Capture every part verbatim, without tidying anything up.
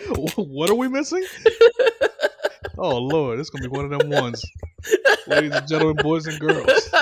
What are we missing? Oh Lord, it's gonna be one of them ones, ladies and gentlemen, boys and girls.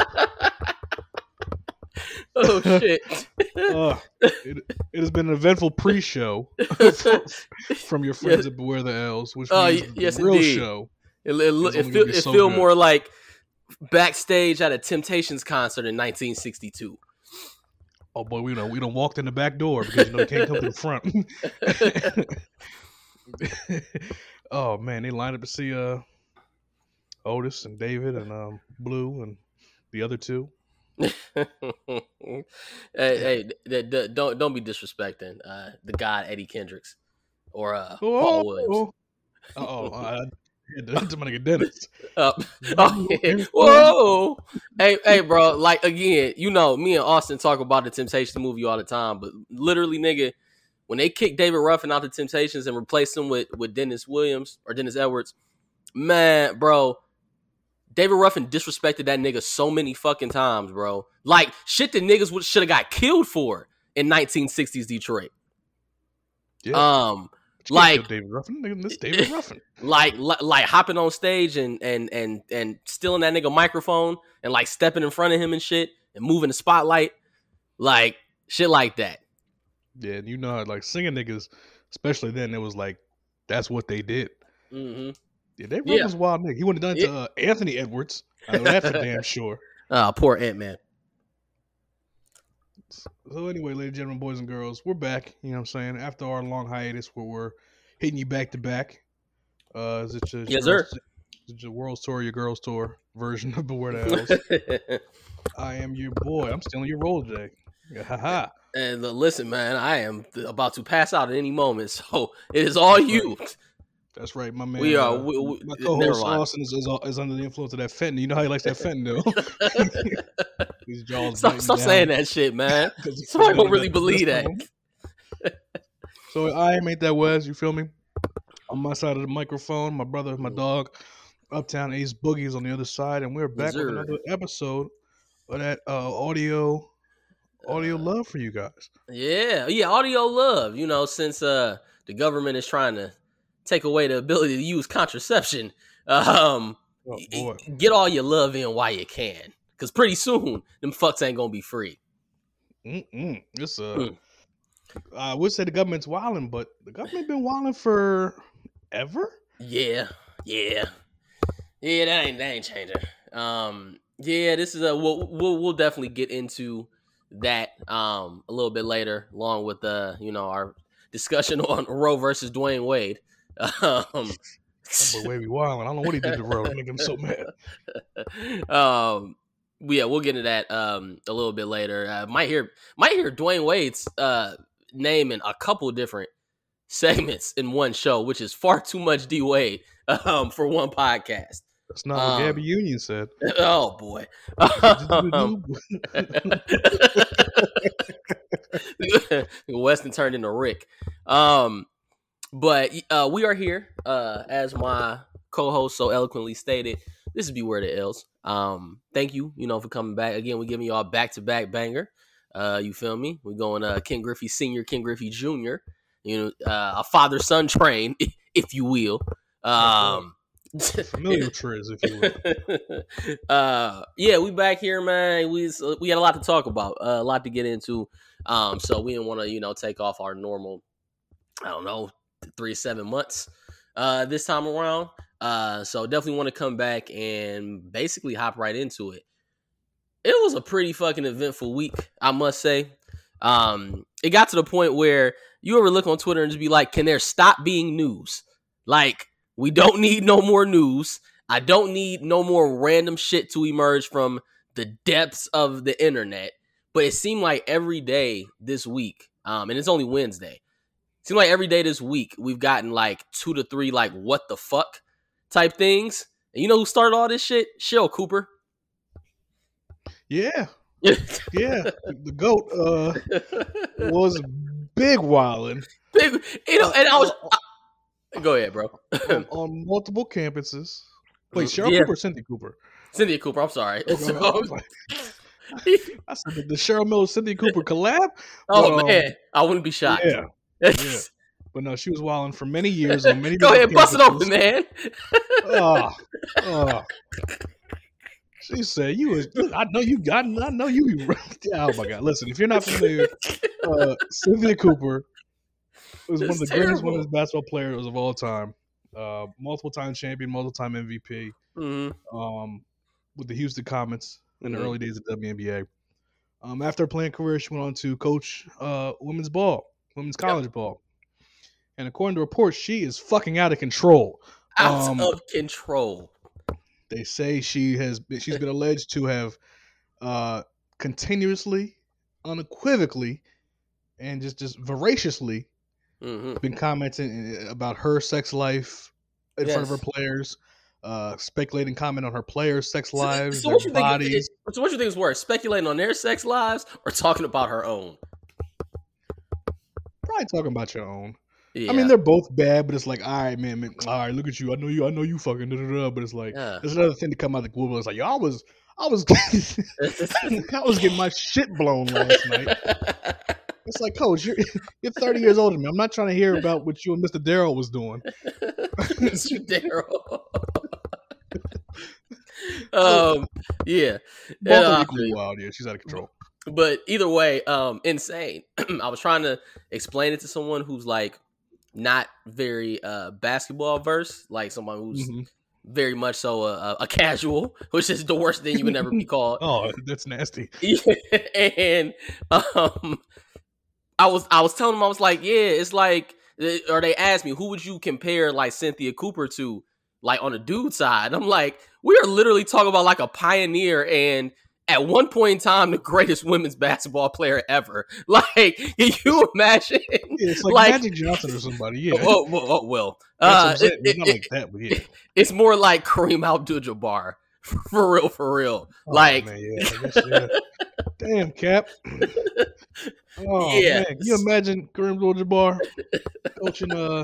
Oh shit! uh, it, it has been an eventful pre-show from, from your friends Yeah. at Beware the L's, which Oh, means y- the yes, real indeed. show. It, it, is it, only feel gonna be it so feel good. more like backstage at a Temptations concert in nineteen sixty-two. Oh boy, we know we don't walked in the back door because you know they can't come to the front. Oh man, they lined up to see uh Otis and David and um Blue and the other two. hey, hey, d- d- don't don't be disrespecting uh, the god Eddie Kendricks or uh, Paul Williams. Uh oh, uh, Dominic Dennis. Uh, oh, yeah. Whoa, hey, hey, bro. Like again, you know, me and Austin talk about the Temptations movie all the time, but literally, nigga, when they kicked David Ruffin out the Temptations and replaced him with with Dennis Williams or Dennis Edwards, man, bro. David Ruffin disrespected that nigga so many fucking times, bro. Like, shit that niggas should have got killed for in nineteen sixties Detroit. Yeah. Um, like David Ruffin, nigga, this David Ruffin. Like, like, like hopping on stage and and and and stealing that nigga microphone and like stepping in front of him and shit and moving the spotlight, like shit like that. Yeah, and you know how like singing niggas, especially then, it was like that's what they did. Mm-hmm. Yeah, Dave Yeah. Ruffin's wild nigga. He wouldn't have done it to uh, Anthony Edwards. I know that for damn sure. Uh, poor Ant-Man. So anyway, ladies and gentlemen, boys and girls, we're back. You know what I'm saying? After our long hiatus where we're hitting you back to back. Uh, is it your, Yes, your, sir. Is it your World's Tour, your Girls Tour version of Beware the Hells? I am your boy. I'm stealing your role today. Ha And uh, listen, man, I am about to pass out at any moment, so it is all That's you. Right. That's right, my man. We are. Uh, We, we, my co-host Austin is, is, is under the influence of that fentanyl. You know how he likes that fentanyl. His jaws stop stop saying that shit, man. Somebody don't really believe that. So I am Ain't That Wes, you feel me? On my side of the microphone, my brother, my dog, Uptown Ace Boogie is on the other side, and we're back with another episode of that uh, audio audio uh, love for you guys. Yeah, yeah, audio love. You know, since uh, the government is trying to take away the ability to use contraception, um, oh, boy. Get all your love in while you can, because pretty soon them fucks ain't gonna be free. Mm-mm. It's uh, mm. I would say the government's wilding, but the government been wilding for ever. Yeah, yeah, yeah. That ain't that ain't changing. Um, yeah, this is a we'll we'll, we'll definitely get into that um a little bit later, along with the uh, you know our discussion on Roe versus Dwayne Wade. Um, that boy Wavy wilding. I don't know what he did to Roe to make him so mad. Um, yeah, we'll get into that um a little bit later. Uh, might hear might hear Dwayne Wade's uh name in a couple different segments in one show, which is far too much D Wade um for one podcast. That's not um, what Gabby Union said. Oh boy. um, Weston turned into Rick. Um, but uh, we are here, uh, as my co-host so eloquently stated. This is Beware the L's. Um, thank you, you know, for coming back again. We're giving y'all back-to-back banger. Uh, you feel me? We're going uh, Ken Griffey Senior, Ken Griffey Junior You know, uh, a father-son train, if you will. Um, familiar triz, if you will. uh, yeah, we back here, man. We we had a lot to talk about, uh, a lot to get into. Um, so we didn't want to, you know, take off our normal, I don't know, three seven months uh, this time around. Uh, so definitely want to come back and basically hop right into it. It was a pretty fucking eventful week, I must say. Um, it got to the point where you ever look on Twitter and just be like, can there stop being news? Like, we don't need no more news. I don't need no more random shit to emerge from the depths of the internet. But it seemed like every day this week, um, and it's only Wednesday, it seemed like every day this week we've gotten like two to three like what the fuck type things. And you know who started all this shit? Cheryl Cooper. Yeah. Yeah. The GOAT uh, was big wildin'. Big, you know, and I was... I, go ahead, bro. on, on multiple campuses. Wait, Cheryl yeah. Cooper or Cynthia Cooper? Cynthia Cooper, I'm sorry. Okay, so, I, like, I said the Cheryl Miller Cynthia Cooper collab. Oh, but, man. Um, I wouldn't be shocked. Yeah. yeah. But no, she was wilding for many years on many Go ahead, different bust it campuses. open, man. Oh, oh. She said, "You was. I know you got. I know you. Oh my God! Listen, if you're not familiar, uh, Cynthia Cooper was one of the It's greatest terrible. women's basketball players of all time. Uh, multiple time champion, multiple time M V P. Mm-hmm. Um, with the Houston Comets in the Mhm. early days of W N B A. Um, after her playing career, she went on to coach uh, women's ball, women's college ball. And according to reports, she is fucking out of control. Out Um, of control. They say she has been, she's been alleged to have uh, continuously, unequivocally, and just just voraciously Mm-hmm. been commenting about her sex life in Yes. front of her players, uh, speculating comment on her players' sex So, lives, so their what you think? bodies. So what you think is worse, speculating on their sex lives or talking about her own? Probably talking about your own. Yeah. I mean, they're both bad, but it's like, all right, man, man all right, look at you. I know you. I know you fucking. Da, da, da. But it's like, Yeah. there's another thing to come out of the Google. It's like, yo, I was, I was, I was getting my shit blown last night. It's like, Coach, you're you're thirty years older than me. I'm not trying to hear about what you and Mister Darryl was doing. Mister Darryl. um, yeah. Both And, are uh, equally wild. Yeah, she's out of control. But either way, um, insane. I was trying to explain it to someone who's like not very uh basketball versed, like someone who's Mm-hmm. very much so a, a casual, which is the worst thing you can ever be called. Oh, that's nasty. And um, I was I was telling them, I was like, yeah, it's like, or they asked me, who would you compare like Cynthia Cooper to, like on the dude side? I'm like, we are literally talking about like a pioneer and at one point in time the greatest women's basketball player ever. Like, can you imagine? Yeah, it's like, Like- Magic Johnson or somebody. Yeah, Oh, oh, oh, well, that's uh, what I'm saying. it- It's not it- like that, but yeah. it's more like Kareem Abdul-Jabbar, for real, for real. Oh, Like, man, yeah, I guess, yeah. Damn, Cap. Oh Yeah. man, can you imagine Kareem Abdul-Jabbar coaching uh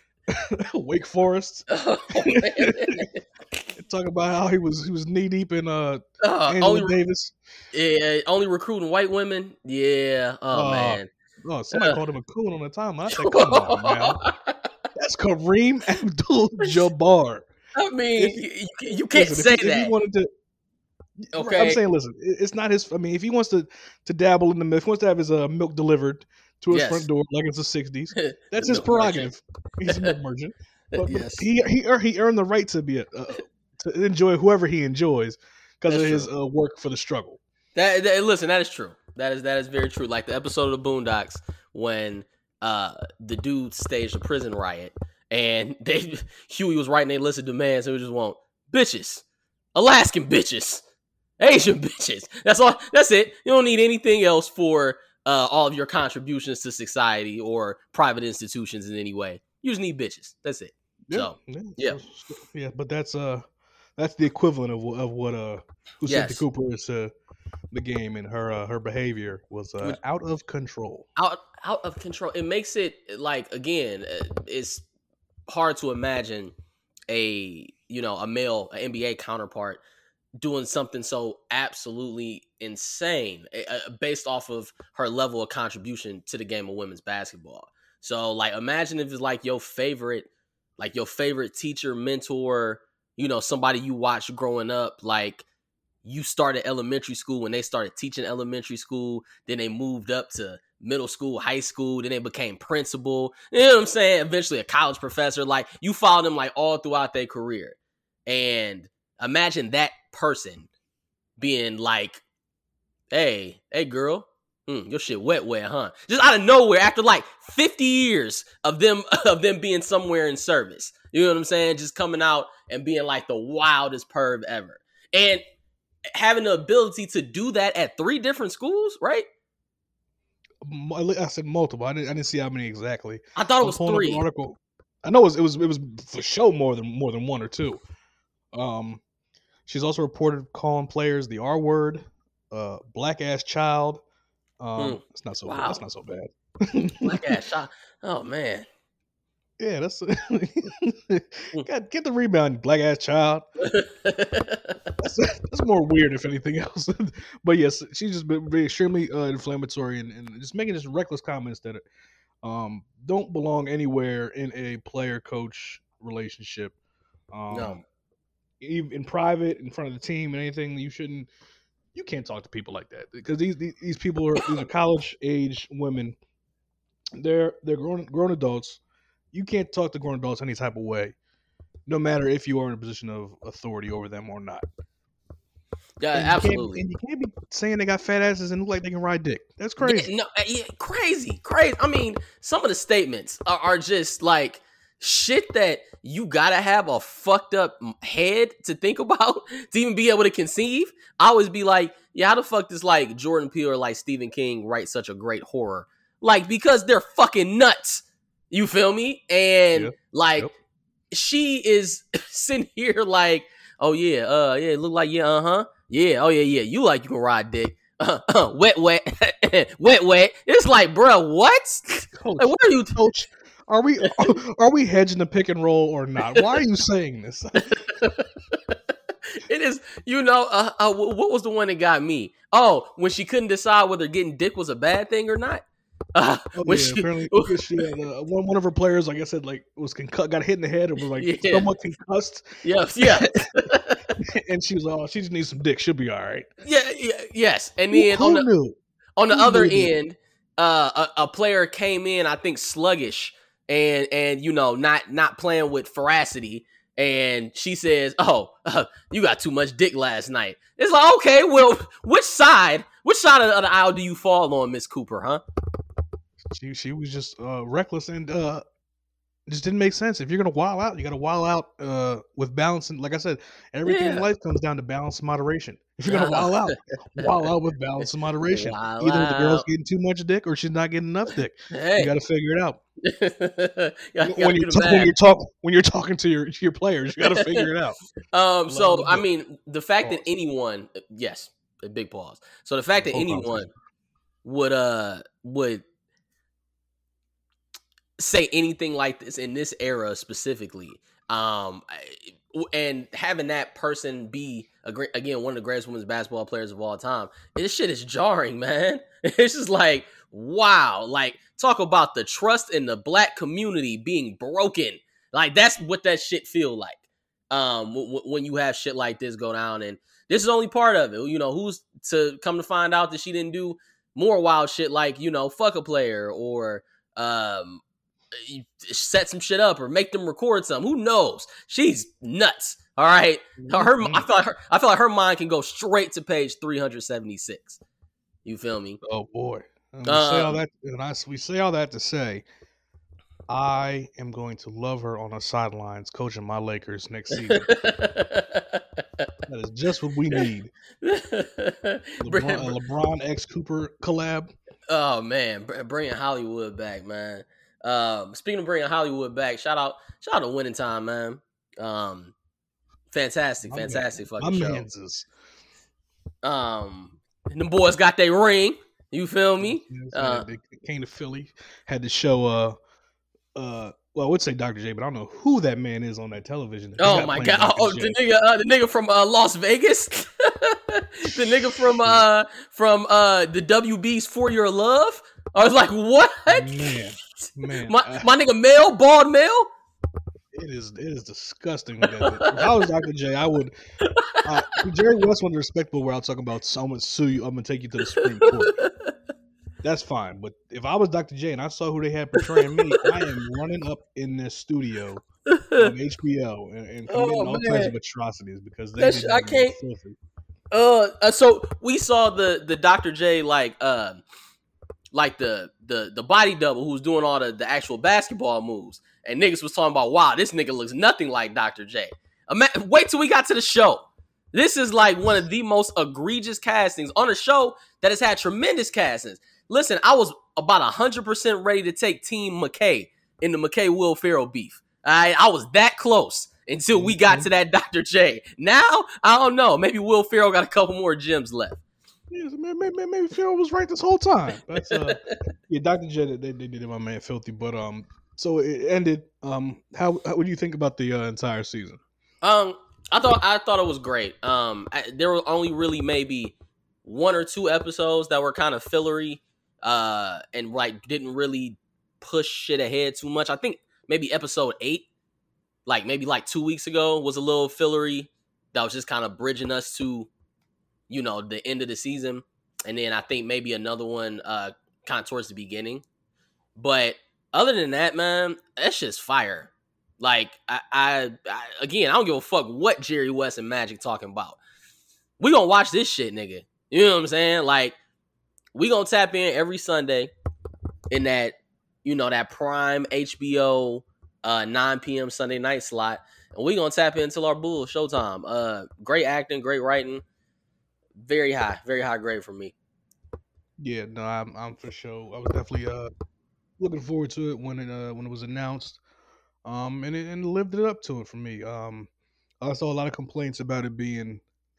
Wake Forest? oh, man. Talk about how he was he was knee deep in uh Uh, Angela only, Davis. yeah, only recruiting white women. Yeah. Oh, Oh, man. Oh, somebody Uh. called him a coon on the time. I said, come on, man. That's Kareem Abdul-Jabbar. I mean, If- you, you- you can't Listen, say if, he- if that. he wanted to, Okay. I'm saying, listen, it- it's not his. I mean, if he wants to to dabble in the milk, if he wants to have his uh, milk delivered to his Yes. front door like it's the sixties, that's The his milk prerogative. He's a milk merchant. But Yes. he he ear- he earned the right to be a, uh, to enjoy whoever he enjoys because of That's his true. uh, work for the struggle. That, that listen, that is true. That is that is very true. Like the episode of the Boondocks when uh the dude staged a prison riot and they Huey was writing their list of demands and we just want bitches, Alaskan bitches, Asian bitches. That's all. That's it. You don't need anything else for uh all of your contributions to society or private institutions in any way. You just need bitches. That's it. Yeah, So, yeah, yeah. so- yeah. But that's uh that's the equivalent of wh- of what uh who Cynthia Yes. Cooper is to the game, and her uh, her behavior was uh, Which- out of control. out out of control. It makes it like again, uh, it's hard to imagine a you know a male a N B A counterpart doing something so absolutely insane uh, based off of her level of contribution to the game of women's basketball. So like imagine if it's like your favorite like your favorite teacher, mentor, you know, somebody you watched growing up, like you started elementary school when they started teaching elementary school, then they moved up to middle school, high school, then they became principal, you know what I'm saying? Eventually a college professor. Like you followed them like all throughout their career. And imagine that person being like, hey, hey girl, mm, your shit wet wet, huh? Just out of nowhere after like fifty years of them of them being somewhere in service. You know what I'm saying? Just coming out and being like the wildest perv ever. And having the ability to do that at three different schools, right? I said multiple. I didn't. I didn't see how many exactly. I thought it I'm was pulling up an three. article. I know it was, it was it was for sure more than more than one or two. Um, she's also reported calling players the R word, uh, black ass child. Um, Hmm. it's not so. Wow. That's not so bad. Black ass shot. Oh man. Yeah, that's God, get the rebound, you black ass child. That's, that's more weird, if anything else. But yes, she's just been very extremely uh, inflammatory and, and just making just reckless comments that um, don't belong anywhere in a player coach relationship. No. Um, even in private, in front of the team, and anything, you shouldn't. You can't talk to people like that because these these, these people are these are college age women. They're they're grown grown adults. You can't talk to grown adults any type of way, no matter if you are in a position of authority over them or not. Yeah, And you absolutely. can't and you can't be saying they got fat asses and look like they can ride dick. That's Yeah, crazy. no, uh, yeah, crazy, crazy. I mean, some of the statements are, are just like shit that you gotta have a fucked up head to think about to even be able to conceive. I always be like, yeah, how the fuck does like Jordan Peele or like Stephen King write such a great horror? Like, because they're fucking nuts. You feel me? And Yep. like, Yep. she is sitting here like, oh yeah, uh, yeah, it look like yeah, uh huh, yeah, oh yeah, yeah, you like you can ride dick. Uh, uh, wet, wet, wet, wet. It's like, bro, what? Coach, Like, what are you? coach, are we are, are we hedging the pick and roll or not? Why are you saying this? It is, you know, uh, uh, what was the one that got me? Oh, when she couldn't decide whether getting dick was a bad thing or not. Uh, Oh when yeah, she, apparently she had, uh, one one of her players, like I said, like was concussed, got hit in the head, and was like Yeah. somewhat concussed, yes, yes, and she was all, she just needs some dick, she'll be all right. yeah, yeah, yes. And Who, then who on the knew? on the Who other knew that? end, uh, a, a player came in, I think, sluggish and and you know not not playing with veracity. And she says, "Oh, uh, you got too much dick last night." It's like, okay, well, which side, which side of the aisle do you fall on, Miss Cooper? Huh? She she was just uh, reckless and uh, just didn't make sense. If you're gonna wild out, you gotta wild out uh, with balance. And like I said, everything in Yeah. life comes down to balance and moderation. If you're gonna wild out, wild out with balance and moderation. Wild Either the girl's out. getting too much dick or she's not getting enough dick. Hey, You got to figure it out. you gotta, you gotta when do you're the ta- when math. you're talking when you're talking to your to your players, you got to figure it out. Um, Love so the I dick. mean, the fact that Pause. anyone, yes, a big pause. So the fact that Full anyone conversation. would uh would say anything like this in this era specifically, um, I- and having that person be a great, again, one of the greatest women's basketball players of all time, this shit is jarring, man. It's just like, wow, like talk about the trust in the black community being broken. Like that's what that shit feel like. Um, w- w- when you have shit like this go down, and this is only part of it. You know, who's to come to find out that she didn't do more wild shit like, you know, fuck a player or um set some shit up or make them record something. Who knows? She's nuts. All right. Her, her I feel like her, I feel like her mind can go straight to page three hundred seventy-six. You feel me? Oh boy, and we say all Um, that, and I we say all that to say, I am going to love her on the sidelines coaching my Lakers next season. That is just what we need. LeBron, uh, LeBron X Cooper collab. Oh man, bringing Hollywood back, man. Um, speaking of bringing Hollywood back, shout out, shout out to Winning Time, man. Um, fantastic, My fantastic man, fucking my show. man's is- Um, and the boys got their ring. You feel me? You know, Uh, they came to Philly, had to show uh uh well I would say Doctor J, but I don't know who that man is on that television. They oh got my playing god! Doctor Oh, J. the nigga, uh, the nigga from uh, Las Vegas, the nigga from uh from uh the W B's For Your Love. I was like, what? Man, man, my uh, my nigga Mel, bald Mel. it is it is disgusting. That, that- if I was Doctor J, I would. Uh, Jerry West wanted respectable where I'll talk about so I'm gonna sue you. I'm gonna take you to the Supreme Court. That's fine. But if I was Doctor J and I saw who they had portraying me, I am running up in this studio on H B O and, and committing Oh, all man. kinds of atrocities because they That's- did I that can't- filthy. Uh, uh, so we saw the the Doctor J like uh like the the the body double who's doing all the the actual basketball moves, and niggas was talking about, wow, this nigga looks nothing like Doctor J. Ima- wait till we got to the show. This is like one of the most egregious castings on a show that has had tremendous castings. Listen, I was about one hundred percent ready to take Team McKay in the McKay Will Ferrell beef. I I was that close until we got to that Doctor J. Now, I don't know. Maybe Will Ferrell got a couple more gems left. Yeah, so maybe, maybe, maybe Phil was right this whole time. That's uh, yeah, Doctor J. They, they did my man filthy, but um, so it ended. Um, how, how what do you think about the uh, entire season? Um, I thought I thought it was great. Um, I, there were only really maybe one or two episodes that were kind of fillery, uh, and like didn't really push shit ahead too much. I think maybe episode eight, like maybe like two weeks ago, was a little fillery that was just kind of bridging us to, you know, the end of the season. And then I think maybe another one uh, kind of towards the beginning. But other than that, man, that's just fire. Like, I, I, I again, I don't give a fuck what Jerry West and Magic talking about. We gonna watch this shit, nigga. You know what I'm saying? Like, we gonna tap in every Sunday in that, you know, that prime H B O uh, nine p.m. Sunday night slot. And we gonna tap in until our bull showtime. Uh, great acting, great writing. Very high, very high grade for me. Yeah, no, I'm, I'm for sure. I was definitely uh looking forward to it when it uh when it was announced. Um, and it and it lived it up to it for me. Um, I saw a lot of complaints about it being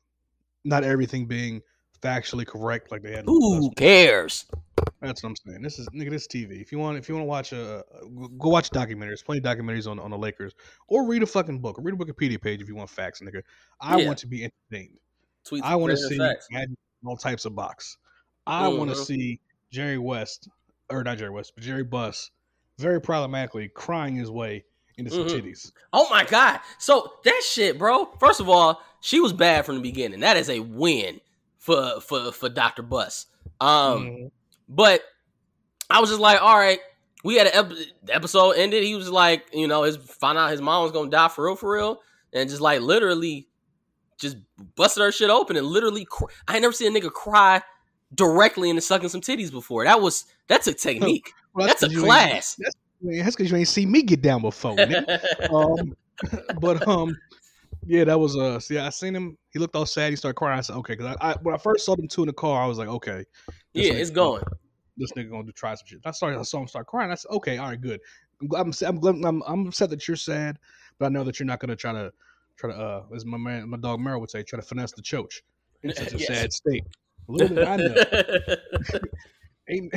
not everything being factually correct, like they had. Who cares? That's what I'm saying. This is nigga. This T V. If you want, if you want to watch a, go watch documentaries. Plenty of documentaries on, on the Lakers, or read a fucking book, or read a Wikipedia page if you want facts, nigga. I Yeah. want to be entertained. Tweets I want to and see facts. Magic in all types of box. I want to Mhm. see Jerry West, or not Jerry West, but Jerry Buss, very problematically crying his way into some Mhm. titties. Oh my god! So that shit, bro. First of all, she was bad from the beginning. That is a win for for for Doctor Buss. Um, Mhm. but I was just like, all right. We had an ep- the episode ended. He was like, you know, his found out his mom was gonna die for real, for real, and just like literally, just busted her shit open and literally. Cr- I ain't never seen a nigga cry directly into sucking some titties before. That was that's a technique. Well, That's a 'cause you ain't- class. That's that's because you ain't seen me get down before, nigga. um, but um, yeah, that was uh. See, I seen him. He looked all sad. He started crying. I said, okay, because I, I when I first saw them two in the car, I was like, okay, this Yeah, nigga it's gonna- going. This nigga gonna do try some shit. I started. I saw him start crying. I said, okay, all right, good. I'm glad- I'm I'm glad- I'm, I'm upset that you're sad, but I know that you're not gonna try to try to uh, as my man, my dog Merrill would say, try to finesse the choach in such a Yes. sad state. Little did I know. Ain't,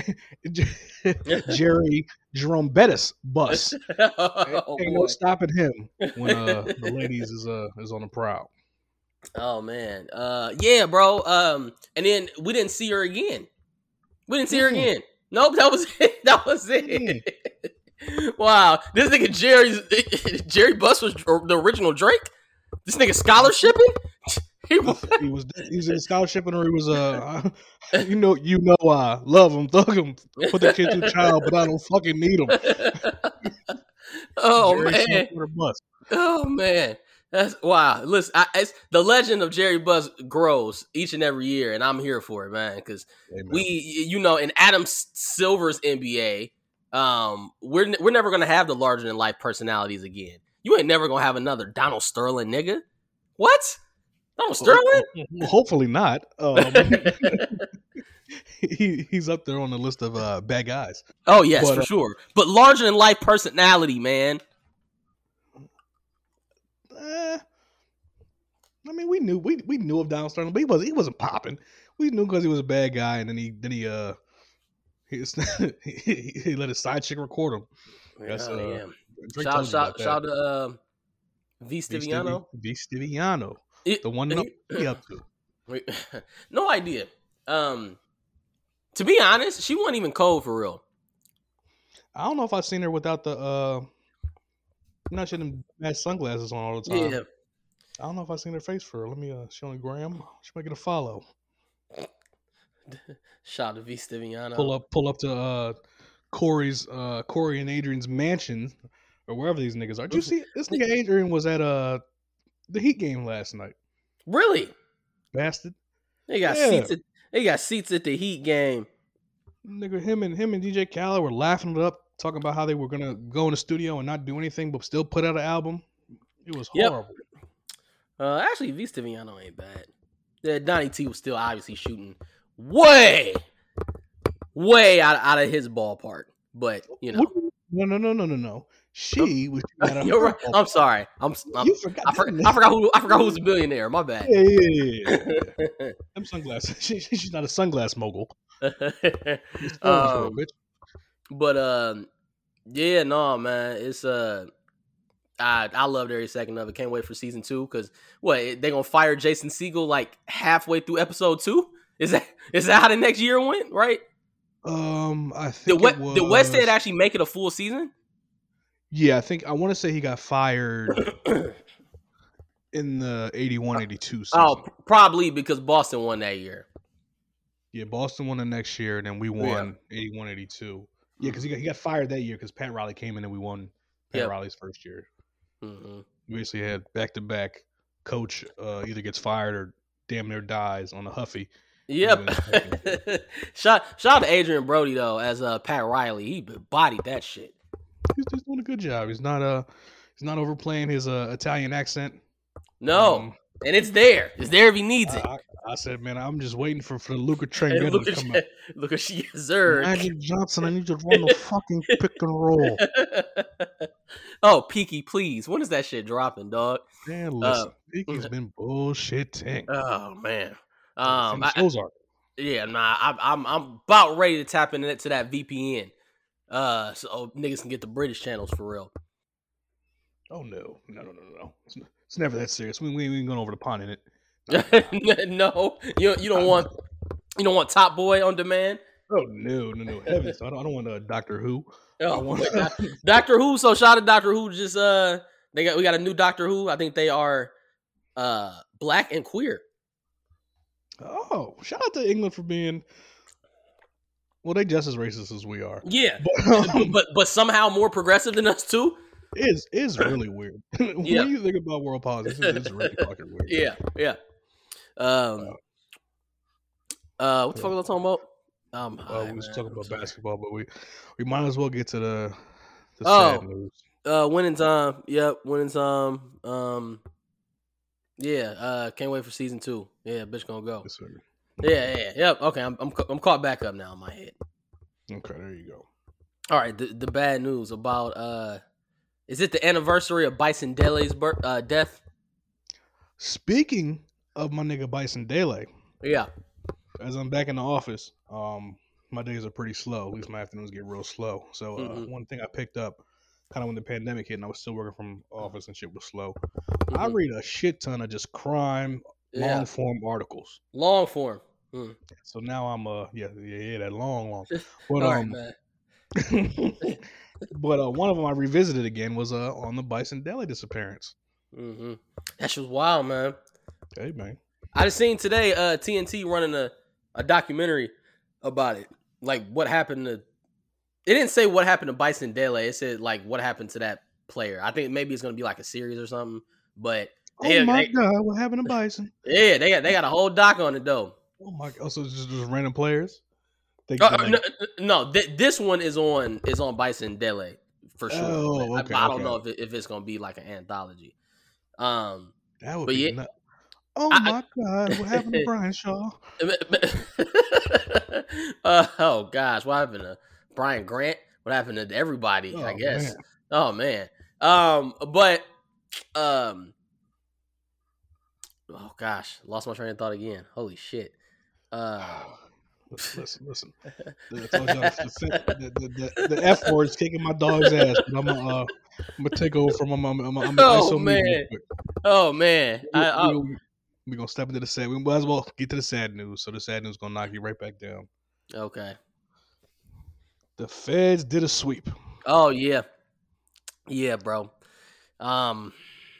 Jerry Jerome Bettis bus. oh, Ain't boy. no stopping him when uh, the ladies is uh is on the prowl. Oh man. Uh yeah, bro. Um and then we didn't see her again. We didn't see her Mm. again. Nope, that was it. That was it. Wow. This nigga Jerry's Jerry Buss was the original Drake? This nigga scholarshiping? He was He was he was in a scholarship and he was uh you know you know I love him, thug him, put the kid to a child, but I don't fucking need him. Oh Jerry man. Sandler bus. Oh man, that's wow. Listen, I, it's, the legend of Jerry Buss grows each and every year, and I'm here for it, man. Because Amen. we, you know, in Adam Silver's N B A, um, we're we're never gonna have the larger than life personalities again. You ain't never gonna have another Donald Sterling, nigga. What? Donald Sterling? Well, hopefully not. Um, he he's up there on the list of uh, bad guys. Oh yes, But, for uh, sure. But larger than life personality, man. Eh, I mean, we knew we we knew of Donald Sterling, but he was he wasn't popping. We knew because he was a bad guy, and then he then he uh he, he, he let his side chick record him. That's, Oh, uh, yeah. Drake Shout told us shout about that. shout to uh, V V. Stiviano. Stivi- V. Stiviano, It- the one he- that he up to. Wait, no idea. Um, to be honest, she wasn't even cold for real. I don't know if I've seen her without the uh, not she them bad sunglasses on all the time. Yeah, I don't know if I've seen her face for her. Let me uh, she on the gram. She might get a follow. shout out to V Stiviano. Pull up, pull up to uh, Corey's, uh, Corey and Adrian's mansion or wherever these niggas are. Did you see this nigga Adrian was at uh the Heat game last night? Really? Bastard, They got Yeah. seats. At, they got seats at the Heat game. nigga. Him and him and D J Khaled were laughing it up, talking about how they were gonna go in the studio and not do anything, but still put out an album. It was Yep. horrible. Uh, actually, V Stiviano ain't bad. Yeah, Donnie T was still obviously shooting way, way out, out of his ballpark. But you know, No, no, no, no, no, no. She was. shooting at you're her right. I'm sorry. I'm. I'm You forgot. I, for, I forgot who. I forgot who's a billionaire. My bad. Yeah, yeah, yeah, yeah. Them sunglasses. She, she's not a sunglass mogul. She's um, bitch. but um, yeah, no, man, it's uh, I I loved every second of it. Can't wait for season two because what they gonna fire Jason Segel like halfway through episode two? Is that is that how the next year went? Right? Um, I Did think what? it was. Did Westhead actually make it a full season? Yeah, I think I want to say he got fired in the eighty-one eighty-two season. Oh, probably because Boston won that year. Yeah, Boston won the next year, and then we won eighty-one eighty-two. Yeah, because he got he got fired that year because Pat Riley came in and we won Pat Yep. Riley's first year. Mm-hmm. We basically had back to back. Coach uh, either gets fired or damn near dies on a Huffy. Yep. shout shout out to Adrian Brody though as uh, Pat Riley. He bodied that shit. He's just doing a good job. He's not uh he's not overplaying his uh, Italian accent. No, Um, and it's there. It's there if he needs it. I, I, I said, man, I'm just waiting for, for the Luca Trangitta look to at come you, out. look at she Zerg. Magic Johnson, I need you to run the fucking pick and roll. Oh, Peaky, please. When is that shit dropping, dog? Man, listen, Peaky's been bullshitting. Oh man. Um, I, I, yeah, nah. I, I'm I'm about ready to tap into that V P N. Uh, so niggas can get the British channels for real. Oh no, no, no, no, no! It's, it's never that serious. We, we ain't going over the pond in it. No, you you don't want you don't want Top Boy on demand. Oh no, no, no! Heavens, I don't, I don't want a Doctor Who. Oh, I want Doctor Who. So shout out to Doctor Who. Just uh, they got we got a new Doctor Who. I think they are uh black and queer. Oh, shout out to England for being. Well, they just as racist as we are. Yeah, but um, but, but somehow more progressive than us too. Is is really weird. When Yeah. you think about world politics, it's, it's really fucking weird. Yeah, yeah. Um, uh, what the fuck was I talking about? Um, Uh, we was talking about basketball, but we we might as well get to the the Oh. sad news. Uh, winning time. Yep, winning time. Um, yeah. Uh, can't wait for season two. Yeah, bitch gonna go. Yes, sir. Yeah, yeah, yep. Okay, I'm I'm I'm caught back up now in my head. Okay, there you go. All right, the the bad news about uh, is it the anniversary of Bison Dele's birth uh death? Speaking of my nigga Bison Dele, Yeah. as I'm back in the office, um, my days are pretty slow. At least my afternoons get real slow. So uh, Mhm. one thing I picked up, kind of when the pandemic hit, and I was still working from office and shit was slow. I Mhm. read a shit ton of just crime Yeah. long form articles. Long form. Mm. So now I'm uh yeah yeah yeah that long long. But All right, um, man. but uh, one of them I revisited again was uh on the Bison Dele disappearance. Mm-hmm. That shit was wild, man. Hey man, I just seen today uh T N T running a, a documentary about it. Like what happened to it didn't say what happened to Bison Dele. It said like what happened to that player. I think maybe it's gonna be like a series or something. But oh they, my they, god, what happened to Bison? yeah, they got they got a whole doc on it though. Oh my god, so it's just, just random players. They, Uh, they like, no, no th- this one is on is on Bison Dele for sure. Oh, I- okay, I, I don't okay. know if it, if it's gonna be like an anthology. Um, that would but be yeah- nut- Oh I- my god, what happened to Brian Shaw? uh, oh gosh, what happened to Brian Grant? What happened to everybody? Oh, I guess. man. Oh man. Um, but um, oh gosh, lost my train of thought again. Holy shit. Uh, Listen, listen, listen. I told y'all the, the, the, the F word's kicking my dog's ass, but I'm gonna, uh, I'm gonna take over from him. I'm, I'm, I'm, Oh, I'm man. oh man. We, I, I, we, we gonna step into the sad. We might as well get to the sad news. So the sad news gonna knock you right back down. okay. The feds did a sweep. Oh yeah. Yeah, bro. Um,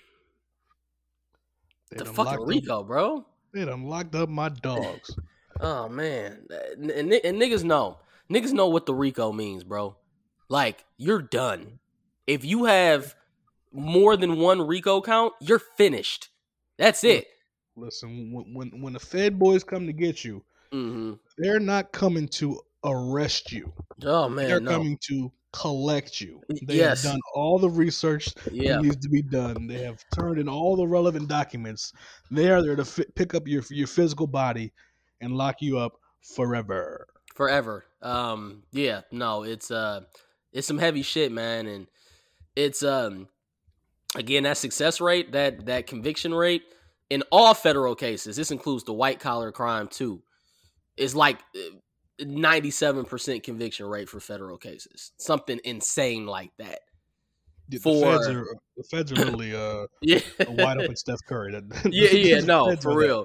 They the done fucking locked up- Rico, bro. They done locked up my dogs. Oh man, and, and, and niggas know, niggas know what the Rico means, bro. Like you're done. If you have more than one Rico count, you're finished. That's it. Listen, when, when when the Fed boys come to get you, Mm-hmm. they're not coming to arrest you. Oh man, They're no. coming to collect you. They Yes. have done all the research Yeah. that needs to be done. They have turned in all the relevant documents. They are there to fi- pick up your your physical body and lock you up forever. Forever. Um, yeah, no, it's uh it's some heavy shit, man, and it's um again that success rate, that that conviction rate in all federal cases, this includes the white collar crime too, is like ninety-seven percent conviction rate for federal cases. Something insane like that. The, For- the feds are the feds are really uh Yeah. a wide open Steph Curry. That- yeah, yeah, the no, feds for are real.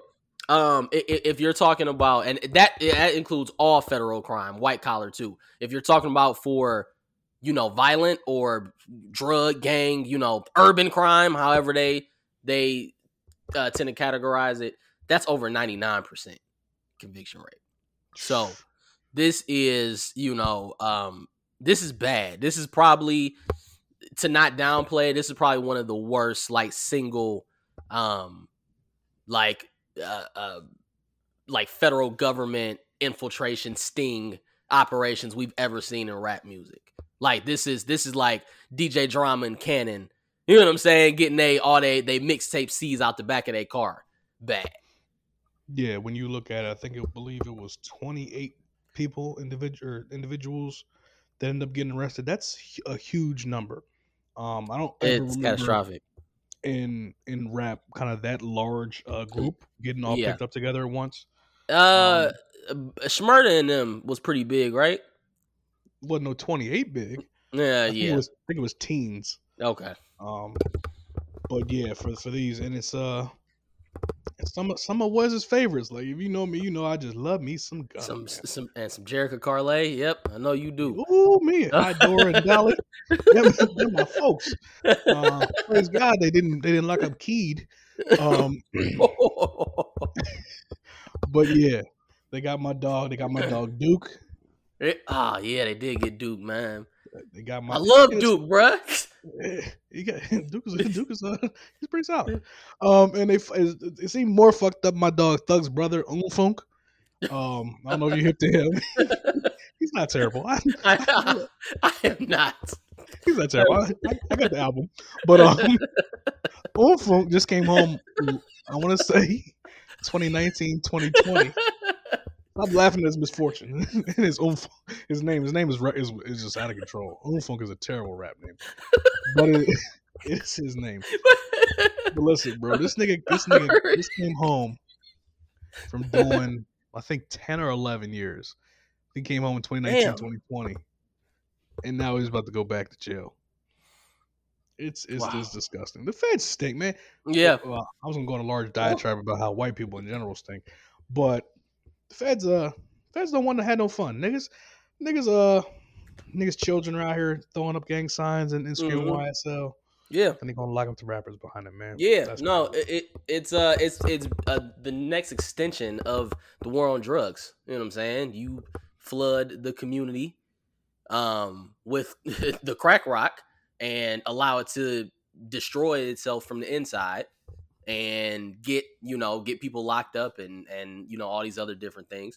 Um, if you're talking about, and that that includes all federal crime, white collar too. If you're talking about for, you know, violent or drug gang, you know, urban crime, however they they uh, tend to categorize it, that's over ninety-nine percent conviction rate. So this is, you know, um, this is bad. This is probably, to not downplay, this is probably one of the worst, like single, um, like. Uh, uh, like federal government infiltration sting operations we've ever seen in rap music. Like this is this is like D J Drama and Cannon. You know what I'm saying? Getting they all they they mixtape C's out the back of their car. Bad. Yeah, when you look at it, I think I believe it was twenty-eight people, individual individuals that end up getting arrested. That's a huge number. Um, I don't ever It's remember catastrophic. in in rap kind of that large uh, group getting all Yeah. picked up together at once. Uh, um, Shmurda and them was pretty big, right? Wasn't no twenty-eight big. Yeah, I think yeah. It was, I think it was teens. Okay. Um, but yeah, for for these, and it's uh, some some of Wes's favorites. Like if you know me, you know I just love me some Gunna. Some man. some and some Jerica Carlay. Yep, I know you do. Ooh, me, High Dora and Dolly. They're, they're my folks. Uh, praise God, they didn't they didn't lock up Keed. Um, but yeah, they got my dog. They got my dog Duke. Ah, oh, yeah, they did get Duke, man. They got my. I love Duke, bruh. You got Duke is Duke is uh, he's pretty solid. Um, and they it, it seemed more fucked up. My dog Thug's brother Unfunk. Um, I don't know if you hip to him. He's not terrible. I, I, I, I am not. He's not terrible. I, I, I got the album, but um, Unfunk just came home. I want to say twenty nineteen, twenty twenty. Stop laughing at his misfortune. his Unfunk, his name, his name is is is just out of control. Unfunk is a terrible rap name, but it, it's his name. But listen, bro, this nigga, this nigga, this came home from doing, I think, ten or eleven years. He came home in twenty nineteen, twenty twenty, and now he's about to go back to jail. It's it's Wow. just disgusting. The feds stink, man. Yeah. Well, I was gonna go on a large diatribe about how white people in general stink, but the feds, uh, feds don't want to have no fun. Niggas, niggas, uh, niggas, children are out here throwing up gang signs and, and screaming Mhm. Y S L. Yeah. And they gonna lock up the rappers behind it, man. Yeah, That's no, crazy. it, it it's uh it's it's uh, the next extension of the war on drugs. You know what I'm saying? You flood the community um with the crack rock and allow it to destroy itself from the inside and get, you know, get people locked up and and you know all these other different things.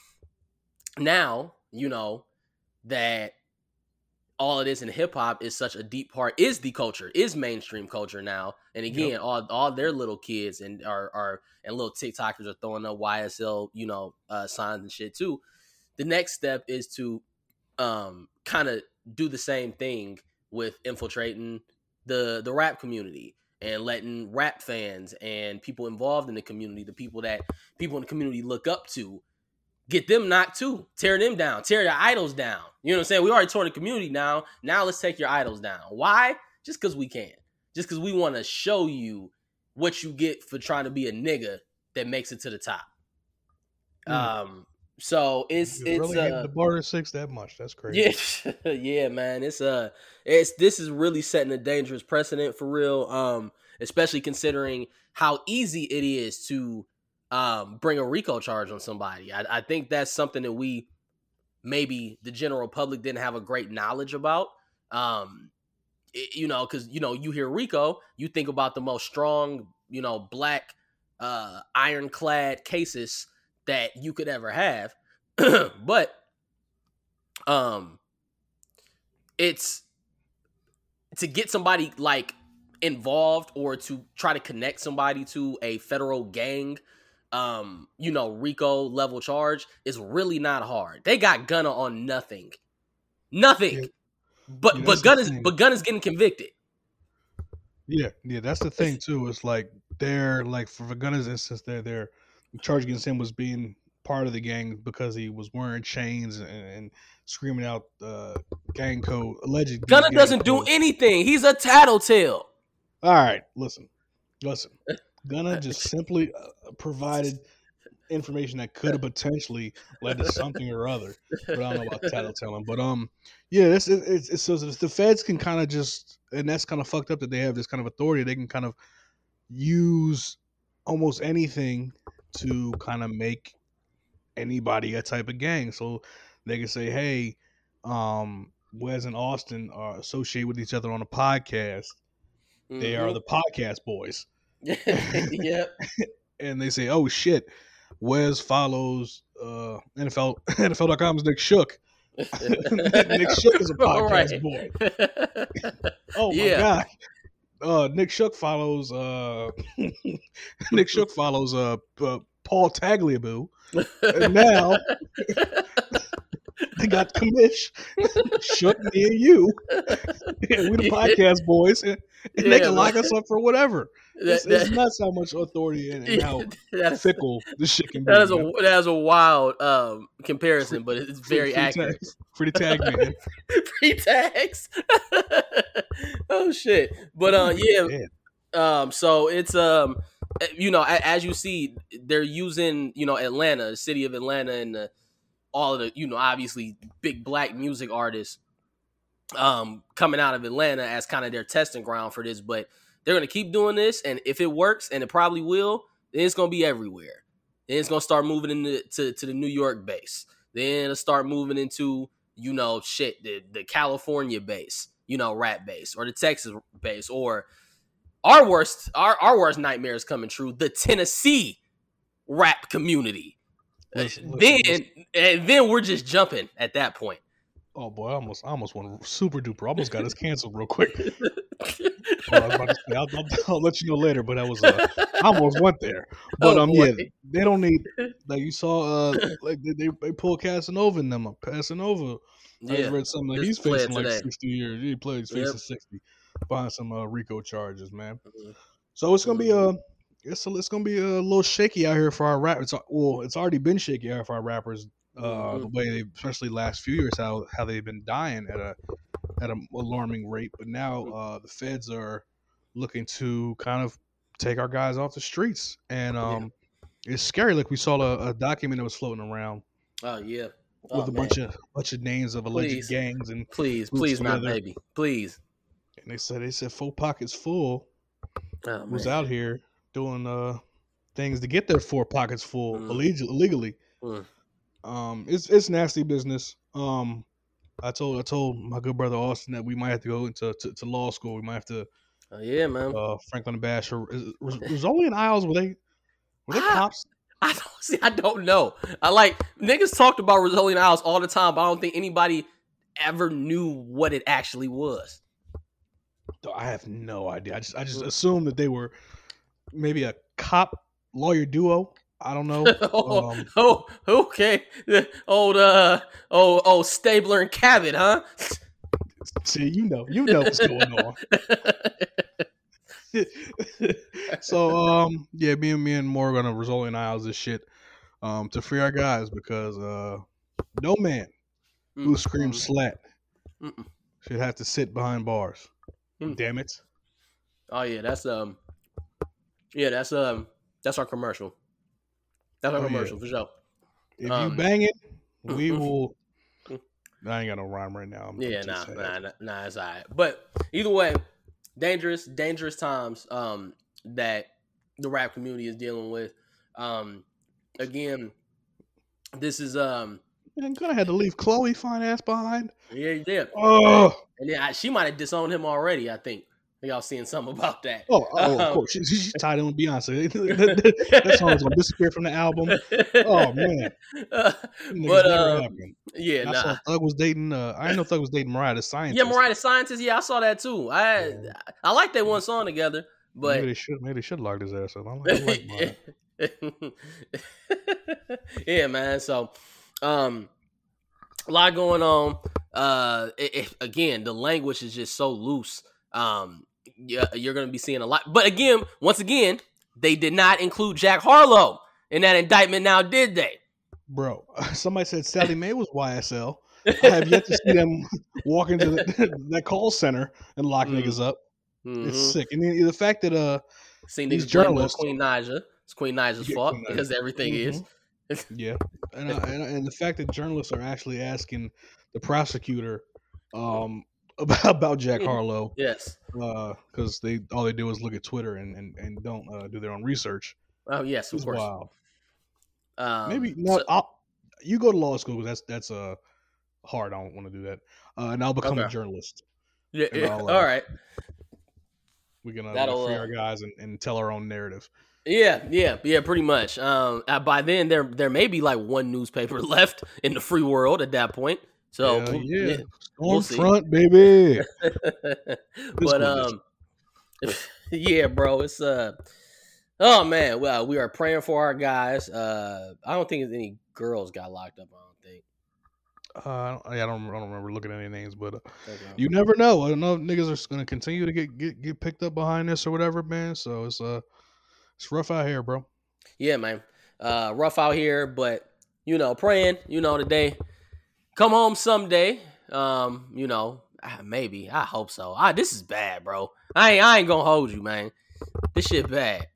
Now, you know that all of this in hip hop is such a deep part, is the culture, is mainstream culture now. And again, yep. all all their little kids and are are and little TikTokers are throwing up Y S L, you know, uh, signs and shit too. The next step is to um, kind of do the same thing with infiltrating the the rap community and letting rap fans and people involved in the community, the people that people in the community look up to, get them knocked too, tear them down, tear their idols down. You know what I'm saying? We already tore the community down. Now let's take your idols down. Why? Just because we can. Just because we want to show you what you get for trying to be a nigga that makes it to the top. Mm. Um. So it's you it's really uh, hate the bar of six that much. That's crazy. Yeah, yeah, man. It's uh, it's this is really setting a dangerous precedent for real. Um, especially considering how easy it is to um bring a RICO charge on somebody. I, I think that's something that we maybe the general public didn't have a great knowledge about. Um, it, you know, because you know you hear RICO, you think about the most strong, you know, black, uh, ironclad cases that you could ever have. But um it's to get somebody like involved or to try to connect somebody to a federal gang um you know RICO level charge is really not hard. They got Gunna on nothing. Nothing. Yeah. But yeah, but Gunna's but Gunna's getting convicted. Yeah, yeah, that's the thing too. It's like they're like for Gunna's instance, they're they're the charge against him was being part of the gang because he was wearing chains and, and screaming out uh, gang code. Alleged. Gunna doesn't code. do anything. He's a tattletale. All right, listen, listen. Gunna just simply uh, provided information that could have potentially led to something or other, but I don't know about tattletelling. But um, yeah, it's it's, it's so the feds can kind of just, and that's kind of fucked up that they have this kind of authority. They can kind of use almost anything to kind of make anybody a type of gang. So they can say, hey, um, Wes and Austin are associated with each other on a podcast. Mm-hmm. They are the podcast boys. Yep. And they say, oh shit, Wes follows uh, N F L N F L dot com's Nick Shook. Nick Shook is a podcast right. boy. Oh my yeah. god. Uh, Nick Shook follows uh, Nick Shook follows uh, uh Paul Tagliabue. And now they got Commish, Shook, me and you. Yeah, we the podcast boys, and, and yeah, they can lock us up for whatever. It's, that, it's nuts how much authority and, and how is, fickle this shit can be. That is a man. that is a wild um, comparison, but it's very free, free accurate. Tags. Free tag man. Free tags. Oh shit! But uh, yeah. Man. Um, so it's um, you know, as you see, they're using you know Atlanta, the city of Atlanta, and the, all of the you know obviously big black music artists, um, coming out of Atlanta as kind of their testing ground for this, but. They're going to keep doing this, and if it works, and it probably will, then it's going to be everywhere. Then it's going to start moving into to, to the New York base. Then it'll start moving into, you know, shit, the, the California base, you know, rap base, or the Texas base, or our worst, our, our worst nightmare is coming true, the Tennessee rap community. Listen, listen, then, listen. And then we're just jumping at that point. Oh boy, I almost, I almost went super duper. I almost got us canceled real quick. I was about to say, I'll, I'll, I'll let you know later, but that was uh, I almost went there. But oh, um, boy. yeah, they don't need like you saw uh like they they, they pull Casanova in them. Casanova, yeah, I read something like he's facing like today. sixty years. He played he's facing yep. sixty behind some uh, RICO charges, man. Mm-hmm. So it's gonna be a. Uh, it's, a, it's gonna be a little shaky out here for our rappers. Well, it's already been shaky out here for our rappers. Uh, mm-hmm. The way they, especially last few years, how how they've been dying at a at an alarming rate. But now uh, the feds are looking to kind of take our guys off the streets, and um, yeah. it's scary. Like we saw a, a document that was floating around. Oh yeah, oh, with a man. bunch of bunch of names of alleged please. gangs and please, please, not baby, please. And they said they said Four Pockets Full oh, was out here doing uh things to get their four pockets full mm. illeg- illegally. Mm. Um, it's it's nasty business. Um, I told I told my good brother Austin that we might have to go into to, to law school. We might have to. Oh yeah, man. Uh, Franklin and Bash. Or, was, was only in Isles were they? Were they I, cops? I don't see. I don't know. I like niggas talked about Rizzoli Isles all the time, but I don't think anybody ever knew what it actually was. I have no idea. I just I just assumed that they were maybe a cop lawyer duo. I don't know. oh, um, oh, okay. Old, uh, oh, oh, Stabler and Cabot, huh? See, you know, you know what's going on. So, um, yeah, me and me and more are gonna result in Isles this shit, um, to free our guys because uh, no man mm-hmm. who screams slat Mm-mm. should have to sit behind bars. Mm. Damn it! Oh yeah, that's um, yeah, that's um, that's our commercial. That's our oh, commercial yeah. for sure. If um, you bang it, we will. I ain't got no rhyme right now. I'm yeah, nah, nah, nah, nah, it's all right. But either way, dangerous, dangerous times um, that the rap community is dealing with. Um, again, this is um. I'm gonna have to leave Chloe fine ass behind. Yeah, he did. Oh, and then I, she might have disowned him already. I think. Y'all seeing something about that? Oh, oh um, of course. She, she's tied in with Beyonce. That song's gonna disappear from the album. Oh man. Uh, but uh, yeah, I nah. saw Thug was dating. Uh, I didn't know Thug was dating Mariah the Scientist. Yeah, Mariah the Scientist. Yeah, I saw that too. I yeah. I like that one song together. But maybe they should. Maybe they should lock his ass up. I like, I like yeah, man. So, um, a lot going on. Uh, it, it, again, the language is just so loose. Um. Yeah, you're going to be seeing a lot. But again, once again, they did not include Jack Harlow in that indictment now, did they? Bro, somebody said Sally Mae was Y S L. I have yet to see them walk into the, that call center and lock mm. niggas up. Mm-hmm. It's sick. And the, the fact that uh See these niggas blaming on journalists. Queen Naja. It's Queen Naja's Yeah, fault Queen Naja. because everything Mhm. is. Yeah, and, uh, and and the fact that journalists are actually asking the prosecutor um about about Jack Harlow, Yes. because they all they do is look at Twitter and and, and don't uh, do their own research. Oh yes, of It's course. wild. Maybe Um. not. So I'll, you go to law school, 'cause that's that's uh hard. I don't want to do that. Uh, and I'll become a okay. journalist, Yeah. and yeah. I'll All uh, right. we can uh, we can That'll. free Uh, our guys and, and tell our own narrative. yeah. Yeah. Yeah. Pretty much. Um. uh, by then, there there may be like one newspaper left in the free world at that point. So Hell we'll- yeah, yeah, we'll see. Stormfront, baby. but um, yeah, bro, it's uh, oh man, well, we are praying for our guys. Uh, I don't think any girls got locked up. I don't think. Uh, I don't, I don't remember looking at any names, but uh, Okay. you never know. I don't know if niggas are going to continue to get, get get picked up behind this or whatever, man. So it's uh, it's rough out here, bro. Yeah, man. Uh, rough out here, but you know, praying. You know, today, come home someday. Um, you know, ah, maybe. I hope so. I this is bad, bro. I ain't I ain't gonna hold you, man. This shit bad.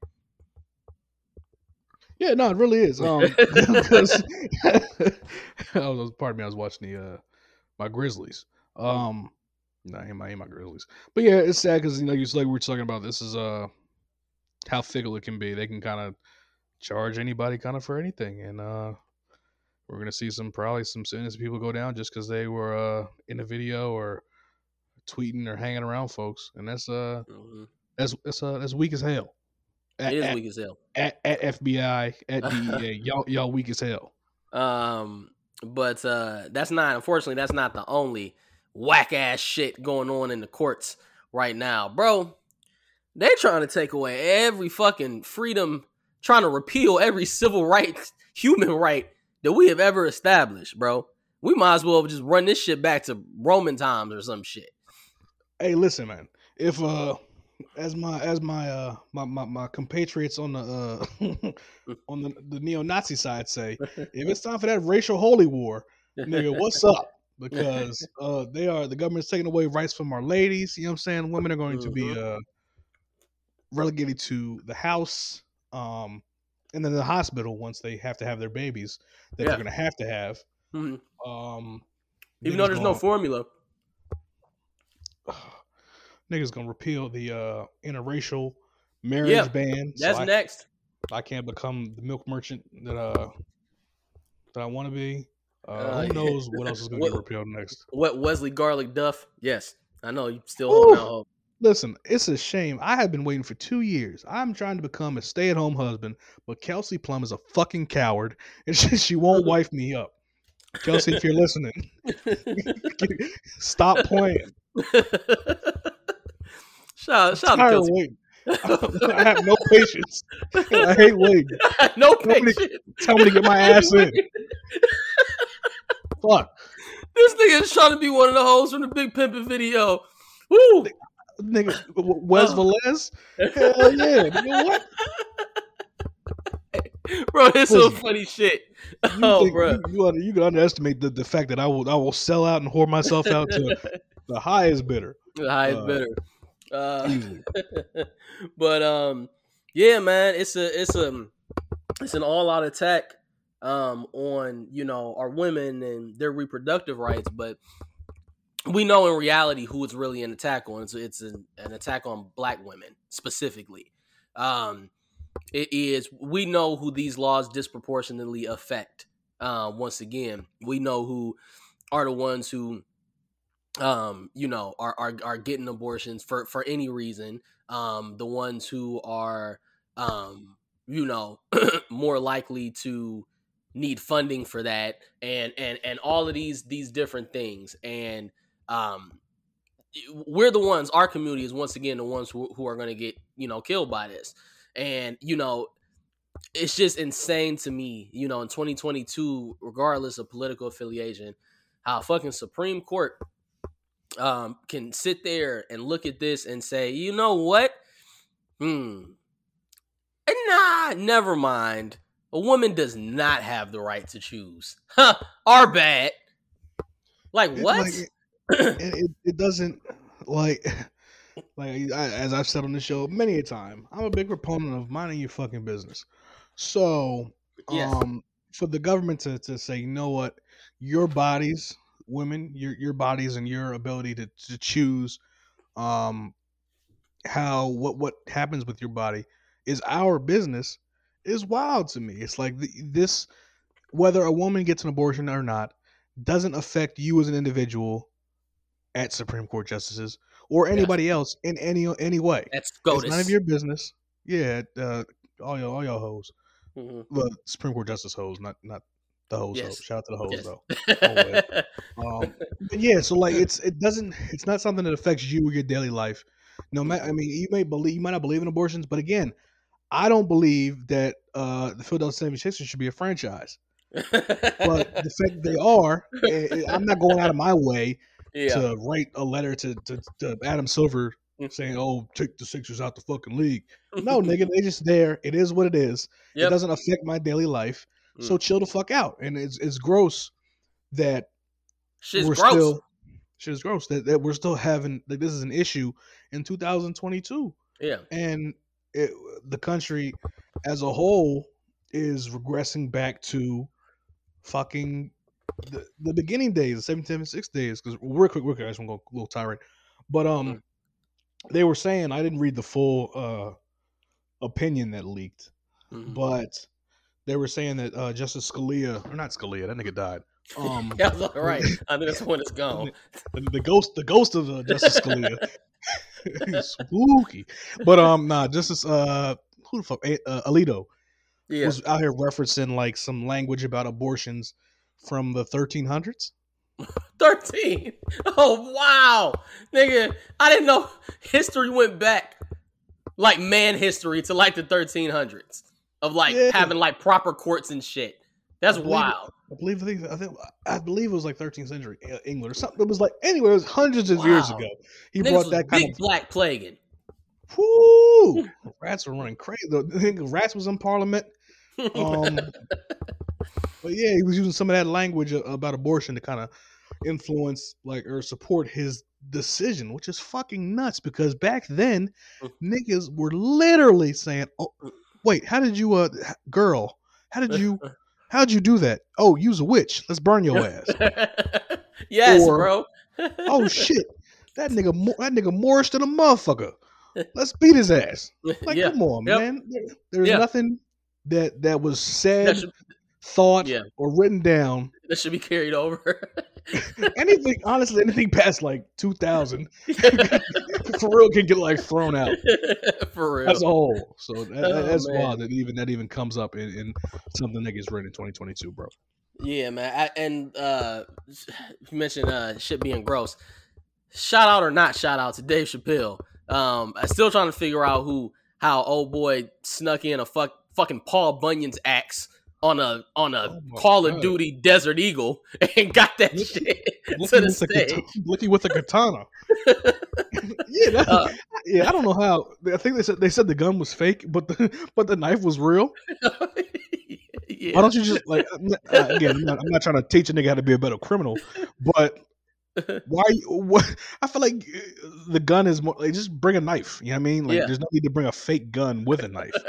Yeah, no, it really is. Um, because I was, pardon me, I was watching the uh my Grizzlies. Um, no, ain't my ain't my Grizzlies, but yeah, it's sad because you know, you like we were talking about. This is uh how fickle it can be. They can kind of charge anybody kind of for anything, and uh, we're gonna see some probably some innocent people go down just because they were uh in a video or tweeting or hanging around folks, and that's uh Mm-hmm. that's that's uh that's weak as hell. At, It is at, weak as hell. At, at F B I, at D E A, y'all y'all weak as hell. Um, but uh, that's not, unfortunately, that's not the only whack ass shit going on in the courts right now, bro. They're trying to take away every fucking freedom, trying to repeal every civil right, human right that we have ever established, bro. We might as well just run this shit back to Roman times or some shit. Hey, listen, man. If uh, as my as my uh my my, my compatriots on the uh on the, the neo-Nazi side say, if it's time for that racial holy war, nigga, what's up? Because uh they are the government's taking away rights from our ladies. You know what I'm saying? Women are going mm-hmm. to be uh relegated to the house, um, and then the hospital once they have to have their babies that yeah. they're gonna have to have. Mm-hmm. Um, even though there's gonna, no formula. Niggas gonna repeal the uh, interracial marriage yeah, ban. That's so I, next. I can't become the milk merchant that uh that I want to be. Uh, uh, who knows what else is gonna what, get repealed next? What Wesley Garlic Duff? Yes, I know you still holding out hope. Listen, it's a shame. I have been waiting for two years. I'm trying to become a stay-at-home husband, but Kelsey Plum is a fucking coward, and she, she won't wife me up. Kelsey, if you're listening, stop playing. shout shout out to Kelsey. I have no patience. I hate waiting. no tell patience. Me to, tell me to get my ass in. Fuck. This nigga is trying to be one of the hoes from the Big Pimpin' video. Woo! Nigga, Wes oh. Velez? Hell yeah. Nigga, what? Bro, it's some funny shit. Oh, think, bro. You, you, you can underestimate the, the fact that I will I will sell out and whore myself out to the highest bidder. The highest uh, bidder. Uh, but um, yeah, man, it's a it's a it's an all out attack um on you know our women and their reproductive rights, but we know in reality who it's really an attack on. It's it's an, an attack on Black women specifically. Um, it is we know who these laws disproportionately affect. Uh, once again, we know who are the ones who. Um, you know, are, are are getting abortions for, for any reason. Um, the ones who are, um, you know, more likely to need funding for that, and and and all of these these different things. And um, we're the ones. Our community is once again the ones who who are going to get you know killed by this. And you know, it's just insane to me. You know, in twenty twenty-two, regardless of political affiliation, how fucking Supreme Court. Um, can sit there and look at this and say, you know what? Hmm. Nah, never mind. A woman does not have the right to choose. Huh. Our bad. Like, what? It, like, it, it, it doesn't, like, Like I, as I've said on the show many a time, I'm a big proponent of minding your fucking business. So, Yes. um, for the government to, to say, you know what, your bodies, women, your your bodies and your ability to, to choose, um, how what what happens with your body is our business is wild to me. It's like the, this whether a woman gets an abortion or not doesn't affect you as an individual at Supreme Court justices or Yes. anybody else in any any way. That's It's none of SCOTUS. your business. Yeah, uh, all y'all all y'all hoes. Mm-hmm. Well, Supreme Court justice hoes, not not the hoes hoes. Yes. Shout out to the hoes Yes. though. Always. Um, but yeah, so like it's it doesn't it's not something that affects you or your daily life. No matter, I mean, you may believe you might not believe in abortions, but again, I don't believe that uh, the Philadelphia seventy-sixers should be a franchise. But the fact that they are, eh, I'm not going out of my way Yeah. to write a letter to, to, to Adam Silver saying, "Oh, take the Sixers out the fucking league." No, nigga, they just there. It is what it is. It Yep. doesn't affect my daily life, so Mm. chill the fuck out. And it's it's gross that Shit's we're gross. still shit is gross that, that we're still having like this is an issue in two thousand twenty-two, Yeah. and it, the country as a whole is regressing back to fucking the, the beginning days, the seventeen seventy-six days. Because real quick, real quick, I just want to go a little tirade, but um, Mm. they were saying I didn't read the full uh opinion that leaked, Mhm. but they were saying that uh Justice Scalia or not Scalia, that nigga died. Um, Yeah, all right. I think that's when it's gone. the, the ghost, the ghost of uh, Justice Scalia, spooky. But um, nah, Justice uh, who the fuck, uh, Alito Yeah. was out here referencing like some language about abortions from the thirteen hundreds. thirteen. Oh, wow. Nigga, I didn't know history went back like man history to like the thirteen hundreds of like Yeah. having like proper courts and shit. That's I believe wild. It, I believe I think I think I believe it was like thirteenth century uh, England or something. It was like anyway, it was hundreds of years Wow. ago. He Niggas brought was that kind big of black plaguing. whoo. Rats were running crazy. The nigga rats was in Parliament. Um, but yeah, he was using some of that language uh, about abortion to kind of influence like or support his decision, which is fucking nuts because back then niggas were literally saying, "Oh, wait, how did you, uh, girl? How did you, how did you do that? Oh, use a witch. Let's burn your ass." Yes, Or, bro. "Oh shit, that nigga, that nigga Moorish to the motherfucker. Let's beat his ass." Like, Yeah. come on, Yep. man. There, there's Yeah. nothing that that was said, That should, thought, yeah. or written down. That should be carried over. Anything, honestly, anything past like two thousand, for real, can get like thrown out For real. as a whole. So that, Oh, that's man. wild that even that even comes up in, in something that gets written in twenty twenty-two, bro. Yeah, man. I, and uh, you mentioned uh, shit being gross. Shout out or not shout out to Dave Chappelle. Um, I'm still trying to figure out who, how old boy snuck in a fuck, fucking Paul Bunyan's axe on a on a Oh my Call of God. Duty Desert Eagle and got that Blicky- shit Blicky to the with, a stage. katana, Blicky with a katana. yeah, that, Uh, yeah. I don't know how. I think they said they said the gun was fake, but the but the knife was real. yeah. Why don't you just like I'm not- uh, again? I'm not, I'm not trying to teach a nigga how to be a better criminal, but why? What? I feel like uh, the gun is more like just bring a knife. You know what I mean? Like Yeah. there's no need to bring a fake gun with a knife.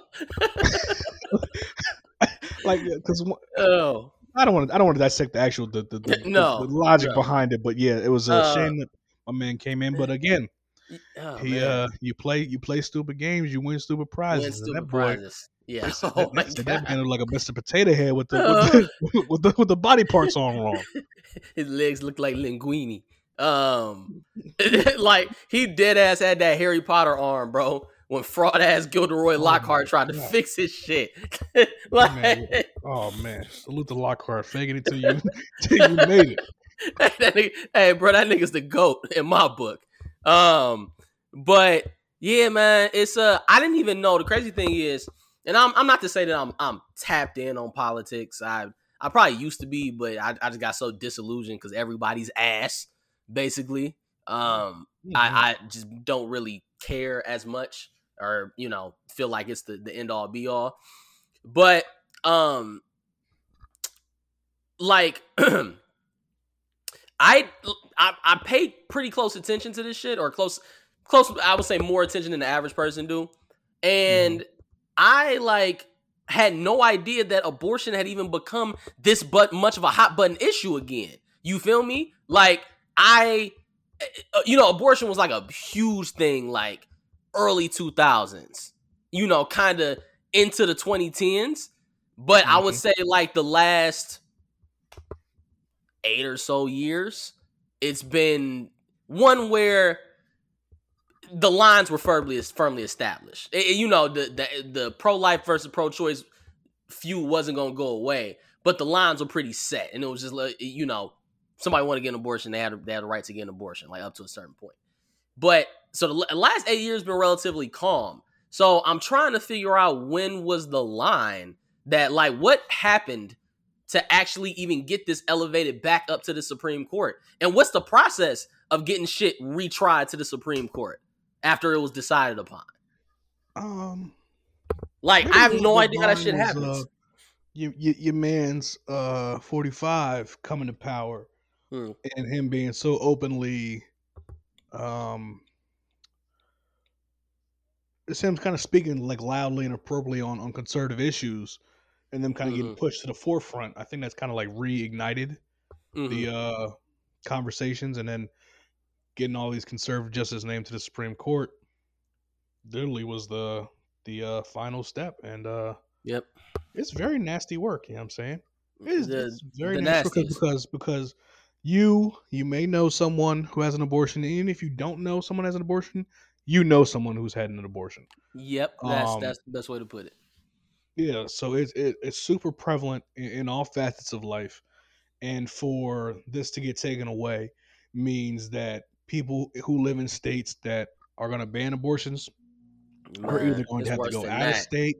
Like because Oh. I don't want to I don't want to dissect the actual the the, the, No, the, the logic no. behind it, but yeah, it was a Uh, shame that my man came in. But again, Oh, he man. uh you play you play stupid games, you win stupid prizes. Win and stupid that boy, prizes. Yeah. they said Oh that, my they said that god. man looked like a Mister Potato Head with the with the, with the with the body parts on wrong. His legs look like linguine. Um, like he dead ass had that Harry Potter arm, bro. When fraud ass Gilderoy Oh Lockhart my tried to God. fix his shit. That like, man, oh man, salute the Lockhart, faking it till you till you made it. that nigga, hey, bro, that nigga's the GOAT in my book. Um, but yeah, man, it's uh, I didn't even know. The crazy thing is, and I'm I'm not to say that I'm I'm tapped in on politics. I I probably used to be, but I, I just got so disillusioned because everybody's ass, basically. Um, Mhm. I I just don't really care as much, or you know, feel like it's the the end all be all. But um, like. I, I I paid pretty close attention to this shit, or close close. I would say more attention than the average person do, and mm-hmm. I like had no idea that abortion had even become this but much of a hot button issue again. You feel me? Like I, you know, abortion was like a huge thing, like early two thousands. You know, kind of into the twenty tens, but mm-hmm. I would say like the last eight or so years, it's been one where the lines were firmly firmly established. It, you know, the the, the pro-life versus pro-choice feud wasn't going to go away, but the lines were pretty set. And it was just like, you know, somebody wanted to get an abortion, they had, they had a right to get an abortion, like up to a certain point. But so the last eight years been relatively calm. So I'm trying to figure out when was the line that, like, what happened to actually even get this elevated back up to the Supreme Court? And what's the process of getting shit retried to the Supreme Court after it was decided upon? Um, like, I have no idea how that shit happens. Uh, your, your, your man's uh, forty-five coming to power hmm. and him being so openly, um, it's him kind of speaking like loudly and appropriately on, on conservative issues, and them kind of mm-hmm. getting pushed to the forefront. I think that's kind of like reignited mm-hmm. the uh, conversations, and then getting all these conservative justices named to the Supreme Court literally was the the uh, final step. And uh, yep, it's very nasty work. You know what I'm saying? It is the, it's very nasty because, because because you you may know someone who has an abortion, and even if you don't know someone has an abortion, you know someone who's had an abortion. Yep, that's um, that's the best way to put it. Yeah, so it's it, it's super prevalent in, in all facets of life, and for this to get taken away means that people who live in states that are going to ban abortions Man, are either going to have to go out that. of state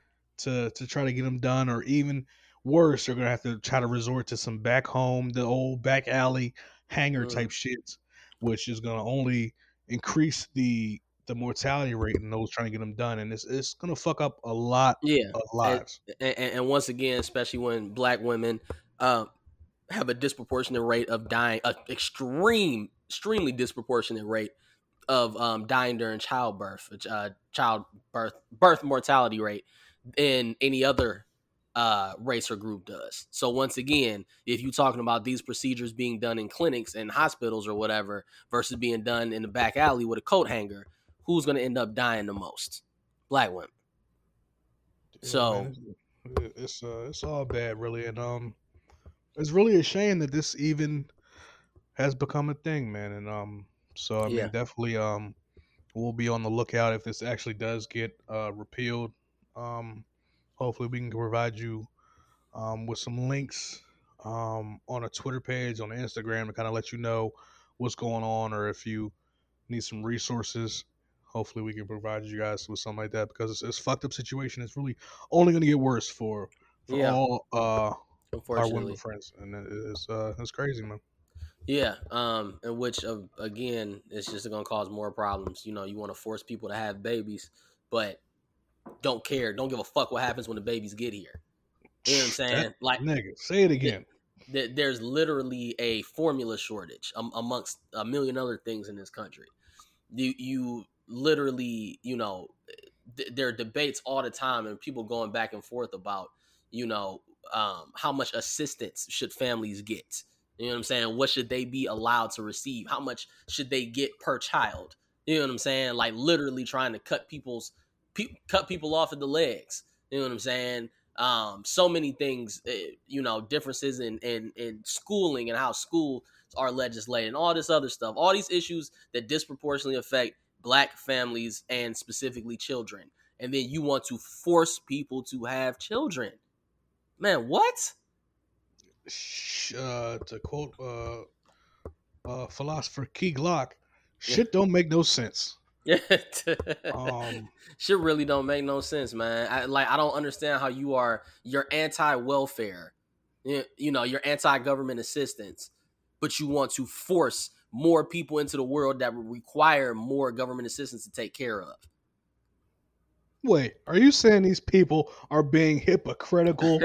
to to try to get them done, or even worse, they're going to have to try to resort to some back home, the old back alley hanger mm. type shit, which is going to only increase the the mortality rate in those trying to get them done, and it's it's gonna fuck up a lot yeah. of lives. And, and, and once again, especially when Black women uh, have a disproportionate rate of dying, an extreme, extremely disproportionate rate of um, dying during childbirth, uh, childbirth birth mortality rate than any other uh, race or group does. So once again, if you're talking about these procedures being done in clinics and hospitals or whatever versus being done in the back alley with a coat hanger, who's going to end up dying the most? Black women. Yeah, so man, it's it's, uh, it's all bad, really, and um, it's really a shame that this even has become a thing, man. And um, so I yeah. mean, definitely um, we'll be on the lookout if this actually does get uh repealed. Um, hopefully we can provide you um with some links um on a Twitter page, on Instagram, to kind of let you know what's going on, or if you need some resources. Hopefully we can provide you guys with something like that, because it's, it's a fucked up situation. It's really only going to get worse for, for yeah. all uh, our women friends, and it's uh, it's crazy, man. Yeah, um, and which uh, again, it's just going to cause more problems. You know, you want to force people to have babies, but don't care, don't give a fuck what happens when the babies get here. You know what I'm saying? That, like, nigga, say it again. Th- there's literally a formula shortage um, amongst a million other things in this country. You you. Literally, you know, th- there are debates all the time and people going back and forth about, you know, um, how much assistance should families get? You know what I'm saying? What should they be allowed to receive? How much should they get per child? You know what I'm saying? Like literally trying to cut people's, pe- cut people off at the legs. You know what I'm saying? Um, so many things, uh, you know, differences in, in, in schooling and how schools are legislated and all this other stuff. All these issues that disproportionately affect Black families and specifically children, and then you want to force people to have children. Man, what? Uh, to quote uh, uh, philosopher Key Glock, shit don't make no sense. um, shit really don't make no sense, man. I, like I don't understand how you are. You're anti-welfare. You, you know, you're anti-government assistance, but you want to force more people into the world that would require more government assistance to take care of. Wait, are you saying these people are being hypocritical?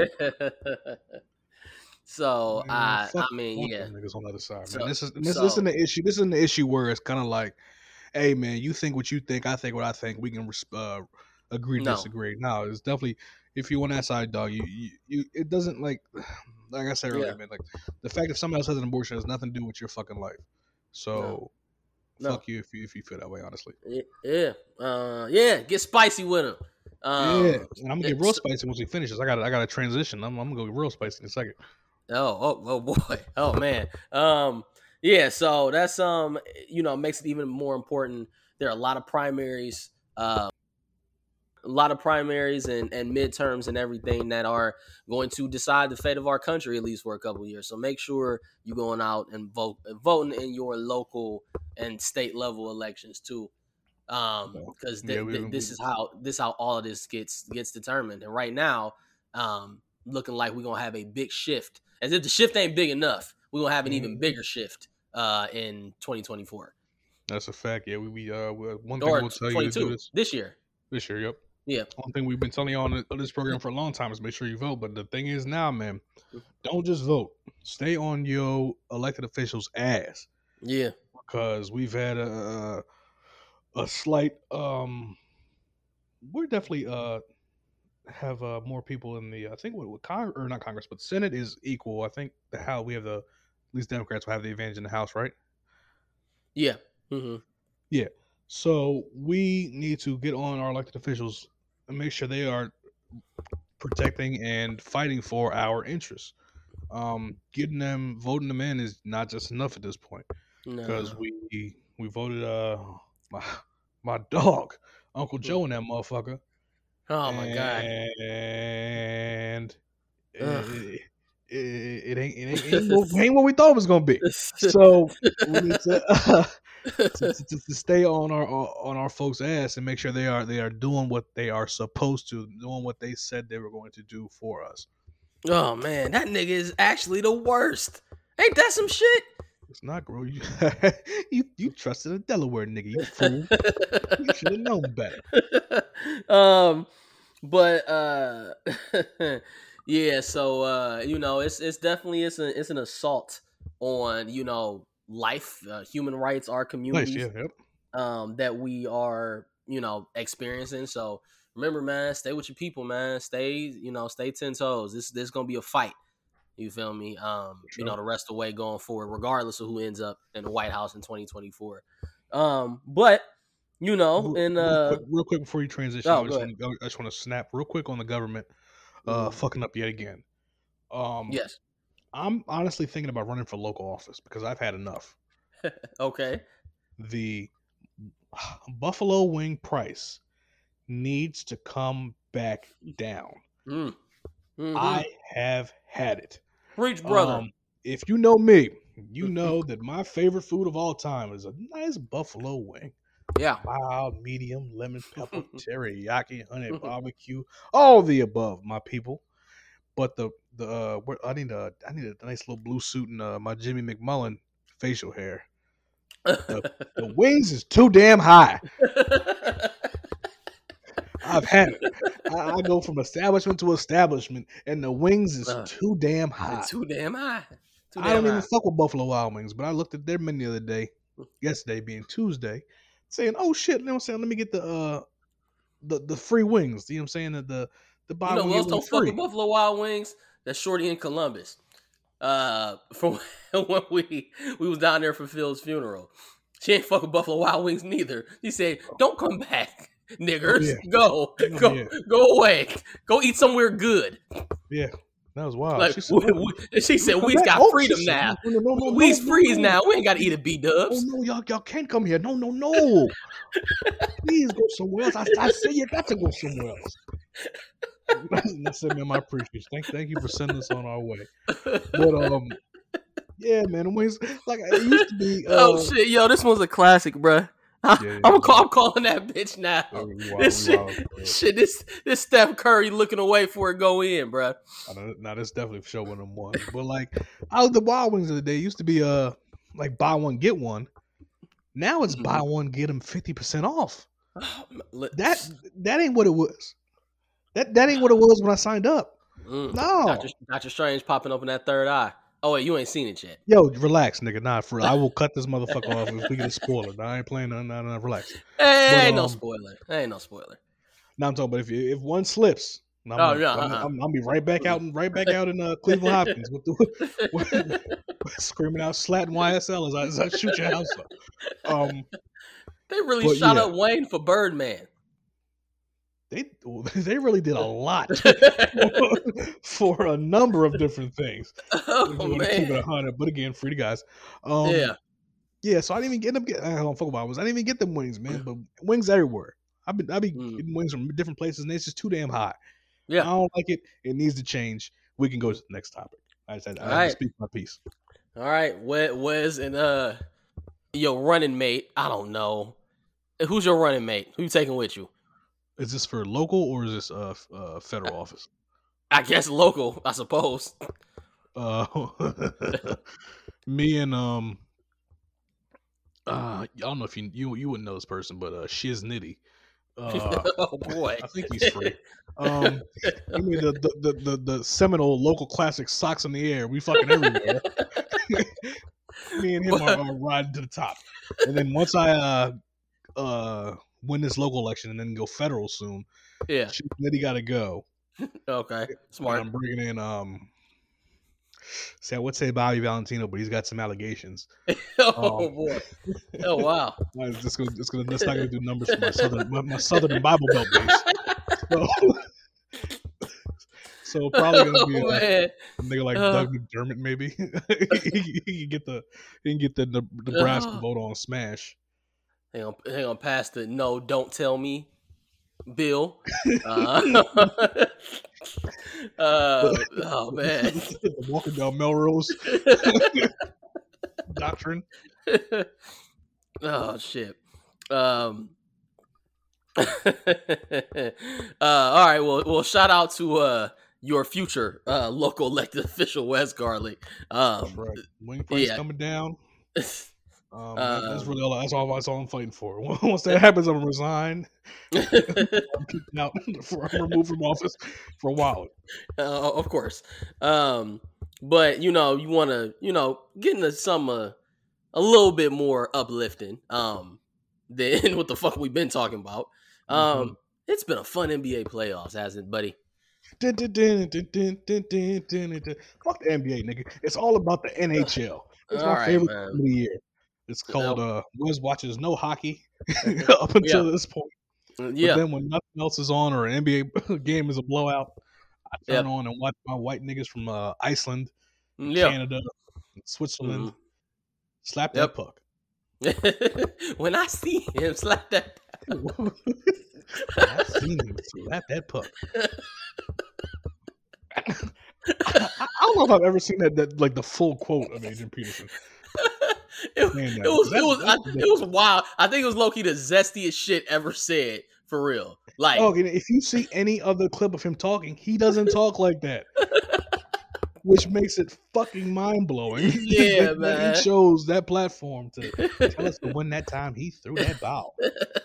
so, man, uh, fuck, I mean, yeah. Niggas on the other side, so, man. This is this, so, this isn't the issue. This isn't the issue where it's kind of like hey man, you think what you think, I think what I think. We can uh, agree to No, disagree. No, it's definitely if you on that side, dog. You, you, you it doesn't like like I said earlier, yeah, man. Like the fact that somebody else has an abortion has nothing to do with your fucking life. no, So no. fuck you if you if you feel that way, honestly. Yeah, uh, yeah. Get spicy with him. Yeah, Um, and I'm gonna get real spicy once he finishes. I got I got to transition. I'm, I'm gonna go real spicy in a second. Oh, oh, oh boy. Oh man. Um, yeah, so that's um, you know, makes it even more important. There are a lot of primaries, uh, a lot of primaries and, and midterms and everything that are going to decide the fate of our country at least for a couple of years. So make sure you're going out and vote, voting in your local and state level elections too. Um, because th- Yeah, we, th- we, this is how this how all of this gets gets determined. And right now, um, looking like we're gonna have a big shift. As if the shift ain't big enough, we're gonna have an even bigger shift uh in twenty twenty-four. That's a fact. Yeah, we, we uh one thing Or we'll tell you to do twenty-two this this year. this year. Yep. Yeah. One thing we've been telling you on this program for a long time is make sure you vote. But the thing is now, man, don't just vote. Stay on your elected officials' ass. Yeah. Because we've had a a slight um we're definitely uh have uh more people in the I think what, what Congress or not Congress but Senate is equal. I think the how we have the at least Democrats will have the advantage in the House, right? Yeah. Mm-hmm. Yeah. So we need to get on our elected officials and make sure they are protecting and fighting for our interests. Um, getting them, voting them in is not just enough at this point because No. we we voted uh my my dog Uncle Joe in that motherfucker. Oh my god. And Ugh. it, it, it ain't it ain't, ain't, what, ain't what we thought it was gonna be. So we need to. Uh, To, to, to stay on our on our folks' ass and make sure they are they are doing what they are supposed to, doing what they said they were going to do for us. Oh man, that nigga is actually the worst. Ain't that some shit? It's not, bro. You you, you trusted a Delaware nigga, you fool. You should have known better. um, but uh, yeah. So uh, you know, it's it's definitely it's a, it's an assault on you know. life, uh, human rights, our communities, nice, yeah, yep. um, that we are, you know, experiencing. So remember, man, stay with your people, man. Stay, you know, stay ten toes. This this gonna be a fight. You feel me? Um, sure. You know, the rest of the way going forward, regardless of who ends up in the White House in twenty twenty-four. Um, but you know, and uh, real quick, real quick before you transition, oh, I, just wanna, I just want to snap real quick on the government, uh, mm-hmm. fucking up yet again. Um, yes. I'm honestly thinking about running for local office because I've had enough. Okay. The buffalo wing price needs to come back down. Mm. Mm-hmm. I have had it. Preach, brother. Um, if you know me, you know that my favorite food of all time is a nice buffalo wing. Yeah. Mild, medium, lemon pepper, teriyaki, honey barbecue, all the above, my people. But the the uh, where, I need a I need a nice little blue suit and uh, my Jimmy McMullen facial hair. The, the wings is too damn high. I've had it. I, I go from establishment to establishment, and the wings is uh, too damn high. Too damn high. Too damn I don't high. even fuck with Buffalo Wild Wings, but I looked at their menu the other day, yesterday being Tuesday, saying, "Oh shit!" You know what I'm saying? Let me get the uh, the the free wings. You know what I'm saying? The the, the buy you know, one, we also don't free. fuck with Buffalo Wild Wings. That's Shorty in Columbus. Uh, from when we we was down there for Phil's funeral, she ain't fucking Buffalo Wild Wings neither. She said, "Don't come back, niggers. Oh, yeah. Go, oh, go, yeah. go away. Go eat somewhere good." Yeah, that was wild. Like, she said, we, we, she said "We's got oh, freedom said, now. No, no, no, We's no, freeze no, no. now. We ain't got to eat a B Dubs. Oh no, y'all, y'all can't come here. No, no, no. Please go somewhere else. I, I say you got to go somewhere else." That's it, man. My appreciation. Thank, thank you for sending us on our way. But um, yeah, man. Always like it used to be. Uh, oh shit, yo, this one's a classic, bro. I, yeah, yeah, I'm, call, I'm calling that bitch now. Yeah, wild, this shit, wild, shit, this this Steph Curry looking away for it go in, bro. Now this definitely for sure one of them ones. But like, out of the Wild Wings of the day, it used to be uh like buy one get one. Now it's mm-hmm. buy one get them fifty percent off. that that ain't what it was. That that ain't what it was when I signed up. Mm. No, Doctor, Doctor Strange popping open that third eye. Oh wait, you ain't seen it yet. Yo, relax, nigga. Nah, for I will cut this motherfucker off if we get a spoiler. Nah, I ain't playing. Nah, nah, nah, relax. Hey, But, ain't no um, spoiler. Ain't no spoiler. Now I'm talking about if you, if one slips, I'm Oh gonna, no, I'm, uh-uh. I'm, I'm be right back out and right back out in uh, Cleveland Hopkins with the with, screaming out slat and Y S L as I, as I shoot your house up. Um, they really but shot yeah. up Wayne for Birdman. They they really did a lot for a number of different things. Oh If you want to man, keep it a hundred, but again, free to guys. Um, yeah. yeah. So I didn't even get them. Get, I don't fuck about was I didn't even get them wings, man. But wings everywhere. I've been I be Mm. getting wings from different places, and it's just too damn high. Yeah. I don't like it. It needs to change. We can go to the next topic. I just had, I had right. to speak my piece. All right, Wes and uh, your running mate. I don't know. Who's your running mate? Who you taking with you? Is this for local or is this uh, uh federal office? I guess local, I suppose. Uh, me and um, uh, I don't know if you you you wouldn't know this person, but uh, Shiz Nitty. Uh, oh boy, I think he's free. Um, give me the the, the the the seminal local classic Socks in the Air. We fucking everywhere. Me and him are, are riding to the top, and then once I uh uh win this local election and then go federal soon, yeah, Shiz Nitty got to go. Okay, smart. And I'm bringing in um. See, I would say Bobby Valentino, but he's got some allegations. oh um, boy! Oh wow! It's just gonna, it's gonna, that's not gonna do numbers for my southern, my, my southern and Bible Belt base. So, so probably gonna be oh, a, a nigga like uh, Doug McDermott, maybe. he, he can get the, he can get the, the Nebraska uh, vote on Smash. Hang on, hang on, past the no, don't tell me, Bill. Uh, uh, oh man, the walking down Melrose doctrine. Oh shit. Um. uh, all right. Well, well. Shout out to uh your future uh local elected official, Wes Garlick. Um, That's right. Wing price yeah. coming down. Um, Um, that's really all. That's all. That's all I'm fighting for. Once that happens, I'm gonna resign. I'm kicking out. I'm removed from office for a while. Uh, of course. Um, but you know, you want to, you know, get into some uh, a little bit more uplifting. Um, than what the fuck we've been talking about. Um, mm-hmm. It's been a fun N B A playoffs, hasn't it, buddy? Dun, dun, dun, dun, dun, dun, dun, dun, dun. Fuck the N B A, nigga. It's all about the N H L. It's all my right, favorite man. Of the year. It's called uh, Wes watches no hockey up until yeah. this point. Yeah. But then when nothing else is on or an N B A game is a blowout, I turn yep. on and watch my white niggas from uh, Iceland, yep. Canada, Switzerland mm-hmm. slap yep. that puck. When I see him slap that when I see him slap that puck. I, I don't know if I've ever seen that, that like the full quote of Adrian Peterson. It, Man, it was it was I, it was wild. I think it was low-key the zestiest shit ever said, for real. Like, oh, if you see any other clip of him talking, he doesn't talk like that, which makes it fucking mind blowing. Yeah, that, man. That he chose that platform to tell us to win that time he threw that ball.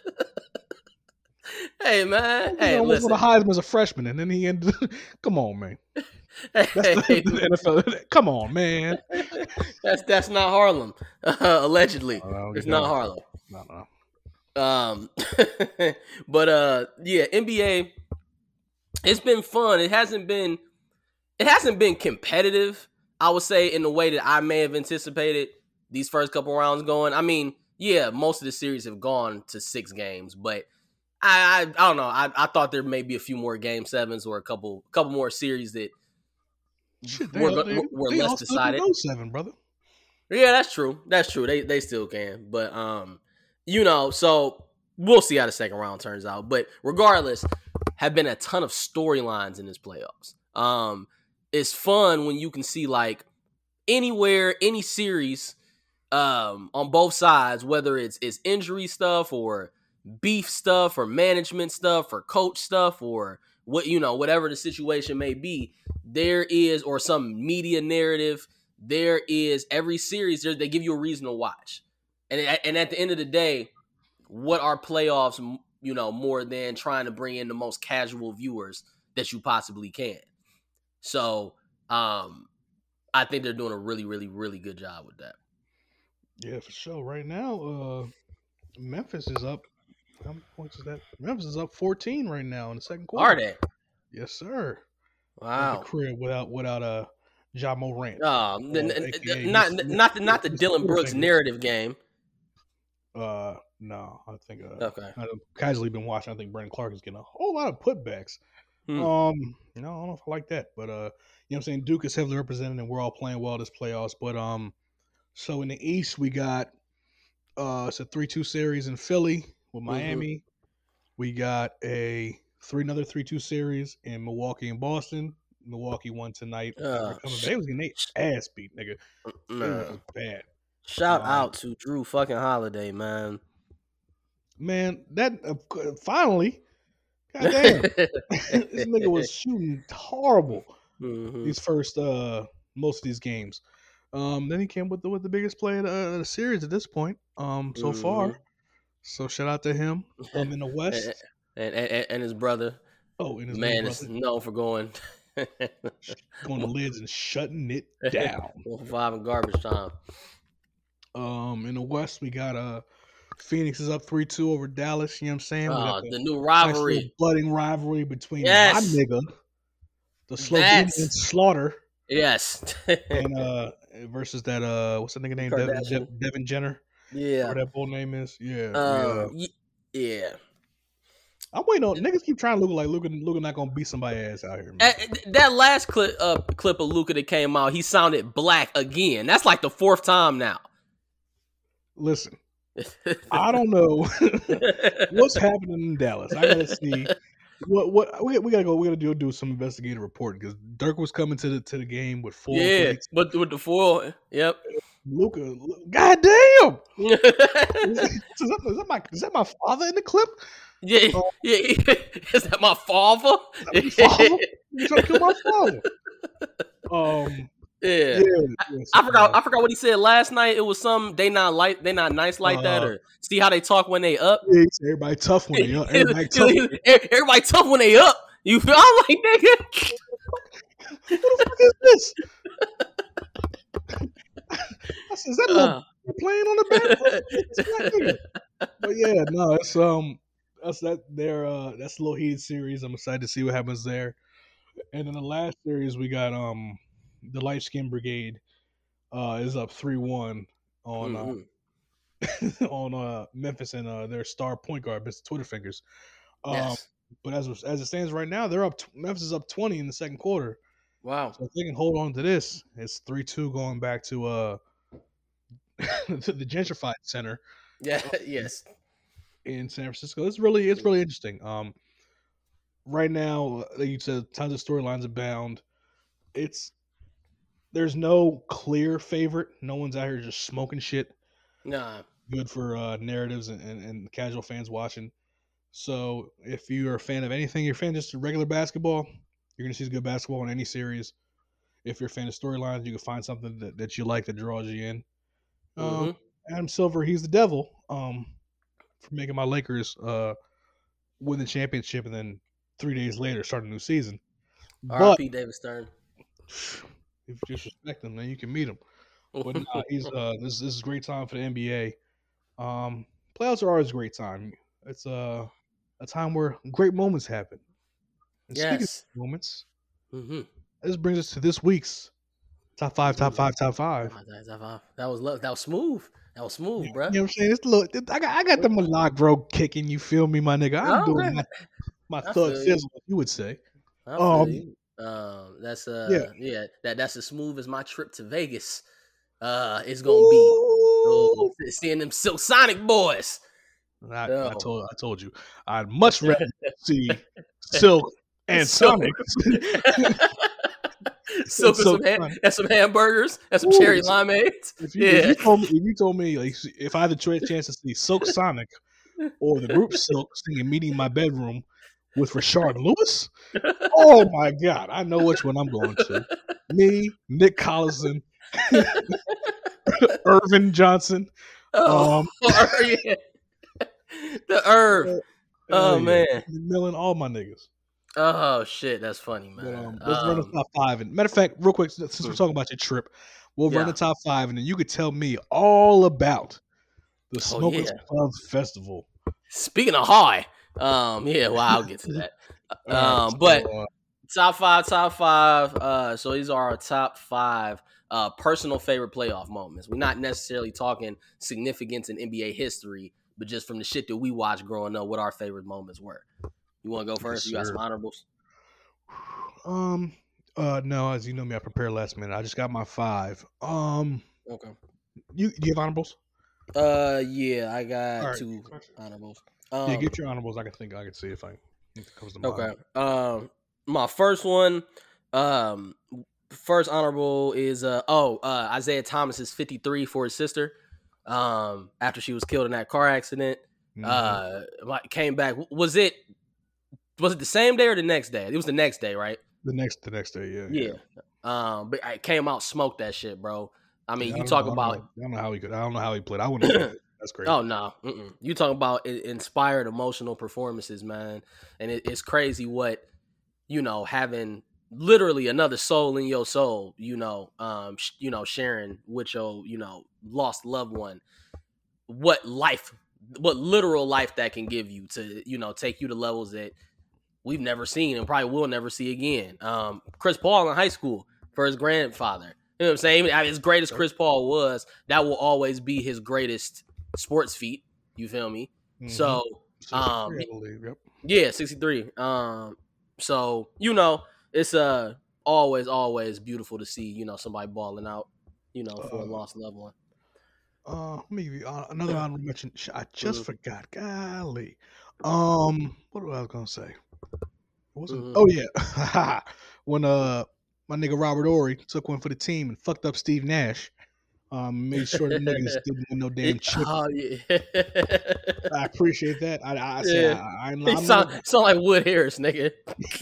Hey, man. He hey, almost listen. won a Heisman as a freshman, and then he ended. Come on, man. That's hey, the, the N F L. Come on, man. That's that's not Harlem. Uh, allegedly, no, it's no. not Harlem. No, no. Um, but uh, yeah, N B A. It's been fun. It hasn't been. It hasn't been competitive. I would say in the way that I may have anticipated these first couple rounds going. I mean, yeah, most of the series have gone to six games, but I I, I don't know. I, I thought there may be a few more game sevens or a couple couple more series that. Shit, they, we're, they, we're they less all decided. Go seven, brother. Yeah, that's true. That's true. They they still can, but um, you know, so we'll see how the second round turns out. But regardless, have been a ton of storylines in this playoffs. Um, it's fun when you can see like anywhere, any series, um, on both sides, whether it's it's injury stuff or beef stuff or management stuff or coach stuff or what you know, whatever the situation may be. There is, or some media narrative, there is every series, they give you a reason to watch. And, and at the end of the day, what are playoffs, you know, more than trying to bring in the most casual viewers that you possibly can. So, um, I think they're doing a really, really, really good job with that. Yeah, for sure. Right now, uh, Memphis is up. How many points is that? Memphis is up fourteen right now in the second quarter. Are they? Yes, sir. At the Wow. crib without without a Ja Morant. Oh, Uh, n- n- aka not Mister not the not the Mister Dylan Brooks Butterfingers. narrative game. Uh, no, I think uh, Okay. I've casually been watching. I think Brandon Clark is getting a whole lot of putbacks. Hmm. Um, you know, I don't know if I like that, but uh, you know what I'm saying? Duke is heavily represented and we're all playing well this playoffs. But um, so in the East we got uh, it's a three two series in Philly with Miami. Mm-hmm. We got a three another three two series in Milwaukee and Boston. Milwaukee won tonight. Uh, coming back. They was getting their ass beat, nigga. nah. It was bad. Shout Um, out to Drew fucking Holiday, man. Man, that uh, finally, goddamn, this nigga was shooting horrible Mhm. these first uh most of these games. Um, then he came with the with the biggest play of the, uh, the series at this point. Um, so Mhm. far. So shout out to him. Um, in the West. And, and, and his brother, Oh, and his man, little is brother known for going going to lids and shutting it down. one for five in garbage time. Um, in the West, we got uh Phoenix is up three two over Dallas. You know what I'm saying? We Uh, got the, the new nice rivalry. little budding rivalry between Yes. my nigga, the Slovenian That's- Slaughter, Yes. and uh versus that uh what's that nigga name? Devin, Kardashian. Dev- Devin Jenner. yeah. Whatever that bull name is. Yeah. we, Um, uh, y- yeah. I'm waiting on niggas keep trying to look like Luka Luka not gonna beat somebody's ass out here, man. Uh, that last clip, uh, clip of Luka that came out, he sounded black again. That's like the fourth time now. Listen, I don't know what's happening in Dallas. I gotta see what what we, we gotta go. We gotta do do some investigative reporting because Dirk was coming to the to the game with four yeah, plates. but with the foil, yep. Luka, goddamn! Is that, is that my is that my father in the clip? Yeah, Oh. yeah. Is that my father? My father? You trying to kill my father? Um, yeah. yeah, yeah, I forgot. I forgot what he said last night. It was some they not like they not nice like that, Uh, or see how they talk when they up. Yeah, he said everybody tough when they up. Everybody tough. Everybody tough when they up. You feel? I'm like, nigga. Who the fuck is this? I said, is that little Uh, playing on the back? But yeah, no, it's um, that's that. Their uh, that's a little heated series. I'm excited to see what happens there. And in the last series, we got um, the Light Skin Brigade uh is up three one on mhm. uh, on uh Memphis and uh their star point guard, Mister Twitterfingers. Um, Yes. but as as it stands right now, they're up. Memphis is up twenty in the second quarter. Wow. So if they can hold on to this, it's three two going back to uh to the gentrified center Yeah. Yes. in San Francisco. It's really it's really interesting. Um, right now, like you said, tons of storylines abound. It's there's no clear favorite. No one's out here just smoking shit. Nah. Good for uh, narratives and, and, and casual fans watching. So if you're a fan of anything, you're a fan of just regular basketball, you're gonna see good basketball in any series. If you're a fan of storylines, you can find something that, that you like that draws you in. Um, Mhm. Adam Silver, he's the devil. Um, for making my Lakers uh win the championship and then three days later start a new season. R But P David Stern. if you disrespect him, then you can meet him. But nah, he's uh this this is a great time for the N B A. Um, playoffs are always a great time. It's uh, a time where great moments happen. And speaking Yes. of moments, Mm-hmm. this brings us to this week's top five, top five, top five. That was love. That was smooth. That was smooth, You bro. know what I'm saying? It's a little, I got I got the Milagro kicking. You feel me, my nigga? I'm Oh, doing man. my, my I thug feel you. sizzle, you would say. I feel Um, you. Um, that's uh, yeah. yeah, that that's as smooth as my trip to Vegas. Uh, is gonna be. Oh, Ooh. seeing them Silk Sonic boys. I, I No. told I told you I'd much rather see Silk and Silk. Sonic. Silk and Silk some, ha- Sonic. and some hamburgers and some Ooh. cherry limeades. If you, if Yeah. you told me, if you told me, like, if I had the choice chance to see Silk Sonic or the group Silk singing "Meeting in My Bedroom" with Rashard Lewis, oh my God, I know which one I'm going to. Me, Nick Collison, Irvin Johnson. Oh, Um, yeah. The herb. hell Oh yeah. man. McMillan, all my niggas. Oh shit, that's funny, But man. um, let's run the Um, top five. And matter of fact, real quick, since we're hmm, talking about your trip, we'll run the yeah. top five, and then you could tell me all about the Oh Smokers yeah. Club Festival. Speaking of high, um, yeah, well, I'll get to that. All right, Um, but so uh, top five, top five. Uh, so these are our top five uh personal favorite playoff moments. We're not necessarily talking significance in N B A history, but just from the shit that we watched growing up, what our favorite moments were. You want to go yes, first? You got some sir. honorables? Um, uh, no, as you know me, I prepare last minute. I just got my five. Um, Okay. you do you have honorables? Uh, yeah, I All got right. two honorables. Yeah, Um, get your honorables. I can think. I can see if I if it comes to mind. okay. Um, my first one, um, first honorable is uh oh uh Isaiah Thomas's fifty-three for his sister, um, after she was killed in that car accident. Mm-hmm. Uh, like, came back. Was it was it the same day or the next day? It was the next day, right? The next, the next day, yeah, Yeah. yeah. Um, but I came out, smoked that shit, bro. I mean, Yeah, I you don't know. talk I don't know. about I don't know how he could. I don't know how he played. I wouldn't have played it. That's crazy. oh no, mm-mm. You talking about i- inspired emotional performances, man, and it, it's crazy what you know having literally another soul in your soul, you know, um, sh- you know, sharing with your you know lost loved one, what life, what literal life that can give you to you know take you to levels that we've never seen and probably will never see again. Um, Chris Paul in high school for his grandfather. You know what I'm saying? Even as great as Chris Paul was, that will always be his greatest sports feat. You feel me? Mm-hmm. So, um, sixty-three, I believe. Yep. yeah, sixty-three. Um, so you know, it's uh always, always beautiful to see you know somebody balling out, you know, for a Uh, lost loved one. uh, maybe uh, another honorable mention. Sh- I just Mm-hmm. forgot. Golly. Um, what was I gonna say? It wasn't. Mm-hmm. Oh yeah, when uh my nigga Robert Ory took one for the team and fucked up Steve Nash. Um, made sure them niggas didn't win no Yeah, damn chip. oh yeah. I appreciate that. I, I say Yeah. I, I, I'm, He I'm not sound, sound like Wood Harris, nigga.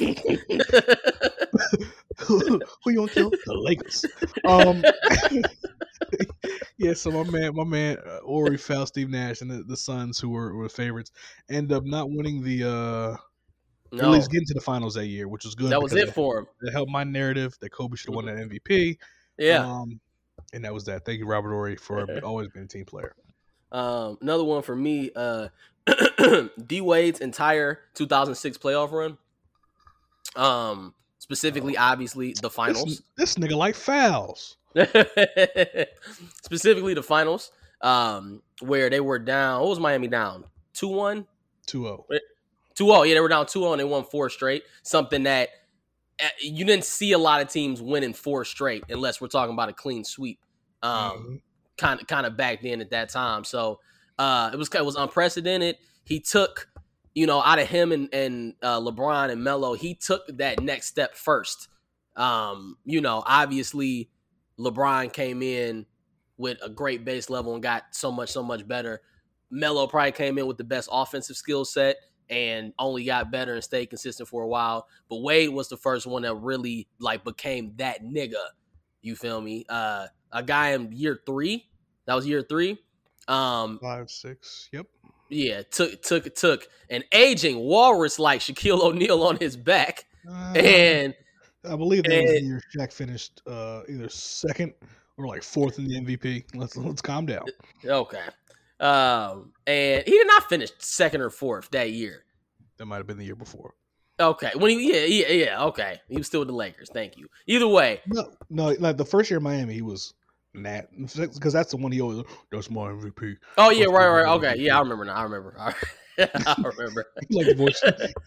who you gonna kill? The Lakers. Um, yeah. So my man, my man uh, Ori fouled Steve Nash and the, the Suns, who were, were favorites, end up not winning the, uh, or at least No, getting to the finals that year, which was good that was because it it, for him. it helped my narrative that Kobe should have won Mhm. that M V P. Yeah. Um, and that was that. Thank you, Robert Ory, for always being a team player. Um, another one for me, uh, D Wade's entire two thousand six playoff run. Um, specifically, Oh, obviously, the this, finals. this nigga like fouls. Specifically, the finals, um, where they were down. What was Miami down? two one? two oh. two oh. Yeah, they were down two oh and they won four straight. Something that uh, you didn't see a lot of teams winning four straight unless we're talking about a clean sweep. Um, Mm-hmm. kind of kind of back then at that time. So uh, it was it was unprecedented. He took, you know, out of him and and uh, LeBron and Melo, he took that next step first. Um, you know, obviously LeBron came in with a great base level and got so much so much better. Melo probably came in with the best offensive skill set and only got better and stayed consistent for a while. But Wade was the first one that really like became that nigga. You feel me? Uh, a guy in year three. That was year three. Um, Five, six. Yep. yeah, took took took an aging walrus like Shaquille O'Neal on his back, Uh, and I believe that was the and year Shaq finished uh, either second or like fourth in the M V P. Let's let's calm down. okay, um, and he did not finish second or fourth that year. That might have been the year before. Okay, when he yeah yeah yeah okay, he was still with the Lakers. Thank you. Either way, No, no, like the first year in Miami, he was Nat because that's the one he always. That's my M V P. oh yeah, That's right my right okay M V P." yeah I remember now I remember I remember. Like the voice.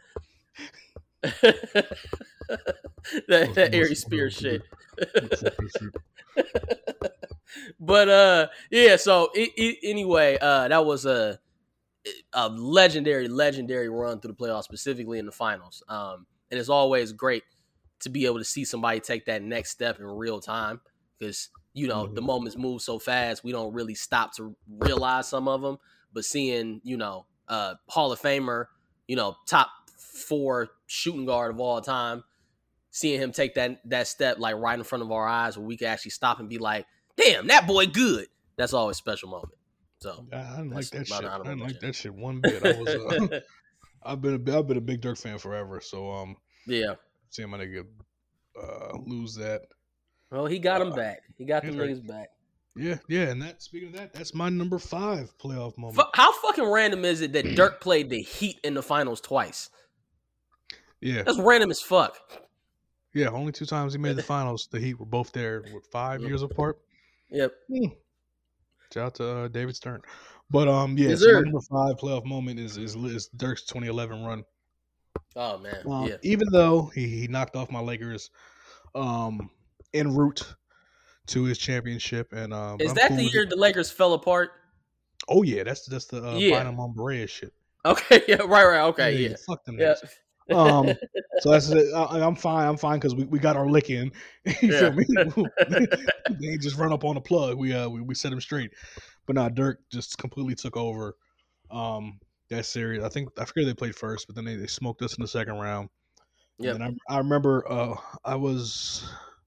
that that Aries Spears shit. But uh yeah, so it, it, anyway, uh that was a a legendary legendary run through the playoffs, specifically in the finals. Um and it's always great to be able to see somebody take that next step in real time because you know Mhm. the moments move so fast we don't really stop to realize some of them, but seeing you know uh Hall of Famer, you know top four shooting guard of all time, seeing him take that that step like right in front of our eyes where we can actually stop and be like, damn, that boy good. That's always a special moment. So I I didn't like that's that my shit. I honorable didn't like mention. that shit one bit. I was. Uh, I've been a, I've been a big Dirk fan forever. So um, Yeah. Seeing my nigga uh, lose that. Well, he got uh, him back. He got them right. niggas back. Yeah, yeah. And that speaking of that, that's my number five playoff moment. F- how fucking random is it that Dirk played the Heat in the finals twice? Yeah, that's random as fuck. Yeah, only two times he made the finals. The Heat were both there, with five years apart. Yep. Mm. Shout out to uh, David Stern. But um, yeah, yes, so my sir. number five playoff moment is is, is Dirk's twenty eleven run. Oh man, Um, yeah. Even though he, he knocked off my Lakers, um, en route to his championship, and um, is I'm that cool the with year it. the Lakers fell apart? Oh yeah, that's that's the uh, Yeah. Bynum on Berea shit. Okay, yeah, right, right, okay, yeah. yeah. Fuck them Yeah. niggas. Um, so that's it. I, I'm fine. I'm fine because we, we got our lick in. You Yeah. feel me? They ain't just run up on the plug. We uh we, we set him straight. But nah, Dirk just completely took over um that series. I think I forget they played first, but then they, they smoked us in the second round. Yep. And then I I remember uh I was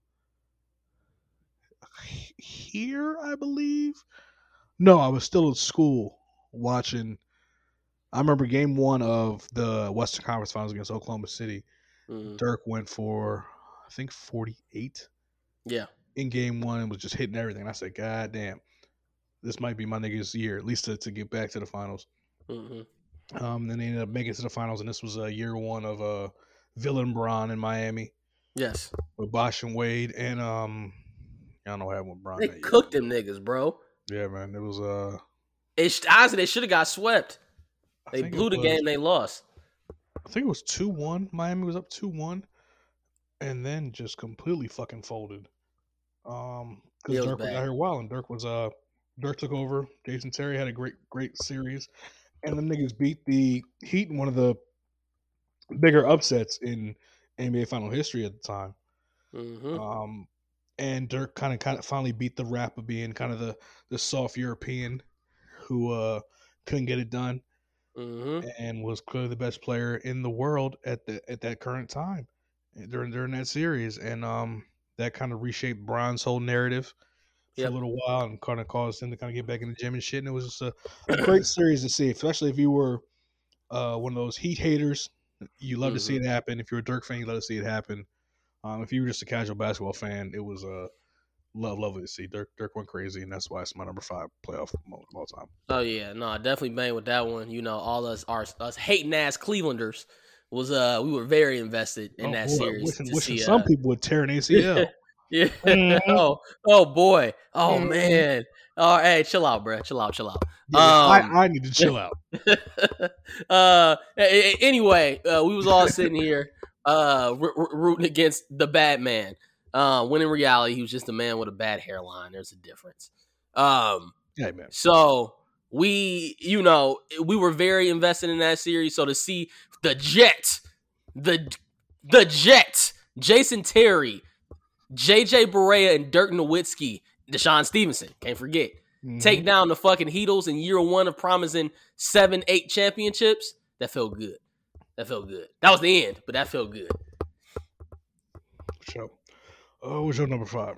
here, I believe. No, I was still in school watching. I remember game one of the Western Conference Finals against Oklahoma City. Mhm. Dirk went for, I think, forty-eight Yeah. in game one and was just hitting everything. And I said, God damn, this might be my nigga's year, at least to, to get back to the finals. Mm-hmm. Um, then they ended up making it to the finals, and this was uh, year one of uh, Villain Bron in Miami. Yes. With Bosh and Wade. And um, I don't know what happened with Bron. They that year. cooked them niggas, bro. Yeah, man. It was. Uh, it, honestly, they should have got swept. I They think blew it the was- game they lost. I think it was two one. Miami was up two one. And then just completely fucking folded. Um, Yeah, it because was Dirk was bad. out here wild, and Dirk was uh, Dirk took over. Jason Terry had a great, great series, and the niggas beat the Heat in one of the bigger upsets in N B A final history at the time. Mm-hmm. Um, and Dirk kind of, kind of finally beat the rap of being kind of the the soft European who uh couldn't get it done, Mm-hmm. and was clearly the best player in the world at the at that current time during during that series, and um. That kind of reshaped Bron's whole narrative for Yep. a little while and kind of caused him to kind of get back in the gym and shit. And it was just a, a great series to see, especially if you were uh, one of those Heat haters. You love mm-hmm. to see it happen. If you're a Dirk fan, you love to see it happen. Um, if you were just a casual basketball fan, it was uh, love, lovely to see. Dirk Dirk went crazy, and that's why it's my number five playoff moment of all time. Oh, yeah. No, I definitely bang with that one. You know, all us, our, us hating-ass Clevelanders. Was uh we were very invested in oh, that boy. series. Wishing, to wishing see, some uh, people would tear an A C L. yeah. Mm-hmm. Oh, oh boy. Oh mm-hmm. man. Oh, hey, chill out, bro. Chill out. Chill out. Yeah, um, I, I need to chill out. uh, anyway, uh, we was all sitting here, uh, r- r- rooting against the bad man. Uh, when in reality, he was just a man with a bad hairline. There's a difference. Um, yeah, man. So. We, you know, we were very invested in that series. So to see the Jets, the the Jets, Jason Terry, J J Barea, and Dirk Nowitzki, Deshaun Stevenson, can't forget, mm-hmm. take down the fucking Heatles in year one of promising seven, eight championships, that felt good. That felt good. That was the end, but that felt good. So, oh, what's your number five?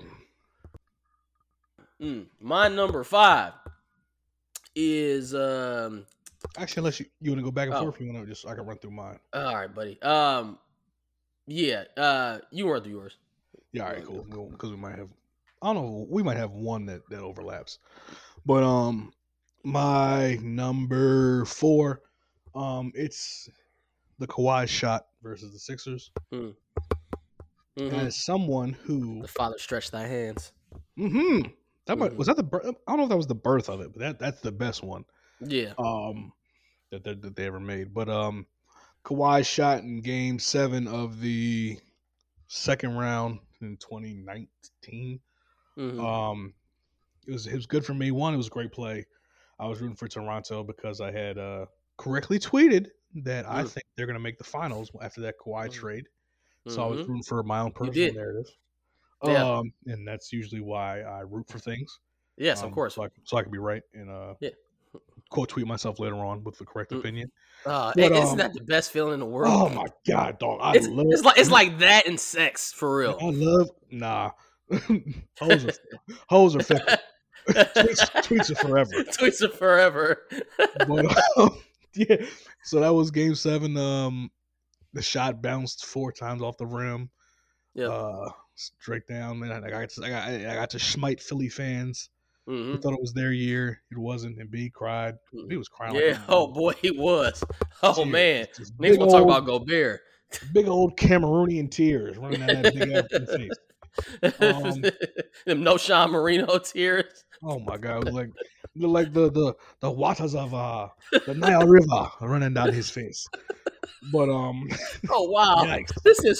Mm, my number five. Is um actually unless you, you want to go back and oh. forth, you want to just I can run through mine. All right, buddy. Um, yeah. Uh, you run through yours. Yeah, all right, cool. Because we might have, I don't know, we might have one that that overlaps. But um, my number four, um, it's the Kawhi shot versus the Sixers. Mm. Mm-hmm. As someone who the father stretched thy hands. Mm-hmm. That might, mm-hmm. was that the birth? I don't know if that was the birth of it, but that that's the best one. Yeah. Um, that that, that they ever made. But um, Kawhi shot in Game Seven of the second round in twenty nineteen. Mm-hmm. Um, it was it was good for me. One, it was a great play. I was rooting for Toronto because I had uh correctly tweeted that mm-hmm. I think they're gonna make the finals after that Kawhi mm-hmm. trade. So mm-hmm. I was rooting for my own personal narrative. Yeah. Um, and that's usually why I root for things. Yes, um, of course. So I, so I can be right and uh, yeah. quote tweet myself later on with the correct mm. opinion. Uh, but, isn't um, that the best feeling in the world? Oh my god, dog! I it's, love it's like it's like that and sex for real. I love nah. hoes are hoes are fickle. tweets, tweets are forever. Tweets are forever. but um, yeah, so that was Game Seven. Um, the shot bounced four times off the rim, Yep. uh, straight down. And I got to, I got I got to smite Philly fans. Mm-hmm. They thought it was their year. It wasn't. And B cried. Mm-hmm. B was crying. Yeah. Like oh boy, he was. Oh tears. man. Just Niggas big gonna talk old- about Gobert. Big old Cameroonian tears running down that big African face. Um, Them no Sean Marino tears. Oh my god, it was like like the the the waters of uh the Nile River running down his face. But um, Oh wow, yikes. this is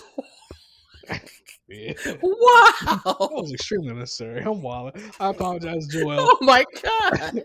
Yeah. wow. That was extremely unnecessary. I'm wild. I apologize, Joel. Oh my god,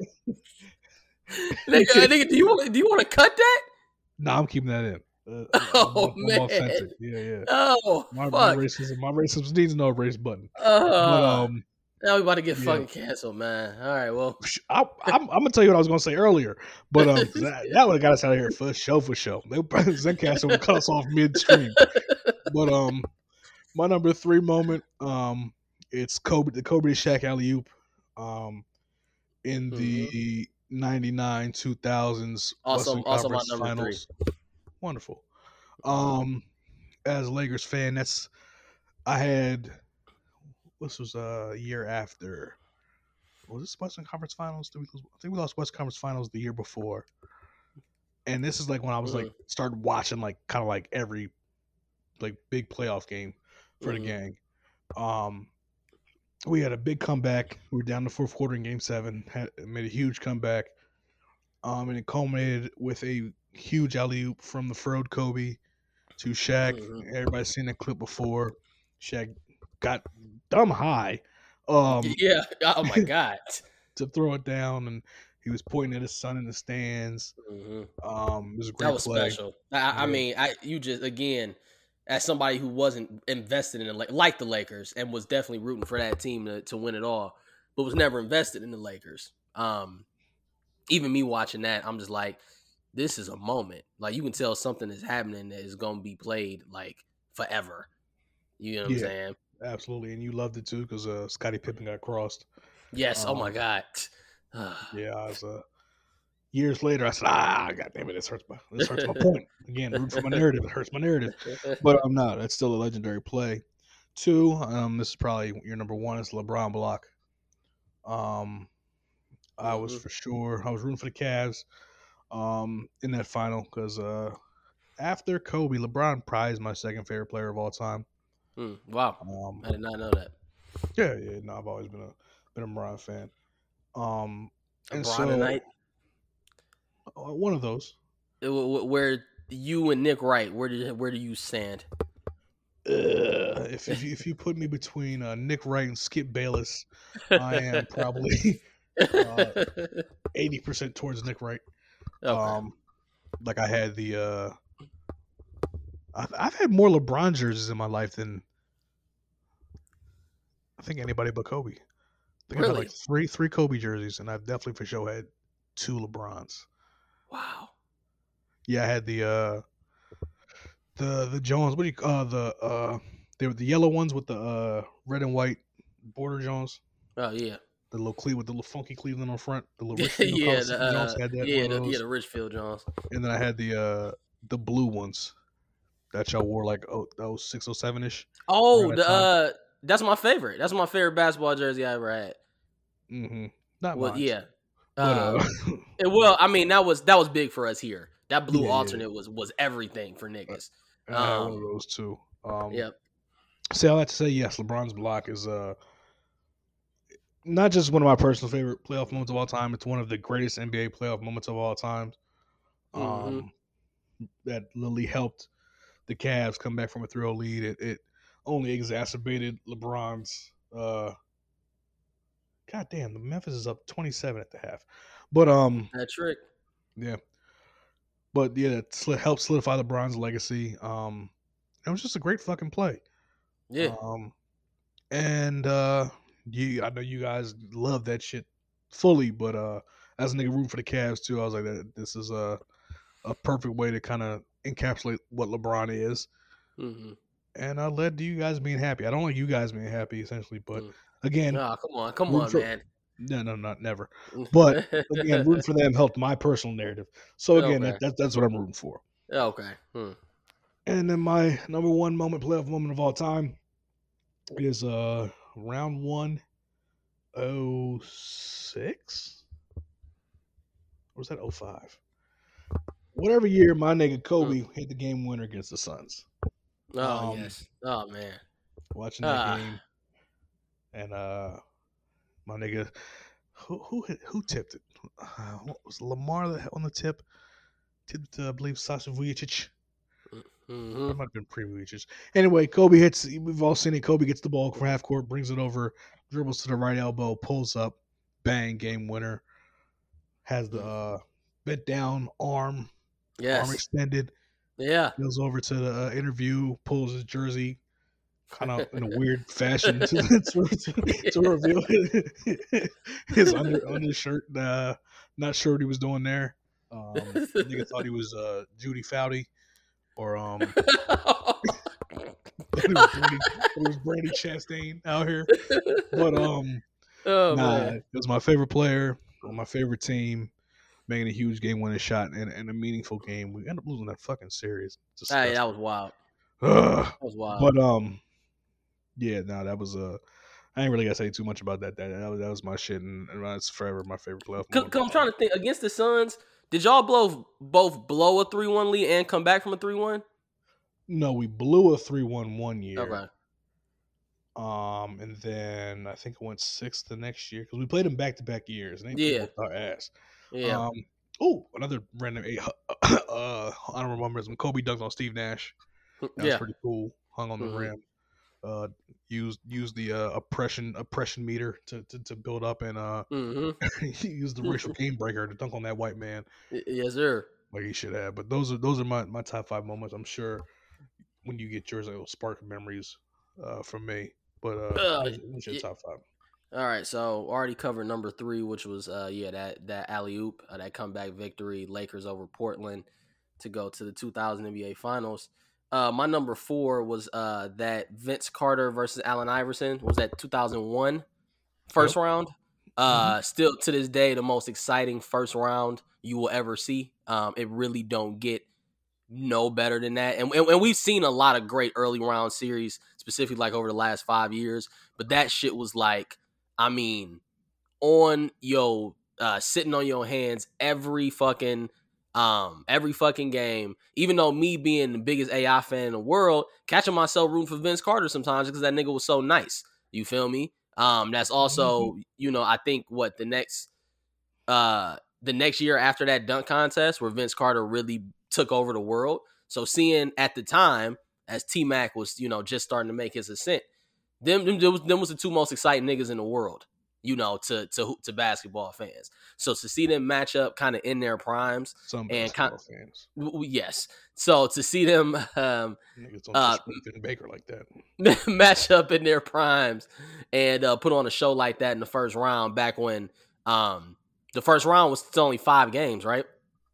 nigga, nigga, do you want do you want to cut that? No, nah, I'm keeping that in. Uh, Oh, I'm, I'm man. authentic. Yeah, yeah. Oh My, my fuck. racism, my racism needs no erase button. Uh, But um, now we about to get yeah. fucking canceled, man. All right, well, I, I'm, I'm gonna tell you what I was gonna say earlier, but um, that, that would have got us out of here for show for show. They Zencastr would cut us off midstream. But um, my number three moment, um, it's Kobe, the Kobe to Shaq alley oop, um, in the ninety-nine two thousands also, Western also my Conference number Finals. three. Wonderful. Um, as a Lakers fan, that's I had. This was a year after. Was this Western Conference Finals? Did we lose? I think we lost Western Conference Finals the year before. And this is like when I was Mhm. like started watching like kind of like every like big playoff game for Mhm. the gang. Um, we had a big comeback. We were down the fourth quarter in Game Seven. Had made a huge comeback. Um, and it culminated with a huge alley oop from the Froed Kobe to Shaq. Mhm. Everybody's seen that clip before. Shaq got dumb high. Um, Yeah. Oh my god. to throw it down, and he was pointing at his son in the stands. Mhm. Um, it was a great That was play. special. I, I Yeah. mean, I you just again, as somebody who wasn't invested in it, like like the Lakers, and was definitely rooting for that team to, to win it all, but was never invested in the Lakers. Um, even me watching that, I'm just like, this is a moment. Like you can tell something is happening that is going to be played like forever. You know what Yeah. I'm saying? Absolutely, and you loved it too because uh, Scottie Pippen got crossed. Yes. oh my Um, god. Yeah, I was uh, years later. I said, "Ah, God damn it, this hurts my this hurts my point again. Root for my narrative. It hurts my narrative." But I'm not. That's still a legendary play. Two, um, this is probably your number one. It's LeBron block. Um, I was Mhm. for sure. I was rooting for the Cavs, um, in that final because uh, after Kobe, LeBron probably is my second favorite player of all time. Hmm, wow. Um, I did not know that. yeah, yeah. No, I've always been a been a LeBron fan. Um, and LeBron so tonight. uh, one of those. It- wh- wh- Where you and Nick Wright, where did where do you stand? Uh, if if you, if you put me between uh, Nick Wright and Skip Bayless, I am probably eighty percent towards Nick Wright. Okay. Um, like I had the uh, I've, I've had more LeBron jerseys in my life than I think anybody but Kobe. I think I've had Really? like three three Kobe jerseys, and I've definitely for sure had two LeBrons. Wow. Yeah, I had the uh, the the Jones. What do you uh the uh they were the yellow ones with the uh red and white border Jones. Oh yeah. The little Cle with the little funky Cleveland on front. The little Richfield yeah. Coliseum The, Jones uh, had that. yeah. one The, of yeah. those. The Richfield Jones. And then I had the uh the blue ones that y'all wore like oh oh six oh seven ish. Oh, Around that the time. uh, that's my favorite. That's my favorite basketball jersey I ever had. Mm-hmm. Not Well, mine. yeah. But Uh, uh, it- well, I mean, that was that was big for us here. That blue Yeah, yeah, alternate was was everything for niggas. I had one um, of those too. Um, Yep. See, I like to say yes. LeBron's block is uh not just one of my personal favorite playoff moments of all time. It's one of the greatest N B A playoff moments of all time. Um, Mhm. that literally helped the Cavs come back from a three oh lead. It, it only exacerbated LeBron's. Uh, God damn, the Memphis is up twenty-seven at the half. But um, That trick. yeah, but yeah, it sli- helped solidify LeBron's legacy. Um, it was just a great fucking play. Yeah. Um, and uh, you, I know you guys love that shit fully, but uh, as a nigga rooting for the Cavs too, I was like, that this is a a perfect way to kind of encapsulate what LeBron is. Mm-hmm. And I led to you guys being happy. I don't like you guys being happy, essentially, but Mm. again, Oh, come on, come root on, for- man. no, no, not never. But again, rooting for them helped my personal narrative. So again, Okay. that, that, that's what I'm rooting for. okay. Hmm. And then my number one moment, playoff moment of all time, is uh round one oh six? Or was that oh five? Whatever year my nigga Mm. Kobe hit the game winner against the Suns. Oh Um, yes. Oh man. watching that Ah. game, and uh, my nigga, who who hit, who tipped it? Uh, what was Lamar that on the tip? Tipped, uh, I believe, Sasha Vujicic. Mm-hmm. That might have been pre Vujicic. Anyway, Kobe hits. We've all seen it. Kobe gets the ball from half court, brings it over, dribbles to the right elbow, pulls up, bang, game winner. Has the uh, bent down arm, Yes. arm extended. Yeah. Goes over to the uh, interview, pulls his jersey, kind of in a weird fashion to, to, to reveal his under undershirt. Uh, not sure what he was doing there. Um, nigga thought he was uh, Judy Foudy, or um, it was Brady, it was Brady Chastain out here. But um, Oh nah, man. it was my favorite player on my favorite team, making a huge game-winning shot in, in a meaningful game. We ended up losing that fucking series. Hey, that was wild. Ugh. That was wild. But um, yeah, no, that was uh, I ain't really gotta say too much about that. That that was, that was my shit, and, and that's forever my favorite playoff. Cause, cause I'm trying to think. Against the Suns, did y'all blow both blow a three one lead and come back from a three one? No, we blew a three one one year. Okay. Um, and then I think it went six the next year because we played them back to back years, and they Yeah. whooped our ass. Yeah. Um. Oh, another random uh honorable members when Kobe dunked on Steve Nash. That yeah. was pretty cool. Hung on the Mhm. rim. Uh, used used the uh, oppression oppression meter to, to, to build up, and uh, Mm-hmm. he used the racial game breaker to dunk on that white man Yes, sir. like he should have. But those are those are my, my top five moments. I'm sure when you get yours, it'll spark memories uh, from me. But uh, Uh, what's, what's your yeah. top five? All right, so already covered number three, which was uh yeah that that alley oop, uh, that comeback victory, Lakers over Portland to go to the two thousand N B A Finals. Uh, my number four was uh that Vince Carter versus Allen Iverson. Was that two thousand one first Yep. round? Uh, still to this day the most exciting first round you will ever see. Um, it really don't get no better than that. And, and, and we've seen a lot of great early round series, specifically like over the last five years. But that shit was like, I mean, on yo, uh, sitting on your hands every fucking, um, every fucking game. Even though me being the biggest A I fan in the world, catching myself rooting for Vince Carter sometimes because that nigga was so nice. You feel me? Um, that's also, you know, I think what the next, uh, the next year after that dunk contest where Vince Carter really took over the world. So seeing at the time as T-Mac was, you know, just starting to make his ascent, them, them, them, was, them was the two most exciting niggas in the world, you know, to to to basketball fans. So to see them match up kind of in their primes, Some and basketball kind, fans. w- w- yes. So to see them um, Niggas don't uh, disrespect Vin Baker like that. match up in their primes and uh, put on a show like that in the first round, back when um, the first round was still only five games, right?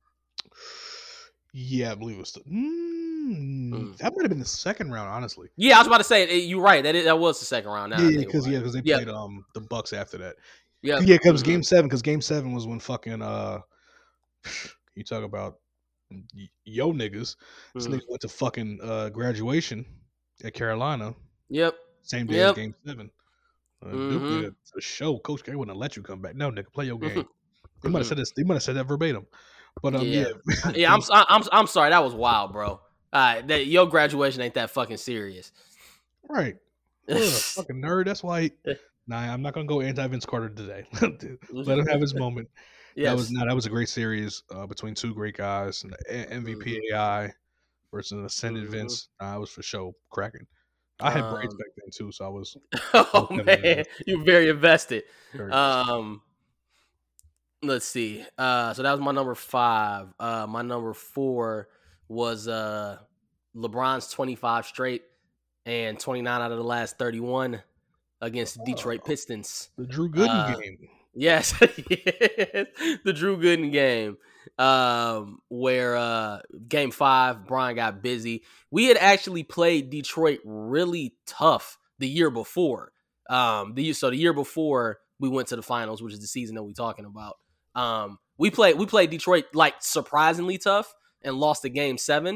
Yeah, I believe it was. The, mm, Mm. That might have been the second round, honestly. Yeah, I was about to say you're right. That is, that was the second round. Now I Yeah, think because about yeah, it. because they Yep. played um the Bucks after that. Yep. Yeah, because Mhm. game seven, because game seven was when fucking uh, you talk about y- yo niggas. This Mhm. nigga went to fucking uh graduation at Carolina, Yep. same day Yep. as game seven. Uh, Duke Mhm. did a, a show. Coach K wouldn't let you come back. No, nigga, play your game. Mhm. They might have said this. They might have said that verbatim. But um, yeah, Yeah. Yeah, I'm, I'm I'm sorry. That was wild, bro. Uh, that your graduation ain't that fucking serious. right. Ugh, fucking nerd. That's why. Nah, I'm not gonna go anti Vince Carter today. Let him have his moment. Yes. That was no, that was a great series uh, between two great guys. And the M V P Mhm. A I versus an ascended Mhm. Vince. Nah, I was for sure cracking. I had braids Um, back then too, so I was. oh was man, you're very invested. Very invested. Um, let's see. Uh, so that was my number five. Uh, my number four was uh LeBron's twenty-five straight and twenty-nine out of the last thirty-one against Detroit Oh, Pistons. the Drew Gooden Uh, game. Yes, yes, the Drew Gooden game, um, where uh, game five, Brian got busy. We had actually played Detroit really tough the year before. Um, the so the year before we went to the finals, which is the season that we're talking about. Um, we played we played Detroit like surprisingly tough and lost the game seven.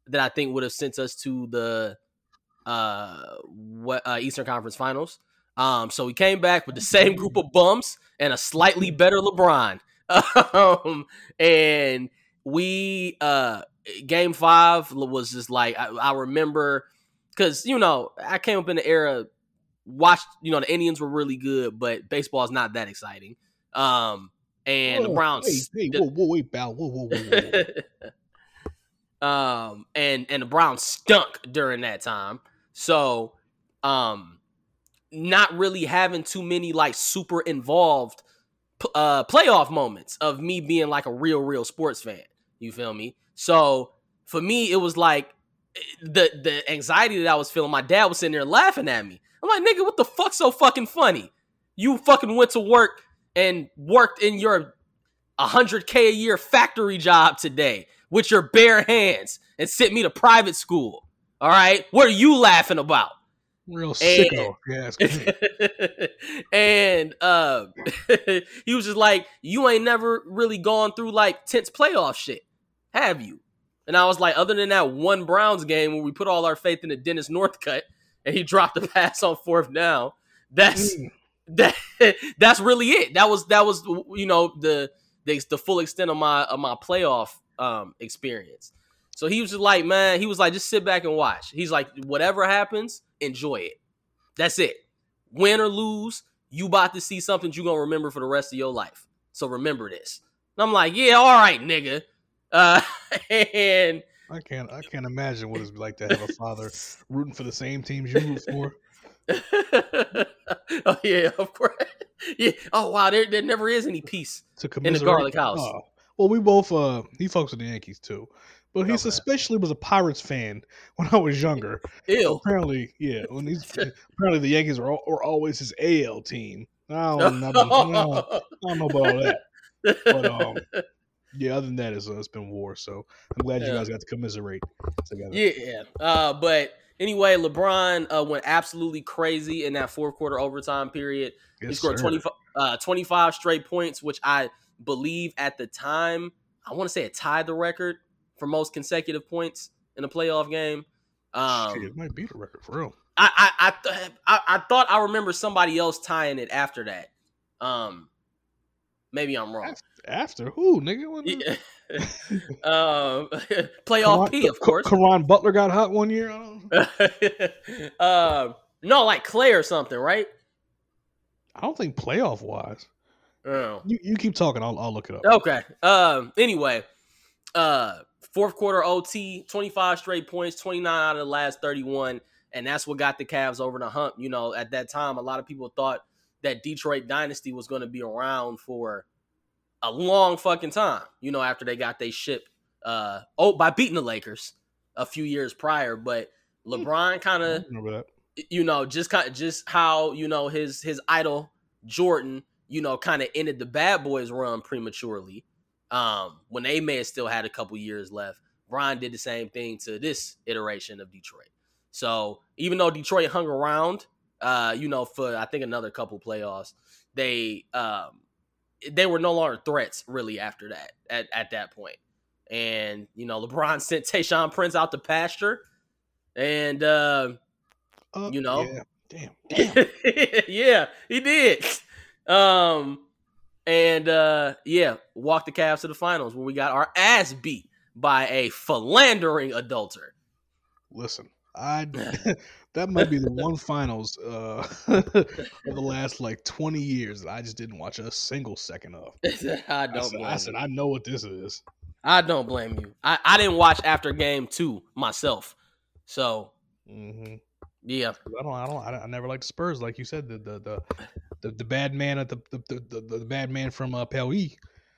that I think would have sent us to the uh, what, uh, Eastern Conference Finals. Um, so we came back with the same group of bums and a slightly better LeBron. Um, and we uh, game five was just like I, I remember because you know I came up in the era, watched you know the Indians were really good, but baseball is not that exciting. Um, and whoa, the Browns, hey, hey, whoa, whoa, wait, Bow, whoa, whoa, whoa, whoa, whoa. um, and and the Browns stunk during that time. So, um, not really having too many like super involved uh, playoff moments of me being like a real, real sports fan. You feel me? So for me, it was like the the anxiety that I was feeling. My dad was sitting there laughing at me. I'm like, nigga, what the fuck's so fucking funny? You fucking went to work and worked in your one hundred K a year factory job today with your bare hands and sent me to private school. All right, what are you laughing about? Real sicko. Yeah, and uh, he was just like, "You ain't never really gone through like tense playoff shit, have you?" And I was like, "Other than that one Browns game where we put all our faith in the Dennis Northcutt and he dropped the pass on fourth down, that's mm. that that's really it. That was that was you know the the, the full extent of my of my playoff um, experience." So he was just like, man, he was like, just sit back and watch. He's like, whatever happens, enjoy it. That's it. Win or lose, you about to see something you're going to remember for the rest of your life. So remember this. And I'm like, yeah, all right, nigga. Uh, and I can't I can't imagine what it's like to have a father rooting for the same teams you root for. Oh, yeah, of course. Yeah. Oh, wow, there, there never is any peace in the garlic house. Oh. Well, we both, uh, he fucks with the Yankees, too. But he okay. especially was a Pirates fan when I was younger. Ew. Apparently, yeah. When he's apparently the Yankees were, were always his A L team. I don't, I don't, I don't, I don't know about all that. But um, yeah. Other than that, it's, uh, it's been war. So I'm glad yeah. you guys got to commiserate together. Yeah. Uh, but anyway, LeBron uh, went absolutely crazy in that fourth quarter overtime period. Yes, he scored twenty, uh, twenty-five straight points, which I believe at the time I want to say it tied the record for most consecutive points in a playoff game. Um, Shit, it might be the record for real. I I I, th- I I thought I remember somebody else tying it after that. Um, maybe I'm wrong. After who, nigga? Yeah. um, playoff Karan, P, of course. Caron Butler got hot one year. I don't know. uh, no, like Clay or something, right? I don't think playoff wise. Oh. You you keep talking. I'll I'll look it up. Okay. Um. Anyway. Uh, fourth quarter O T, twenty-five straight points, twenty-nine out of the last thirty-one, and that's what got the Cavs over the hump. You know, at that time, a lot of people thought that Detroit dynasty was going to be around for a long fucking time. You know, after they got their ship, uh, oh, by beating the Lakers a few years prior, but LeBron kind of, you know, just kind of just how you know his his idol Jordan, you know, kind of ended the Bad Boys run prematurely. Um, when they may have still had a couple years left, Brian did the same thing to this iteration of Detroit. So even though Detroit hung around, uh, you know, for I think another couple playoffs, they um, they were no longer threats really after that at, at that point. And you know, LeBron sent Tayshaun Prince out to pasture, and uh, uh, you know, yeah, damn, damn. yeah, he did. Um. And, uh, yeah, walked the Cavs to the finals where we got our ass beat by a philandering adulterer. Listen, I that might be the one finals uh, of the last, like, twenty years that I just didn't watch a single second of. I don't I said, blame I said, you. I know what this is. I don't blame you. I, I didn't watch after game two myself. So, mm-hmm. yeah. I don't, I don't, I, I never liked the Spurs, like you said, the, the, the, The, the bad man at the the, the, the, the bad man from uh, Pelly,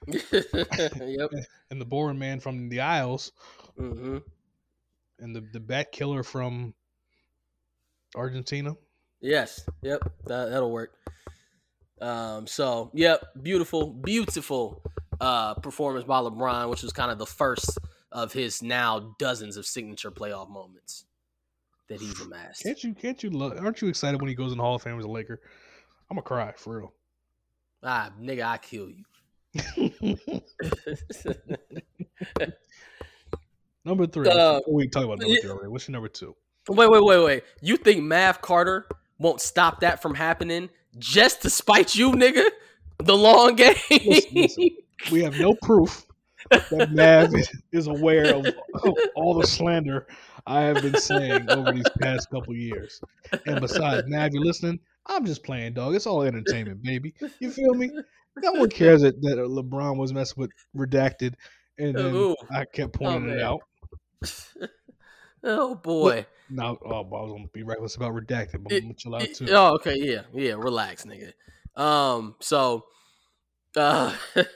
yep, and the boring man from the Isles, mm-hmm. and the, the bat killer from Argentina. Yes, yep, that, that'll work. Um, so yep, beautiful, beautiful uh, performance by LeBron, which was kind of the first of his now dozens of signature playoff moments that he's amassed. Can't you? Can't you? Love, aren't you excited when he goes in the Hall of Fame as a Laker? I'm gonna cry for real. Ah, nigga, I kill you. Number three. Uh, we talk about number three already. What's your number two? Wait, wait, wait, wait. You think Mav Carter won't stop that from happening just to spite you, nigga? The long game. Listen, listen. We have no proof that Mav is aware of all the slander I have been saying over these past couple years. And besides, Mav, you're listening? I'm just playing, dog. It's all entertainment, baby. You feel me? No one cares that, that LeBron was messing with redacted, and then Ooh. I kept pointing oh, it out. Oh boy! Now, oh, I was gonna be reckless about redacted, but I'm gonna chill out too. Oh, okay, yeah, yeah. Relax, nigga. Um, so, uh,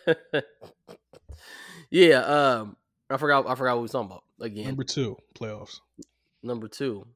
yeah. Um, I forgot. I forgot what we was talking about again. Number two, playoffs. Number two.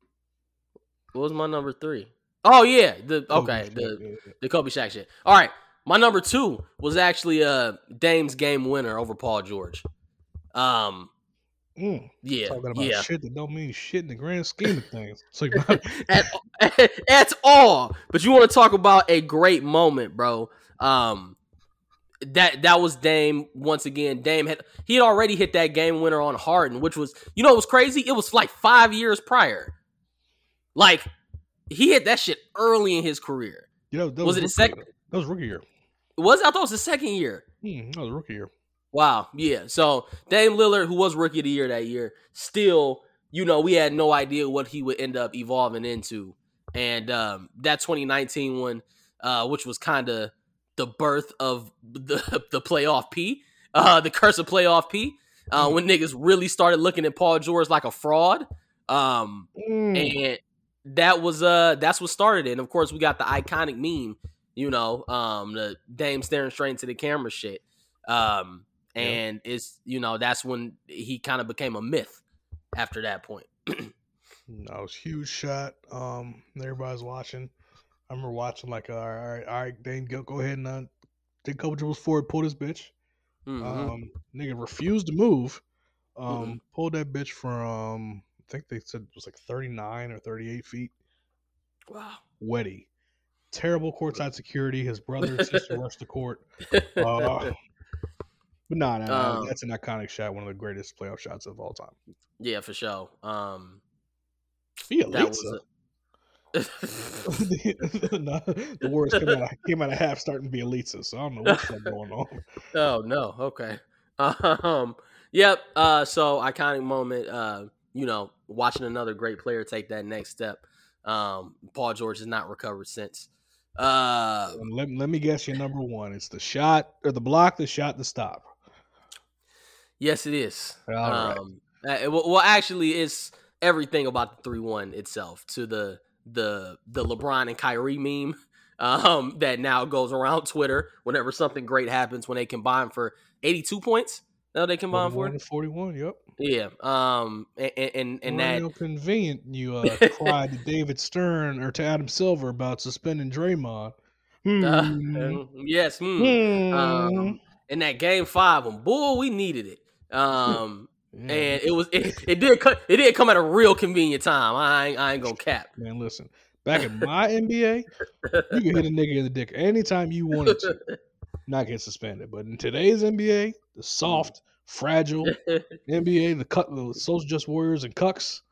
What was my number three? Oh yeah, the okay, Kobe the Shaq, yeah, yeah. the Kobe Shaq shit. All right, my number two was actually uh Dame's game winner over Paul George. Um, mm, yeah, talking about yeah. shit that don't mean shit in the grand scheme of things. It's like at, at, at all. But you want to talk about a great moment, bro? Um, that that was Dame once again. Dame had he had already hit that game winner on Harden, which was you know it was crazy. It was like five years prior, like. He hit that shit early in his career. You know, that was, was it his second? That was rookie year. Was it? I thought it was his second year. Hmm, that was rookie year. Wow. Yeah. So Dame Lillard, who was rookie of the year that year, still, you know, we had no idea what he would end up evolving into. And um, that twenty nineteen one, uh, which was kind of the birth of the the playoff P, uh, the curse of playoff P, uh, mm. when niggas really started looking at Paul George like a fraud. Um, mm. And that was uh that's what started it. And of course we got the iconic meme, you know, um the Dame staring straight into the camera shit. Um and yeah. it's you know, that's when he kind of became a myth after that point. That was a huge shot. Um everybody's watching. I remember watching like uh, all right, all right, Dame, go go ahead and uh, take a couple dribbles forward, pull this bitch. Mm-hmm. Um nigga refused to move. Um mm-hmm. pulled that bitch from I think they said it was like thirty-nine or thirty-eight feet. Wow. Wetty. Terrible courtside security. His brother and sister rushed the court. Uh, but no, no, no. Um, that's an iconic shot. One of the greatest playoff shots of all time. Yeah, for sure. Um, that was a... no, the words came out, of, came out of half starting to be Elitza, so I don't know what's going on. Oh, no. Okay. Um, yep. Uh, so, iconic moment. Uh, you know, watching another great player take that next step. Um, Paul George has not recovered since. Uh, let, let me guess your number one. It's the shot or the block, the shot, the stop. Yes, it is. All right. Um, well, actually, it's everything about the three one itself to the the the LeBron and Kyrie meme um, that now goes around Twitter whenever something great happens when they combine for eighty-two points. Now they combine for forty-one. Yep. Yeah, um, and and, and that real convenient. You uh, cried to David Stern or to Adam Silver about suspending Draymond. Hmm. Uh, yes, hmm. Hmm. Um, in that game five, when boy, we needed it. Um, yeah. And it was it, it did cut it did come at a real convenient time. I ain't, I ain't gonna cap. Man, listen, back in my N B A, you could hit a nigga in the dick anytime you wanted to, not get suspended. But in today's N B A, the soft. Fragile N B A, the cut, the social just warriors and cucks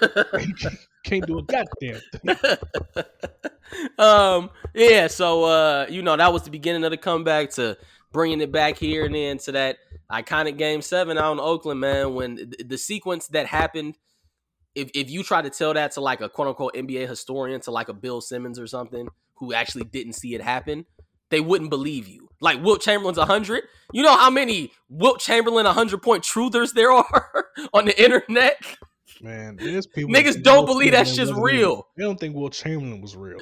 can't do a goddamn thing. Um, yeah, so uh, you know that was the beginning of the comeback to bringing it back here and then to that iconic game seven out in Oakland, man. When the, the sequence that happened, if if you try to tell that to like a quote unquote N B A historian, to like a Bill Simmons or something who actually didn't see it happen, they wouldn't believe you. Like Wilt Chamberlain's one hundred. You know how many Wilt Chamberlain one hundred-point truthers there are on the internet? Man, there's people... Niggas don't believe that shit's real. They don't think Wilt Chamberlain was real.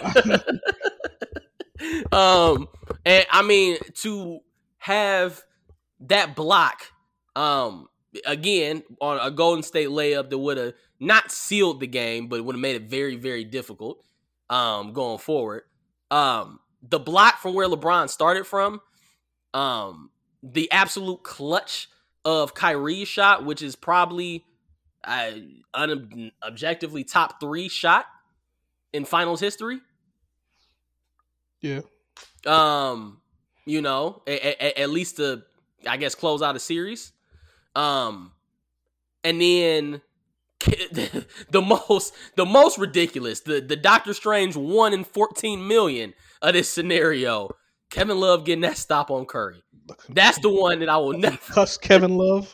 um, And, I mean, to have that block, um, again, on a Golden State layup that would have not sealed the game, but would have made it very, very difficult um, going forward. Um... The block from where LeBron started from, um, the absolute clutch of Kyrie's shot, which is probably uh, un- objectively top three shot in finals history. Yeah. Um, you know, a- a- at least to, I guess, close out a series. Um, and then the most the most ridiculous, the the Doctor Strange one in fourteen million of this scenario, Kevin Love getting that stop on Curry. That's the one that I will never cuss Kevin Love.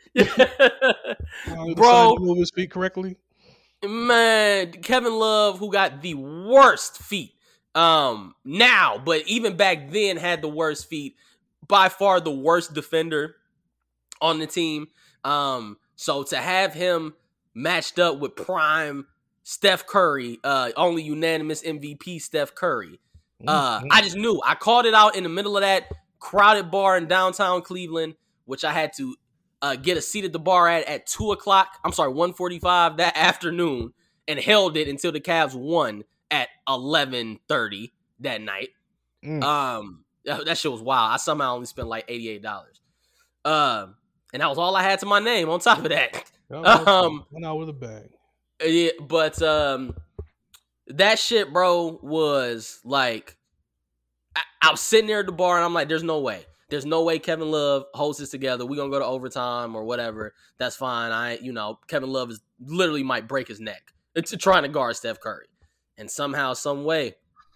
Bro, move his feet correctly. Man, Kevin Love, who got the worst feet um now, but even back then had the worst feet, by far the worst defender on the team. Um, so to have him matched up with prime Steph Curry, uh, only unanimous M V P Steph Curry. Uh, mm-hmm. I just knew. I called it out in the middle of that crowded bar in downtown Cleveland, which I had to uh, get a seat at the bar at at two o'clock. I'm sorry, one forty-five that afternoon, and held it until the Cavs won at eleven thirty that night. Mm. Um, that shit was wild. I somehow only spent like eighty-eight dollars. Um, uh, and that was all I had to my name on top of that. Um, went out with a bang. Yeah, but um, that shit, bro, was like, I, I was sitting there at the bar and I'm like, there's no way. There's no way Kevin Love holds this together. We're going to go to overtime or whatever. That's fine. I, you know, Kevin Love is literally might break his neck. It's trying to guard Steph Curry. And somehow, some way,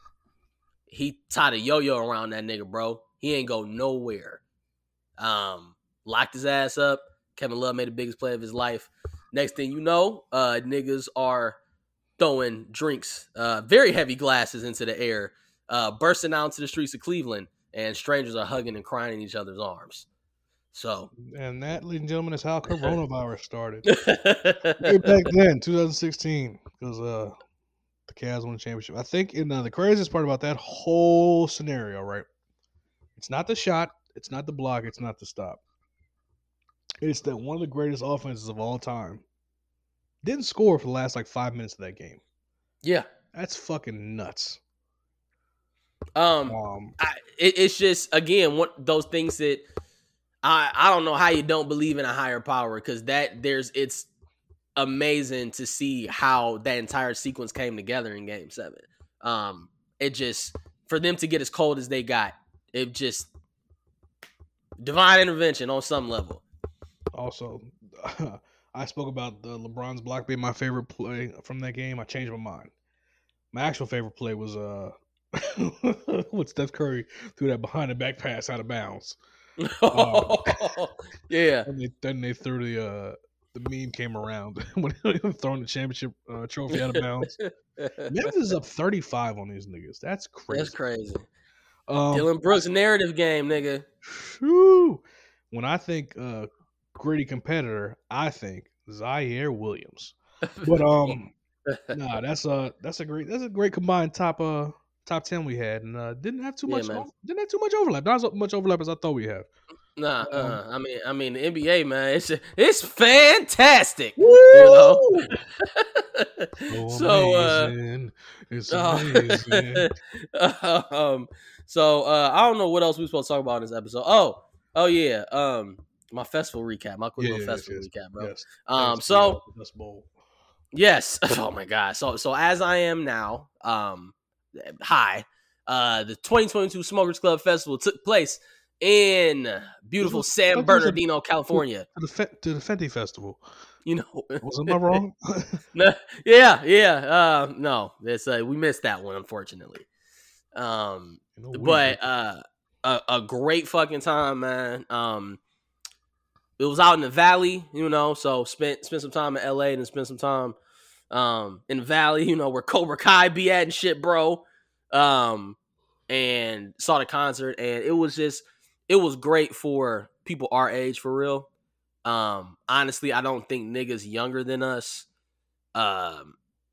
he tied a yo-yo around that nigga, bro. He ain't go nowhere. Um, locked his ass up. Kevin Love made the biggest play of his life. Next thing you know, uh, niggas are throwing drinks, uh, very heavy glasses into the air, uh, bursting out into the streets of Cleveland, and strangers are hugging and crying in each other's arms. So, and that, ladies and gentlemen, is how coronavirus started. Way back then, twenty sixteen, because uh, the Cavs won the championship. I think in uh, the craziest part about that whole scenario, right? It's not the shot, it's not the block, it's not the stop. It's that one of the greatest offenses of all time didn't score for the last like five minutes of that game. Yeah, that's fucking nuts. Um, um I, it, it's just again one those things that I I don't know how you don't believe in a higher power, because that there's it's amazing to see how that entire sequence came together in Game Seven. Um, it just for them to get as cold as they got, it just divine intervention on some level. Also, uh, I spoke about the LeBron's block being my favorite play from that game. I changed my mind. My actual favorite play was uh when Steph Curry threw that behind the back pass out of bounds. Oh, uh, yeah. And they, then they threw the uh, the meme came around when they were throwing the championship uh, trophy out of bounds. Memphis is up thirty-five on these niggas. That's crazy. That's crazy. Um, Dylan Brooks narrative game, nigga. Whew. When I think uh, gritty competitor, I think Zaire Williams. But um, nah, that's a that's a great that's a great combined top uh top ten we had, and uh, didn't have too much yeah, didn't have too much overlap. Not as much overlap as I thought we had. Nah, uh, um, I mean, I mean the N B A, man, it's it's fantastic. Woo! You know? so uh, it's amazing. Uh, um, so uh, I don't know what else we we're supposed to talk about in this episode. Oh, oh yeah, um, my festival recap, my quick yeah, little yes, festival yes, recap, bro. Yes. Um, so yes, oh my god, so so as I am now, um, hi, uh, the twenty twenty-two Smokers Club Festival took place in beautiful was, San Bernardino, California. To the, Fe- to the Fenty Festival. You know, was am I wrong? no, yeah, yeah. Uh, no, it's uh, we missed that one, unfortunately. Um, you know, but uh, a, a great fucking time, man. Um, it was out in the Valley, you know, so spent spent some time in L A and then spent some time um in the Valley, you know, where Cobra Kai be at and shit, bro. Um, and saw the concert, and it was just. It was great for people our age, for real. Um, honestly, I don't think niggas younger than us, um,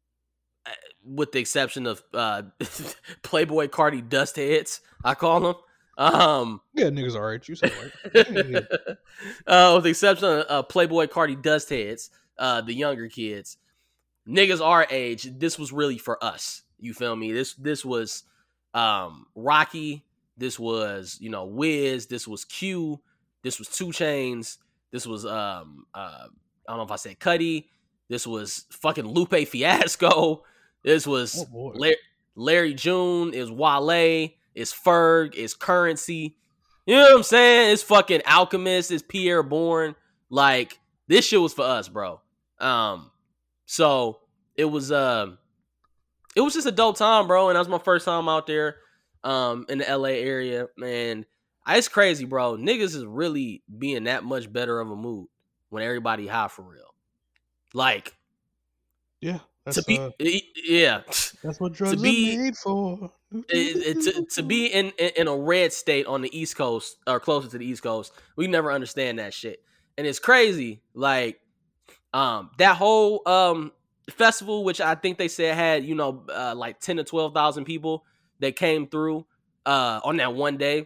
with the exception of uh, Playboy Cardi dust heads, I call them. Um, yeah, niggas our age. You said right. uh, with the exception of uh, Playboy Cardi dust heads, uh, the younger kids, niggas our age, this was really for us. You feel me? This this was um, Rocky. This was, you know, Wiz. This was Q. This was two Chainz. This was, um, uh, I don't know if I said Cuddy. This was fucking Lupe Fiasco. This was oh La- Larry June. Is Wale. Is Ferg. Is Currency. You know what I'm saying? It's fucking Alchemist. It's Pierre Bourne. Like, This shit was for us, bro. Um, so it was um, it was just a dope time, bro. And that was my first time out there, um, in the L A area, man. It's crazy, bro. Niggas is really being that much better of a mood when everybody high for real. Like, yeah, that's, to be, uh, yeah, that's what drugs be, are made for. it, it, to, to be in, in in a red state on the East Coast or closer to the East Coast, we never understand that shit, and it's crazy. Like, um, that whole um festival, which I think they said had you know uh, like ten to twelve thousand people that came through uh on that one day.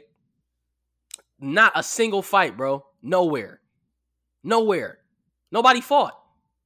Not a single fight, bro. Nowhere. Nowhere. Nobody fought.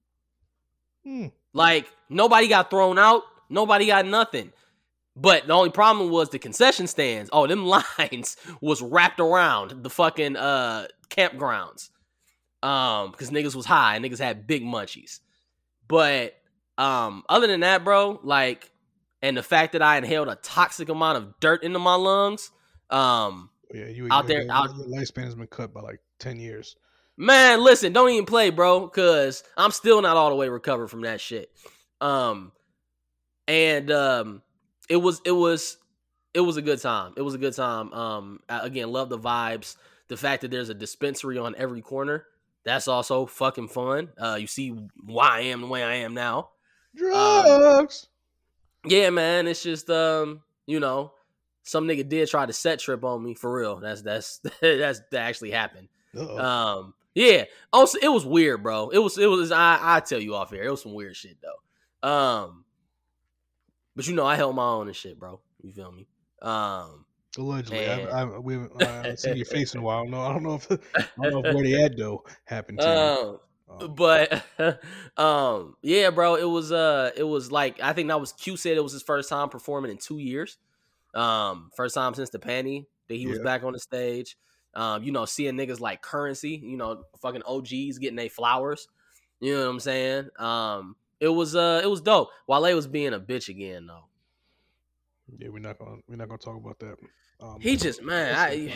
Hmm. Like, nobody got thrown out. Nobody got nothing. But the only problem was the concession stands. Oh, them lines was wrapped around the fucking uh, campgrounds. Um, because niggas was high and niggas had big munchies. But um, other than that, bro, like, and the fact that I inhaled a toxic amount of dirt into my lungs, um, yeah, you out your, there, your, out, your lifespan has been cut by like ten years. Man, listen, don't even play, bro, because I'm still not all the way recovered from that shit. Um, and um, it was it was it was a good time. It was a good time. Um, again, love the vibes. The fact that there's a dispensary on every corner, that's also fucking fun. Uh, you see why I am the way I am now. Drugs. Um, yeah, man. It's just um, you know. Some nigga did try to set trip on me for real. That's that's that's that actually happened. Uh-oh. Um, yeah. Also, it was weird, bro. It was it was. I I tell you off here. It was some weird shit though. Um, but you know, I held my own and shit, bro. You feel me? Um, allegedly, and... I, I, we haven't, I haven't seen your face in a while. No, I don't know if I don't know if where they at though happened to um, you. Um, but um, yeah, bro. It was uh, it was like I think that was Q said it was his first time performing in two years. Um, first time since the panty that he was yeah. back on the stage. Um, you know, seeing niggas like Currency, you know, fucking O Gs getting their flowers. You know what I'm saying? Um, it was uh, it was dope. Wale was being a bitch again though. Yeah, we're not gonna we're not gonna talk about that. Um, he just man, I,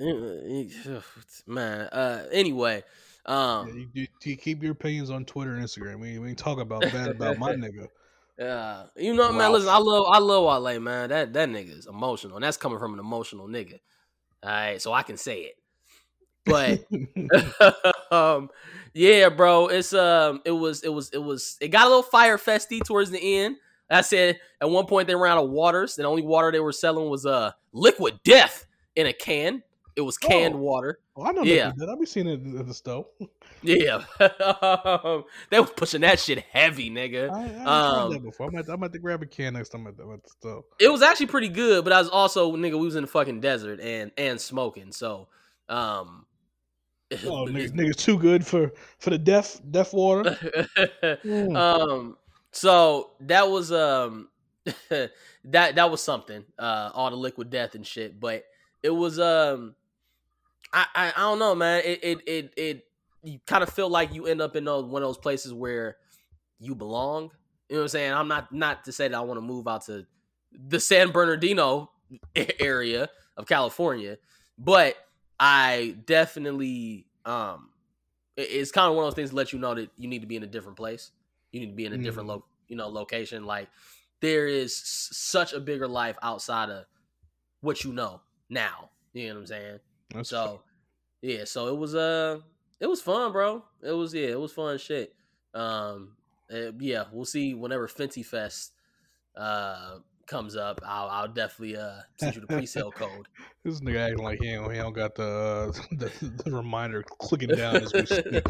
man. Uh, anyway, um, yeah, you, you, you keep your opinions on Twitter and Instagram. We we ain't talk about bad about my nigga. Yeah, you know, wow. man. Listen, I love, I love Wale, man. That that nigga is emotional, and that's coming from an emotional nigga. All right, so I can say it. But, um, yeah, bro, it's um, it was, it was, it was, it got a little fire festy towards the end. I said at one point they ran out of waters. The only water they were selling was uh, Liquid Death in a can. It was canned oh. water. Oh, I know yeah. that. I'll be seeing it at the stove. Yeah. They was pushing that shit heavy, nigga. I, I um, tried that before. I'm about, to, to grab a can next time at the, at the stove. It was actually pretty good, but I was also, nigga, we was in the fucking desert and and smoking. So, um. Oh, niggas, niggas too good for, for the deaf, deaf water. mm. Um. So, that was, um. that, that was something. Uh, all the Liquid Death and shit. But it was, um. I, I, I don't know, man. It it it it you kind of feel like you end up in those one of those places where you belong. You know what I'm saying? I'm not not to say that I want to move out to the San Bernardino area of California, but I definitely um it, it's kind of one of those things to let you know that you need to be in a different place. You need to be in a mm. different lo- you know location. Like there is s- such a bigger life outside of what you know now. You know what I'm saying? That's so, fun. yeah, so it was uh, it was fun, bro. It was yeah, it was fun shit. Um, uh, yeah, we'll see whenever Fenty Fest uh comes up. I'll I'll definitely uh send you the pre-sale code. This nigga acting like he don't, he don't got the, uh, the the reminder clicking down as we speak.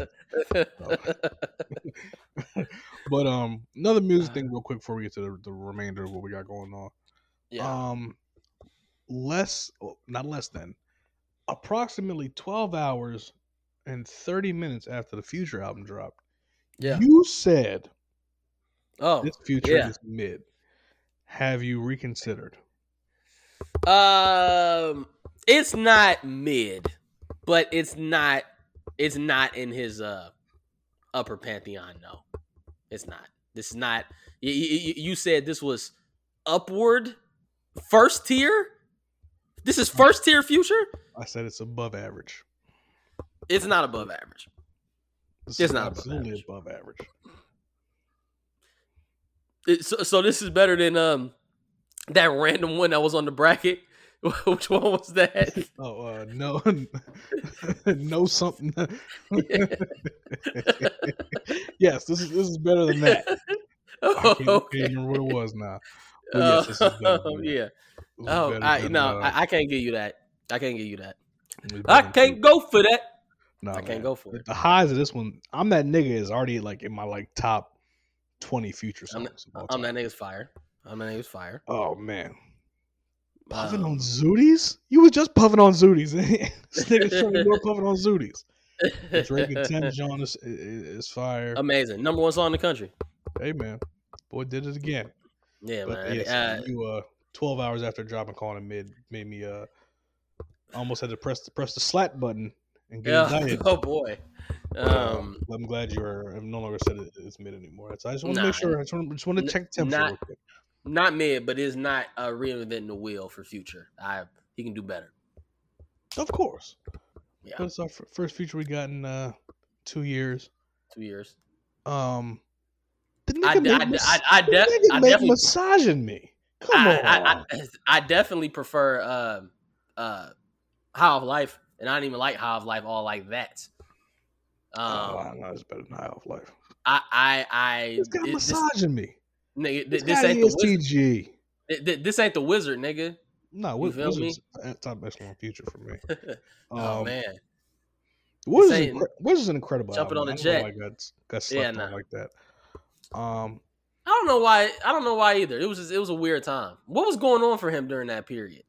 But um, another music thing, real quick, before we get to the, the remainder of what we got going on. Yeah. Um, less, not less than. approximately twelve hours and thirty minutes after the Future album dropped, yeah, you said, "Oh, this Future yeah. is mid." Have you reconsidered? Um, it's not mid, but it's not. It's not in his uh upper pantheon. No, it's not. This is not. You, you, you said this was upward, first tier. This is first tier Future. I said it's above average. It's not above average. This It's is not above absolutely average. above average. It, so, so this is better than um that random one that was on the bracket. Which one was that? Oh, uh, no, no something. Yes, this is this is better than that. I Oh, can't, okay. can't remember what it was now, but Uh, yes, this is better than that. yeah. This is Oh, better I than, no, uh, I, I can't give you that. I can't give you that. this is I better than can't go for that. Nah, I can't man. go for The, it. the highs of this one, I'm that nigga is already like in my like top twenty future I'm, songs of all I'm that time. nigga's fire. I'm that nigga's fire. Oh man, puffing on Um, Zooties? You was just puffing on Zooties. This nigga showing you were puffing on Zooties. Drake and Tim John is, is, is fire. Amazing. Number one song in the country. Hey man, boy did it again. Yeah, But man. yes, Uh, you uh twelve hours after dropping Calling It Mid made me uh almost had to press the press the slat button and get yeah, indicted. oh boy. Um, Um, I'm glad you are no longer said it, it's mid anymore. That's, I just want to nah, make sure. I just want, just want to n- check the temperature not real quick. not mid, but is not uh, reinventing the wheel for Future. I he can do better. Of course. Yeah, But it's our f- first feature we got in uh, two years. two years. Um, the I, nigga I, make, mas- I, I, the de- nigga I make definitely massaging me. Come I, on. I, I, I definitely prefer uh, uh, High of Life, and I don't even like High of Life all like that. Um, oh, I know it's better than High Off Life. I, I, I This guy it- this, massaging me. nigga, This, th- this guy ain't the is wizard. T G. Th- th- This ain't the wizard, nigga. No, You Wiz- feel Wizards at top echelon future for me. Oh Um, man, Wizards, ain't- incre- Wizards is an incredible jumping album. on a I don't know jet. why it got got Yeah, slept on nah. like that. Um, I don't know why. I don't know why either. It was just, it was a weird time. What was going on for him during that period?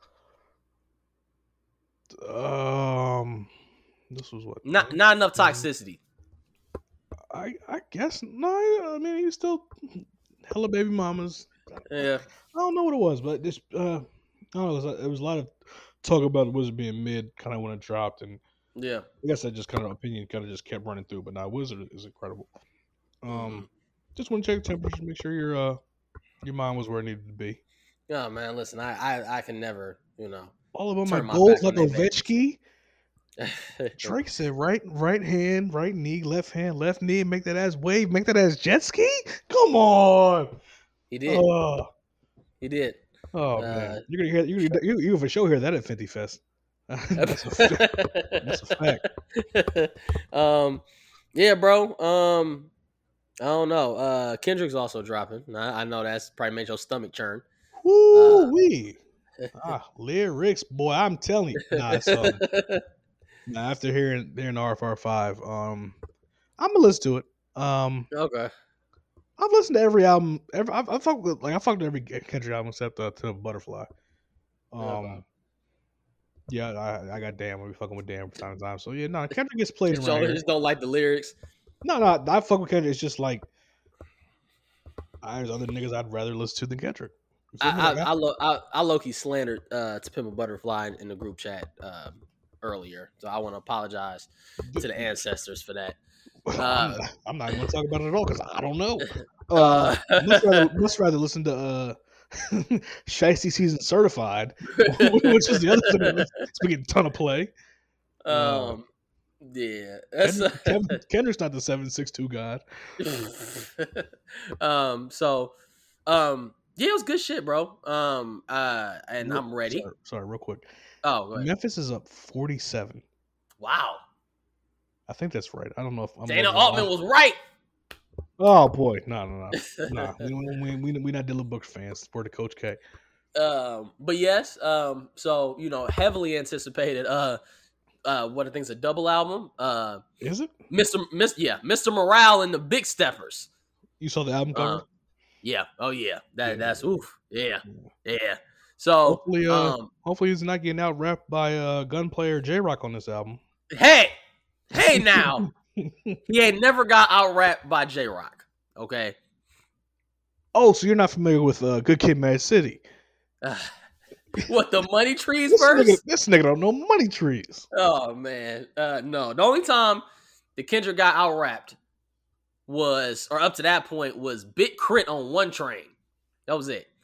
um, this was what Not not enough toxicity. I I guess no. I mean, he was still hella baby mamas. Yeah, I don't know what it was, but this uh, I don't know. It was, it was a lot of talk about the Wizard being mid, kind of when it dropped, and yeah. I guess that just kind of opinion kind of just kept running through. But now Wizard is incredible. Um, Mm-hmm. just want to check the temperature, make sure your uh your mind was where it needed to be. Oh man, listen, I I, I can never, you know. All of them Turn are my goals back like on that Ovechkin. Drake said right right hand, right knee, left hand, left knee, make that ass wave, make that ass jet ski. Come on. He did. Oh, He did. oh Uh, man. You're gonna hear you you you for sure hear that at fifty Fest. That's a fact. That's a fact. um, yeah, bro. Um, I don't know. Uh, Kendrick's also dropping. I, I know that's probably made your stomach churn. Woo Uh, wee. Ah, lyrics, boy. I'm telling you. Nah, so nah, after hearing hearing R F R five, um, I'm gonna listen to it. Um, okay. I've listened to every album. Every I've, I've fucked with like I fucked with every Kendrick album except uh, to Butterfly. Um, Okay. yeah, I, I got Damn. I'll be fucking with Damn from time to time. So yeah, no, Kendrick gets played Just around don't, here. just don't like the lyrics. No, no, I fuck with Kendrick. It's just like I, there's other niggas I'd rather listen to than Kendrick. You feel me? I I, Like, I, lo- I, I low-key slandered uh, To Pimp a Butterfly in the group chat um, earlier, so I want to apologize to the ancestors for that. I'm, Uh, not, I'm not going to talk about it at all because I don't know. Uh, much, rather, much rather listen to uh, Shiesty Season Certified, which is the other thing that's been getting a ton of play. um, yeah, that's Kendrick, Kendrick, Kendrick's not the seven six two god. um. So, um, yeah, it was good shit, bro. Um, uh, and Real- I'm ready. Sorry, sorry, real quick. Oh, go ahead. Memphis is up forty-seven. Wow, I think that's right. I don't know if I'm Dana over- Altman was right. Oh boy, no, no, no, no. We we we we not Dylan Brooks fans. We're the Coach K. Um, but yes, um, so you know, heavily anticipated. Uh, uh, what I think is a double album. Uh, Is it? Mister Mister yeah, Mister Morale and the Big Steppers. You saw the album cover? Uh, yeah. Oh yeah. That Yeah. that's oof. Yeah. Yeah. So Hopefully, uh, um, hopefully he's not getting out rapped by uh, Gunplayer J Rock on this album. hey, hey now. He ain't never got out rapped by J Rock. Okay. Oh, so you're not familiar with uh, Good Kid, Mad City? Uh, what the Money Trees This verse? nigga, this nigga don't know Money Trees. Oh man, uh, no. The only time the Kendrick got out rapped was, or up to that point, was Big Crit on One Train. That was it.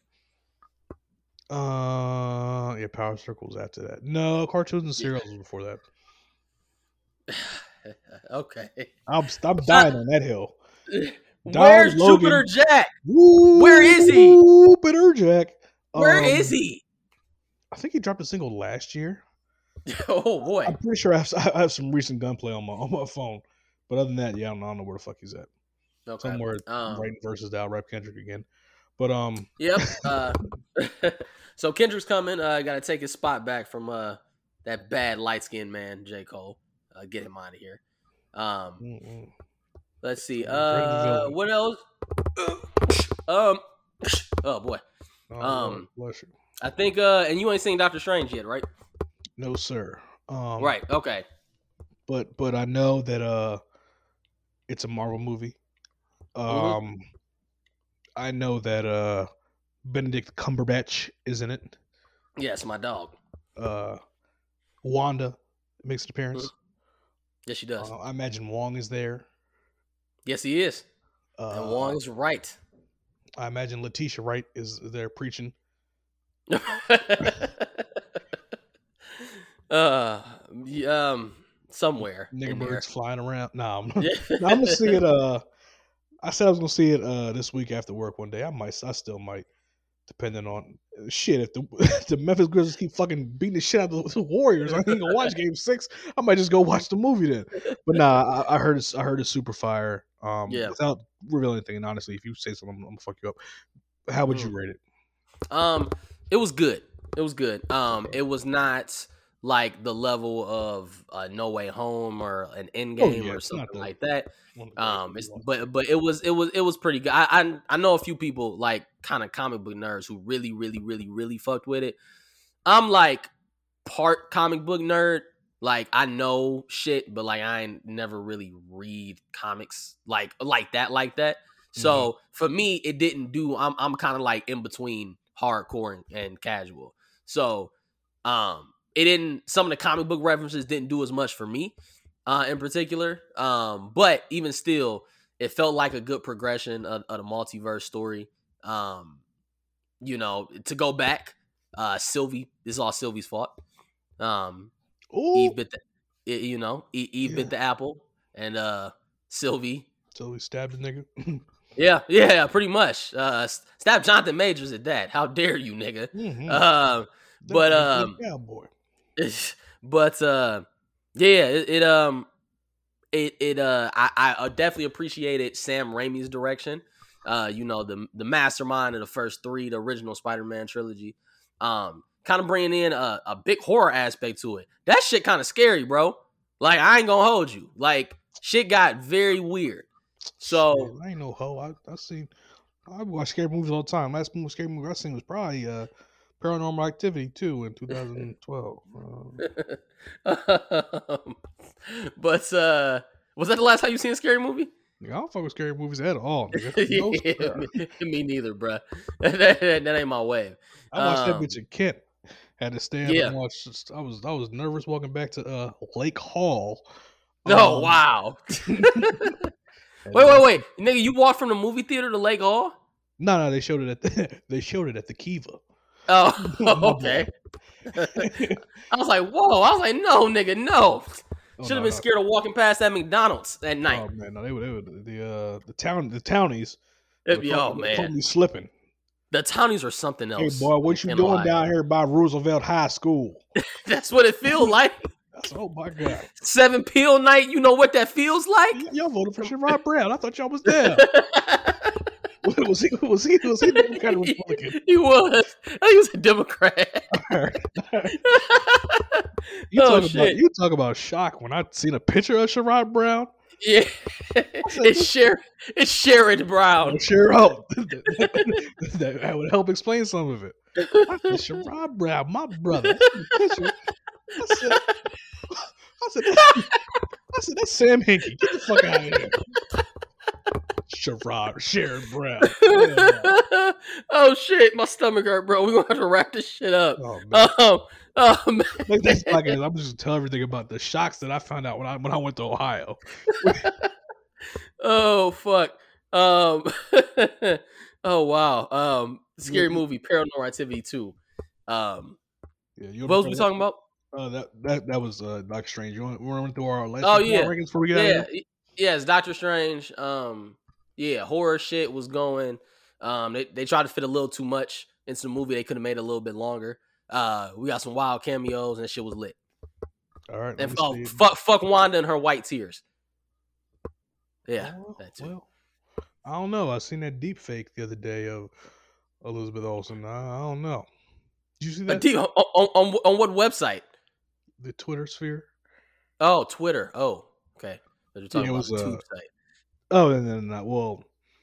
Uh, yeah, Power Circles after that. No, Cartoons and Serials was before that. Okay. I'm I'm dying on that hill. Where's Don Logan. Jupiter Jack? Woo, Where is he? Jupiter Jack. Where um, is he? I think he dropped a single last year. Oh boy. I'm pretty sure I have, I have some recent gunplay on my on my phone. But other than that, yeah, I don't, I don't know where the fuck he's at. Okay. Somewhere Um, writing verses to Rap Kendrick again. But um, yep. Uh, so Kendrick's coming. Uh, got to take his spot back from uh that bad light skinned man, J. Cole. Uh, get him out of here. Um, mm-mm. let's see. Great of the Uh, villain. what else? um, oh boy. Oh, Um, Lord, bless you. I think. Uh, and you ain't seen Doctor Strange yet, right? No, sir. Um, Right. Okay. But but I know that uh, it's a Marvel movie. Um, Mhm. I know that uh, Benedict Cumberbatch is in it. Yes, my dog. Uh, Wanda makes an appearance. Mhm. Yes, she does. Uh, I imagine Wong is there. Yes, he is. Uh, And Wong's right. I imagine Letitia Wright is there preaching. uh, y- um, somewhere Nigger in there. birds flying around. Nah, I'm, Yeah. nah, I'm gonna see it. Uh, I said I was gonna see it uh this week after work one day. I might. I still might, depending on shit. If the if the Memphis Grizzlies keep fucking beating the shit out of the Warriors, I ain't gonna watch Game Six. I might just go watch the movie then. But nah, I, I heard it's I heard it's super fire. Um, Yeah. without revealing anything. And honestly, if you say something, I'm, I'm gonna fuck you up. How would you Mm. rate it? Um, it was good. It was good. Um, it was not like the level of uh, No Way Home or an Endgame Oh, yeah, or it's not something the- like that. One of the Um, greatest it's, movies. but but it was it was it was pretty good. I, I I know a few people like kind of comic book nerds who really really really really fucked with it. I'm like part comic book nerd. Like I know shit, but like I ain't never really read comics like like that like that. So for me, it didn't do. I'm I'm kind of like in between hardcore and, and casual. So um, it didn't. Some of the comic book references didn't do as much for me, uh, in particular. Um, but even still, it felt like a good progression of, of the multiverse story. Um, you know, to go back, uh, Sylvie. This is all Sylvie's fault. Um, Ooh, Eve bit the, you know, Eve, Eve Yeah. bit the apple, and uh, Sylvie. so he stabbed the nigga. Yeah, yeah, pretty much. Uh, stab Jonathan Majors at that. How dare you, nigga? Mhm. Um, That but nigga um, cowboy. but uh, yeah, it, it um, it it uh, I I definitely appreciated Sam Raimi's direction. Uh, you know, the the mastermind of the first three, the original Spider-Man trilogy. Um, kind of bringing in a, a big horror aspect to it. That shit kind of scary, bro. Like I ain't gonna hold you. Like shit got very weird. So Shit, I ain't no hoe. I I seen I watch scary movies all the time. Last movie scary movie I seen was probably uh Paranormal Activity two in twenty twelve. Uh, um, but uh, was that the last time you seen a scary movie? nigga, I don't fuck with scary movies at all. Nigga. No, Yeah, sir. me, me neither, bro. that, that, that ain't my wave. I watched Um, that bitch at Kent. Had to stand yeah. and watch. I was I was nervous walking back to uh Lake Hall. Oh Um, wow! and Wait, then- wait, wait, nigga! You walked from the movie theater to Lake Hall? No, no, they showed it at the, they showed it at the Kiva. Oh, My boy. okay. I was like, whoa! I was like, no, nigga, no. Oh, Should have no, been no. scared of walking past that McDonald's at night. Oh man, no, they were, they were the uh the town the townies. It'd would've be, caught- oh would've caught man, me slipping. the townies are something Hey else. boy, what you Can't doing lie. down here by Roosevelt High School? That's what it feels like. That's, oh my god, Seven Pill night. You know what that feels like? Y- y'all voted for Sherrod Brown. I thought y'all was there. was he? Was he? Was he the kind of Republican? He was. He was a Democrat. You Oh, talk about shit. you talk about shock when I seen a picture of Sherrod Brown. Yeah, it's Sher, it's Sherrod Brown. I'm sure oh, that, that would help explain some of it. I said, Sherrod Brown, my brother. I seen the picture. I said, I said, that's, I said, that's Sam Hinkie. Get the fuck out of here. Sherrod, Sharon Brown. Yeah. Oh shit, my stomach hurt, bro. We gonna have to wrap this shit up. Oh man. Um, oh man. Like next podcast, I'm just gonna tell everything about the shocks that I found out when I when I went to Ohio. Oh fuck. Um. Oh wow. Um. Scary movie, Paranormal Activity two. Um. Yeah, you What was we talking about? Uh, that that that was uh, Doctor Strange. You want, we run through our last Oh few power yeah, rankings before we get out of yeah, here? y- yes. Doctor Strange. Um, yeah, horror shit was going. Um, they they tried to fit a little too much into the movie. They could have made it a little bit longer. Uh, we got some wild cameos and that shit was lit. All right, let And me oh, see. fuck, fuck Wanda and her white tears. Yeah, Oh, that too. well, I don't know. I seen that deep fake the other day of Elizabeth Olsen. I, I don't know. Did you see A that? deep, on, on on what website? The Twitter sphere. Oh, Twitter. Oh, okay. You're Yeah, talking it about was. the Uh, tube site. oh, no, no, no. Well,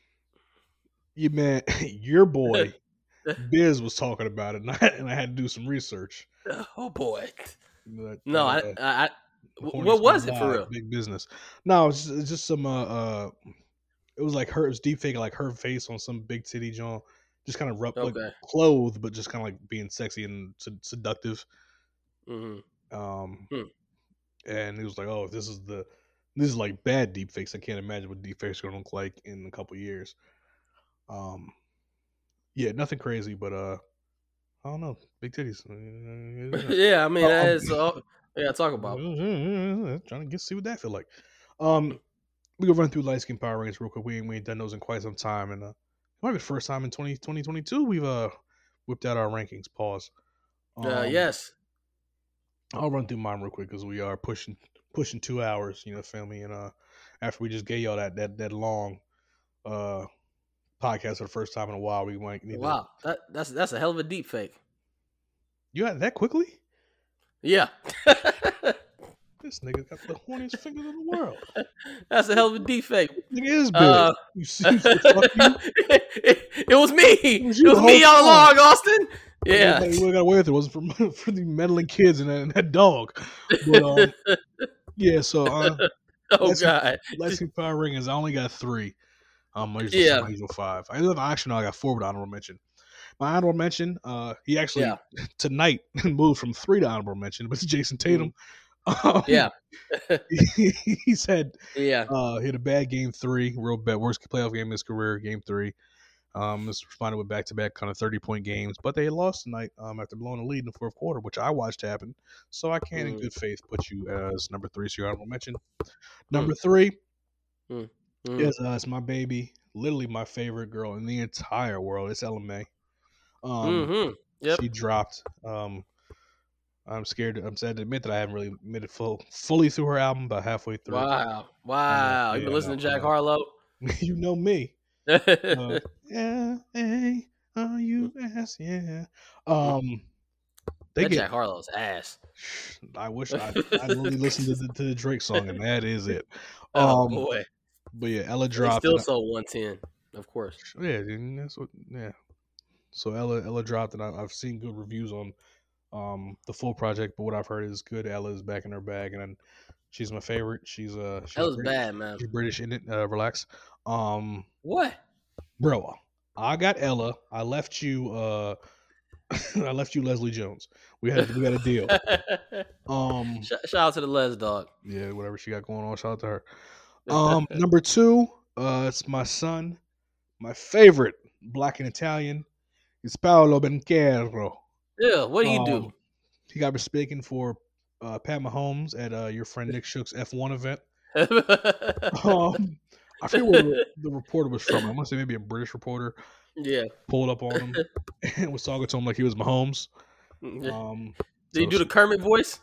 you man, your boy Biz was talking about it, and I, and I had to do some research. Oh boy. That, No, that I, uh, I, I the what Hornets gonna was it for buy real? big business. No, it's just, it's just some. Uh, uh, it was like her. It was deep fake, like her face on some big titty John, just kind of rough, like Okay. clothed, but just kind of like being sexy and sed- seductive. Mm-hmm. Um, Hmm. and he was like, "Oh, this is the this is like bad deep fakes. I can't imagine what deep fakes are gonna look like in a couple years." Um, yeah, nothing crazy, but uh, I don't know, big titties. Yeah, I mean that Um, is. Uh, yeah, talk about. trying to get see what that feel like. Um, we can run through light skin power rankings real quick. We ain't, we ain't done those in quite some time, and uh, it might be the first time in twenty twenty twenty-two we've uh whipped out our rankings. Pause. Uh, Um, yes. I'll run through mine real quick because we are pushing pushing two hours. You know, feel me? And uh, after we just gave y'all that that that long uh podcast for the first time in a while, we might need to. Wow, that that's that's a hell of a deep fake. You got that quickly? Yeah. This nigga got the horniest fingers in the world. That's a hell of a deep fake. Nigga is big. Uh, You see, you say, fuck you. it, it was me. It was you It was the me whole all time. along, Austin. Yeah. Hey, we got away with it. It wasn't for for the meddling kids and that, and that dog. But um, yeah. So uh, Oh let's see, God. let's see power rankings. I only got three. Um, my usual, Yeah. my usual five. I have actually no, I got four with honorable mention. My honorable mention, uh, he actually Yeah. tonight moved from three to honorable mention, but it's Jason Tatum. Um, Yeah. he, he said Yeah. uh, he had a bad game three, real bad, worst playoff game of his career, game three. Um, this responded with back to back kind of thirty point games, but they lost tonight um, after blowing a lead in the fourth quarter, which I watched happen. So I can, in Mm. good faith, put you as number three, so your honorable mention. Mm. Number three Mm. Mm. is uh, it's my baby, literally my favorite girl in the entire world. It's Ella May. Um, Mm-hmm. Yep. She dropped. Um, I'm scared. I'm sad to admit that I haven't really made it full, fully through her album, about halfway through. Wow. Wow. yeah, You been I listening know, to I Jack know. Harlow? You know me. Uh, yeah, A R U S, yeah. Um, they That get. Jack Harlow's ass. I wish I I really listened to the, to the Drake song, and that is it. Oh Um, boy. but yeah, Ella They dropped. still and I- sold one ten, of course. yeah, dude, that's what. Yeah. So Ella Ella dropped, and I, I've seen good reviews on um the full project, but what I've heard is good. Ella is back in her bag, and then she's my favorite. She's uh she's That was British. bad, man. She's British in it. Uh, relax. Um, What? bro, I got Ella. I left you. Uh, I left you Leslie Jones. We had we got a deal. Um, Sh- Shout out to the Les dog. yeah, whatever she got going on, shout out to her. Um, number two, uh, it's my son, my favorite black and Italian. It's Paolo Banchero. Yeah, what do you do? Um, He got mistaken for uh, Pat Mahomes at uh, your friend Nick Shook's F one event. Um, I forget where the, the reporter was from. I want to say maybe a British reporter Yeah. pulled up on him and was talking to him like he was Mahomes. Did Um, you so- do the Kermit voice?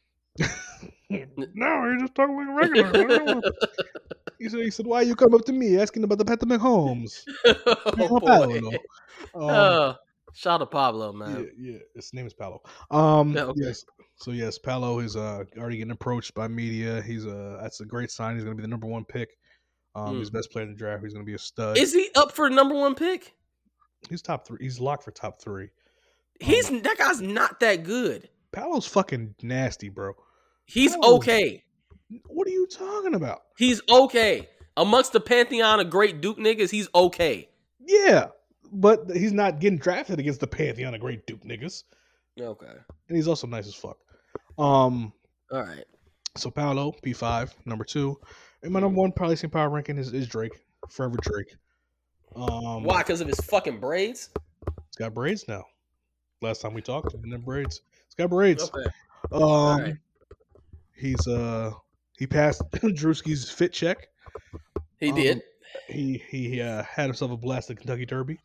no, he just talking like a regular. he said, "He said, why you come up to me asking about the Pat Mahomes?" Oh, Paolo. boy. Um, Oh, shout out to Pablo, man. yeah, yeah, his name is Paolo. Um, Yeah, okay. yes. So yes, Paolo is uh already getting approached by media. He's uh that's a great sign. He's gonna be the number one pick. Um, Mm. he's best player in the draft. He's gonna be a stud. Is he up for number one pick? He's top three. He's locked for top three. He's Um, that guy's not that good. Paolo's fucking nasty, bro. He's Paolo's- okay. What are you talking about? He's okay. Amongst the pantheon of great Duke niggas, he's okay. Yeah, but he's not getting drafted against the pantheon of great Duke niggas, Okay. and he's also nice as fuck. Um, All right. so Paolo P five, number two, and my number one probably seen power ranking is, is Drake, forever Drake. Um, Why? Because of his fucking braids? He's got braids now. Last time we talked, he didn't have braids. He's got braids. Okay. All right. Um, he's uh he passed Drewski's fit check. He Um, did. he he uh, had himself a blast at Kentucky Derby.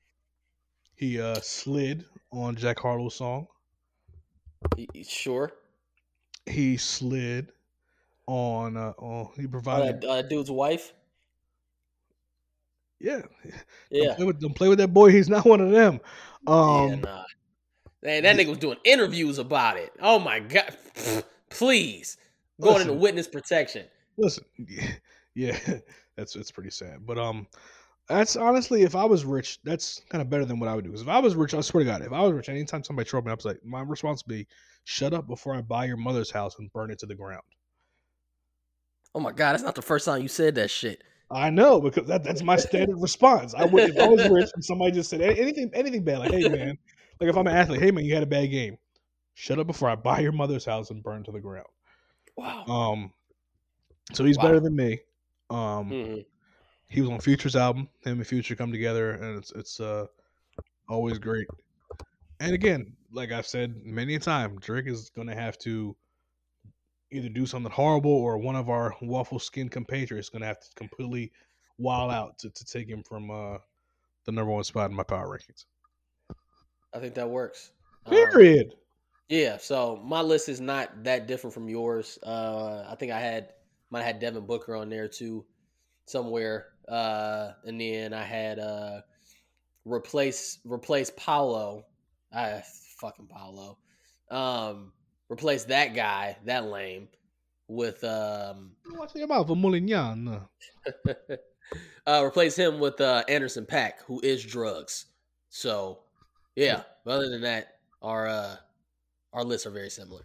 He uh slid on Jack Harlow's song. He, he- sure. He slid on uh oh he Oh, provided that uh, dude's wife. yeah. Don't Yeah. play with don't play with that boy. He's not one of them. Yeah. Um, Nah. Man, that the- nigga was doing interviews about it. Oh my god. Please. Going into listen, witness protection. listen. Yeah, that's it's pretty sad. But um, that's honestly, if I was rich, that's kind of better than what I would do. Because if I was rich, I swear to God, if I was rich, anytime somebody troubled me, I was like, my response would be, shut up before I buy your mother's house and burn it to the ground. Oh my god, that's not the first time you said that shit. I know because that, that's my standard response. I would if I was rich and somebody just said a- anything anything bad, like, hey man, like if I'm an athlete, hey man, you had a bad game. Shut up before I buy your mother's house and burn to the ground. Wow. Um, so he's Wow. better than me. Um, hmm he was on Future's album. Him and Future come together, and it's it's uh always great. And again, like I've said many a time, Drake is gonna have to either do something horrible or one of our waffle skin compatriots is gonna have to completely wild out to, to take him from uh the number one spot in my power rankings. I think that works. Um, Period. yeah, so my list is not that different from yours. Uh, I think I had might have had Devin Booker on there too, somewhere. Uh, and then I had uh, replace replace Paulo. I fucking Paulo. Um, replace that guy, that lame, with um, What's your mouth, Molignan? uh, replace him with uh, Anderson Paak, who is drugs. So, yeah. But other than that, our uh, our lists are very similar.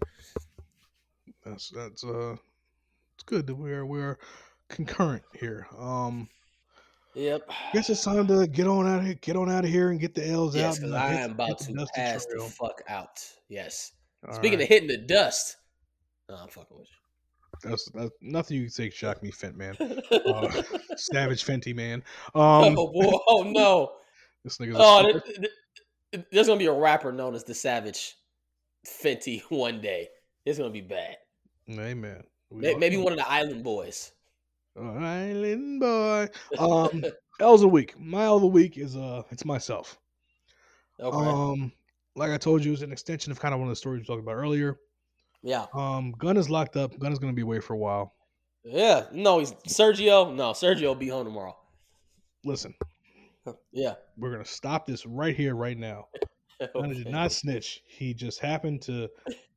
That's that's uh it's good that we're we're concurrent here. Um Yep. guess it's time to get on out of here, get on out of here and get the L's Yes, out because and uh, I hit, am hit about the to dusty pass the trail. fuck out. Yes. All Speaking right. of hitting the dust, no, I'm fucking with That's, that's nothing you can say shock me, Fent man. you. Uh, Savage Fenty man. oh Um boy! Oh no! this nigga's a Oh, super- th- th- th- there's gonna be a rapper known as the Savage Fenty one day. It's gonna be bad. Hey man. We May- all- Maybe one of the Island Boys. Island boy. Um L's of the week. My L of the week is uh it's myself. Okay. Um like I told you, it's an extension of kind of one of the stories we talked about earlier. yeah. Um, Gunn is locked up. Gunn is going to be away for a while. Yeah. No, he's Sergio. No, Sergio will be home tomorrow. Listen, Yeah. we're going to stop this right here, right now. Gunn did Okay. not snitch. He just happened to.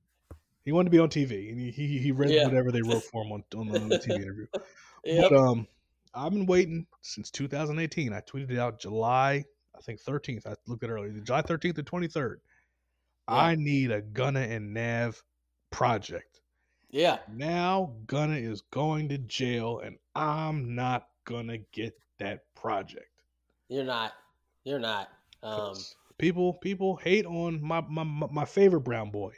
He wanted to be on T V, and he he, he read Yeah. whatever they wrote for him on, on, the, on the T V interview. Yep. But um, I've been waiting since two thousand eighteen. I tweeted it out July, I think thirteenth. I looked at it earlier, July thirteenth to twenty-third. Yeah. I need a Gunna and Nav project. Yeah. Now Gunna is going to jail, and I'm not gonna get that project. You're not. You're not. Um. 'Cause people people hate on my, my my my favorite brown boy.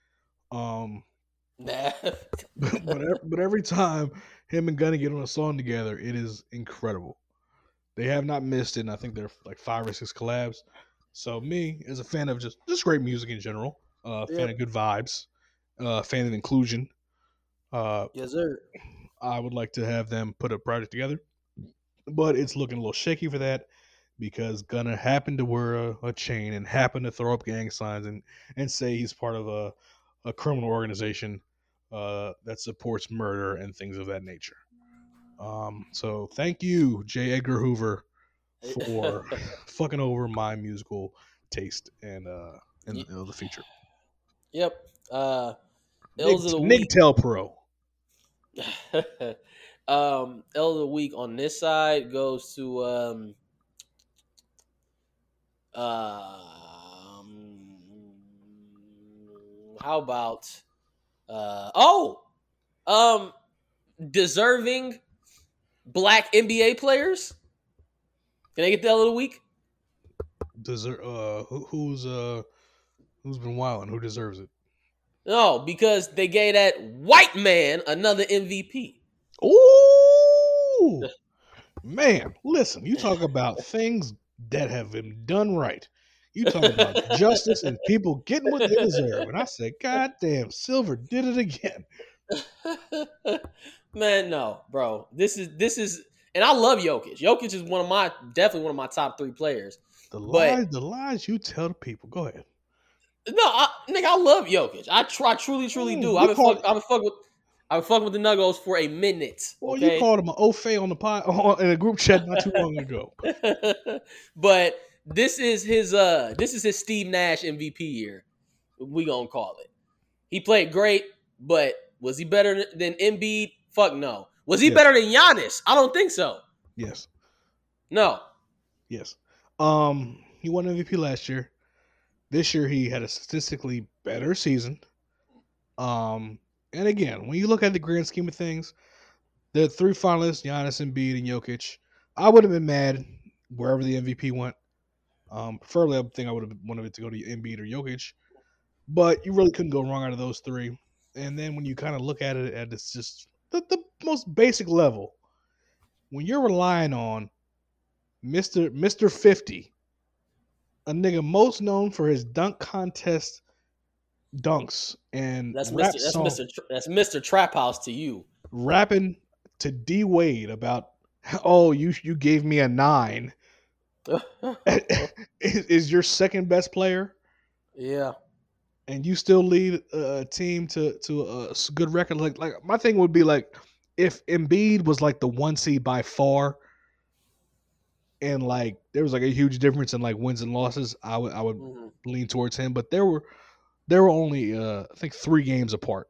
Um, Nah. but every, but every time him and Gunna get on a song together, it is incredible. They have not missed it, and I think they're like five or six collabs. So me, as a fan of just just great music in general, uh, fan Yep. of good vibes, uh, fan of inclusion, uh, Yes, sir. I would like to have them put a project together. But it's looking a little shaky for that because Gunna happened to wear a, a chain and happened to throw up gang signs and, and say he's part of a, a criminal organization uh, that supports murder and things of that nature. Um, so thank you, J. Edgar Hoover, for fucking over my musical taste and uh and Ye- uh, the feature. Yep. Uh, Nick, L's of the Nick week. Tel Pro. um, L of the week on this side goes to um, um, how about uh oh um deserving black N B A players? Can I get the L of the week? Deser- uh who, who's uh who's been wilding? Who deserves it? No, because they gave that white man another M V P. Ooh, man! Listen, you talk about things that have been done right. You talking about justice and people getting what they deserve. And I said, God damn, Silver did it again. Man, no, bro. This is this is and I love Jokic. Jokic is one of my definitely one of my top three players. The But lies, the lies you tell the people. Go ahead. no, I, nigga, I love Jokic. I try truly, truly Mm, do. you I've been called- fuck, I've been fucking with I've been fucking with the Nuggos for a minute. Well, Okay? you called him an Ofe on the pod in a group chat not too long ago. But this is his uh this is his Steve Nash M V P year. We gonna call it. He played great, but was he better than Embiid? Fuck no. Was he Yes. better than Giannis? I don't think so. Yes. No. Yes. Um, he won M V P last year. This year he had a statistically better season. Um, and again, when you look at the grand scheme of things, the three finalists, Giannis, Embiid, and Jokic, I would have been mad wherever the M V P went. Um, preferably, I think I would have wanted it to go to Embiid or Jokic, but you really couldn't go wrong out of those three. And then when you kind of look at it at it's just the, the most basic level, when you're relying on Mister Mister fifty, a nigga most known for his dunk contest dunks and That's rap Mister That's song, Mister Tr- That's Mister Trap House to you. rapping to D Wade about, oh, you you gave me a nine. is, is your second best player, Yeah. and you still lead a team to to a s- good record. Like like my thing would be like if Embiid was like the one seed by far, and like there was like a huge difference in like wins and losses, I would I would Mhm. lean towards him. But there were there were only uh, I think three games apart,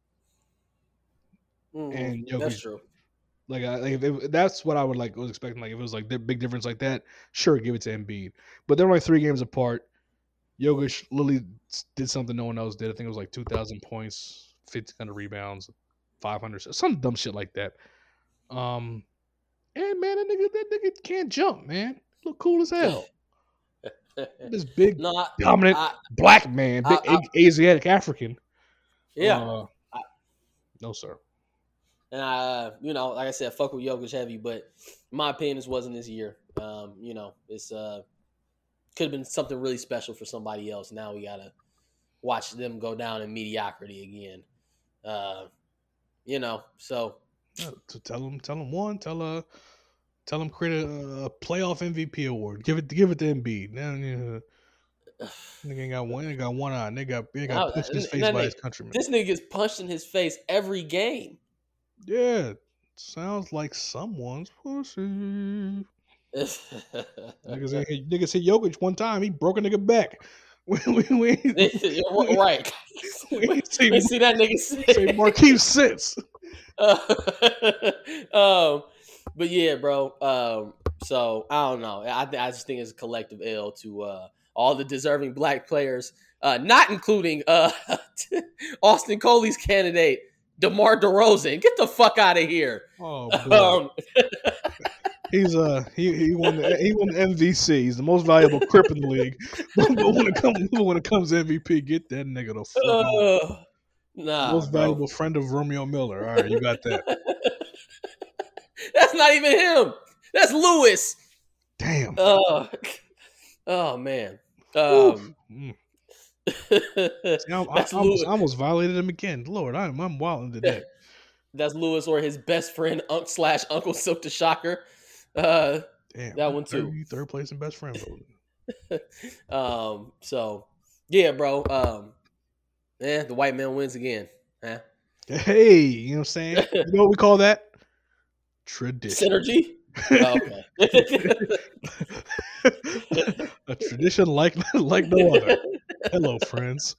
Mhm. and That's Jokic. true. Like, I, like if, if that's what I would like was expecting. Like if it was like the big difference like that, sure, give it to Embiid. But they're only three games apart. Jokic literally did something no one else did. I think it was like two thousand points, fifteen hundred rebounds, five hundred, some dumb shit like that. Um, and man, that nigga, that nigga can't jump, man. Look cool as hell. This big, No, I, dominant I, black man, big I- I- Asiatic African. yeah. Uh, I- no, sir. And I, uh, you know, like I said, fuck with Jokic heavy, but in my opinion, this wasn't this year. Um, you know, it's uh, could have been something really special for somebody else. Now we gotta watch them go down in mediocrity again. Uh, you know, so Yeah, to tell him, tell him one, tell uh, tell him create a, a playoff M V P award. Give it, give it to Embiid. Now, you know, nigga ain't got one, ain't got one eye. Nigga got, nigga got Now, punched in his and face that by nigga- his countrymen. this nigga gets punched in his face every game. Yeah, sounds like someone's pussy. Niggas, ain't hit- niggas hit Jokic one time. He broke a nigga back. We, we, we, right. we ain't We seen, see that nigga say say. Marquise since. um, but yeah, bro. Um, so I don't know. I I just think it's a collective L to uh, all the deserving black players, uh, not including uh, Austin Coley's candidate, DeMar DeRozan. Get the fuck out of here. Oh, boy. Um, He's uh he he won the he won the M V C. He's the most valuable Crip in the league. But, but when it comes when it comes to M V P, get that nigga the fuck out. uh, nah, Most bro. valuable friend of Romeo Miller. All right, you got that. That's not even him. That's Lewis. Damn. Uh, oh man. Oof. Um, Mm. See, I, I, that's I almost, Lewis. I almost violated him again. Lord, I'm I'm wilding today. That's Lewis or his best friend Unc slash Uncle Silk the Shocker. Uh, Damn, that one too. Third, third place in best friend voting. um. So yeah, bro. Um. Yeah, the white man wins again. Huh? Hey, you know what I'm saying? You know what we call that? Tradition. Synergy. Oh, okay. A tradition like like no other. Hello, friends.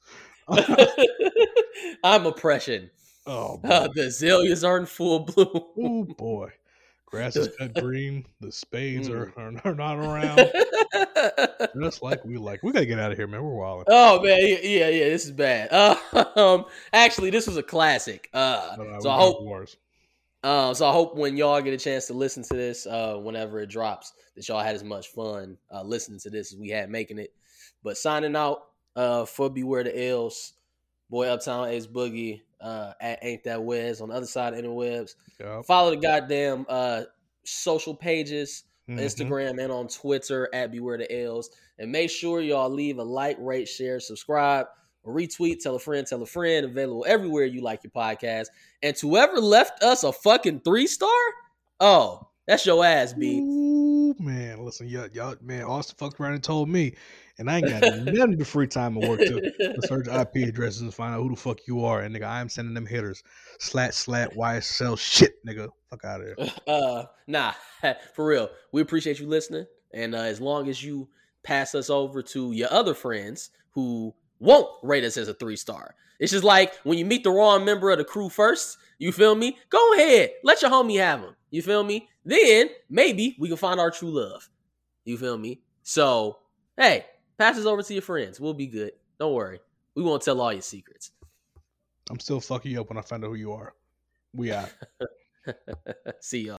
I'm oppression. Oh boy. Uh, the azaleas are in full bloom. Oh boy. Grass is cut green. The spades Mm. are, are, are not around. Just like we like. We gotta get out of here, man. We're wilding. Oh man, yeah, yeah, yeah, this is bad. Uh, um, actually, this was a classic. Uh, No, no, so we I got hope, wars. uh, so I hope when y'all get a chance to listen to this, uh, whenever it drops, that y'all had as much fun uh, listening to this as we had making it. But signing out, uh, for Beware the L's, boy Uptown Ace Boogie, uh, at Ain't That Wes on the other side of the interwebs. Yep. Follow the goddamn uh social pages Mm-hmm. Instagram and on Twitter at Beware the L's. And make sure y'all leave a like, rate, share, subscribe, or retweet, tell a friend, tell a friend, available everywhere you like your podcast. And to whoever left us a fucking three star, oh, that's your ass, B. Ooh, man, listen, y'all, y'all, man, Austin fucked around and told me, and I ain't got none of the free time at work to, to search I P addresses and find out who the fuck you are. And nigga, I am sending them hitters, slat, slat, Y S L shit, nigga, fuck out of here. Uh, nah, for real. We appreciate you listening, and uh, as long as you pass us over to your other friends who won't rate us as a three star. It's just like when you meet the wrong member of the crew first, you feel me? Go ahead, let your homie have him. You feel me? Then maybe we can find our true love. You feel me? So, hey, pass us over to your friends. We'll be good. Don't worry. We won't tell all your secrets. I'm still fucking you up when I find out who you are. We out. See y'all.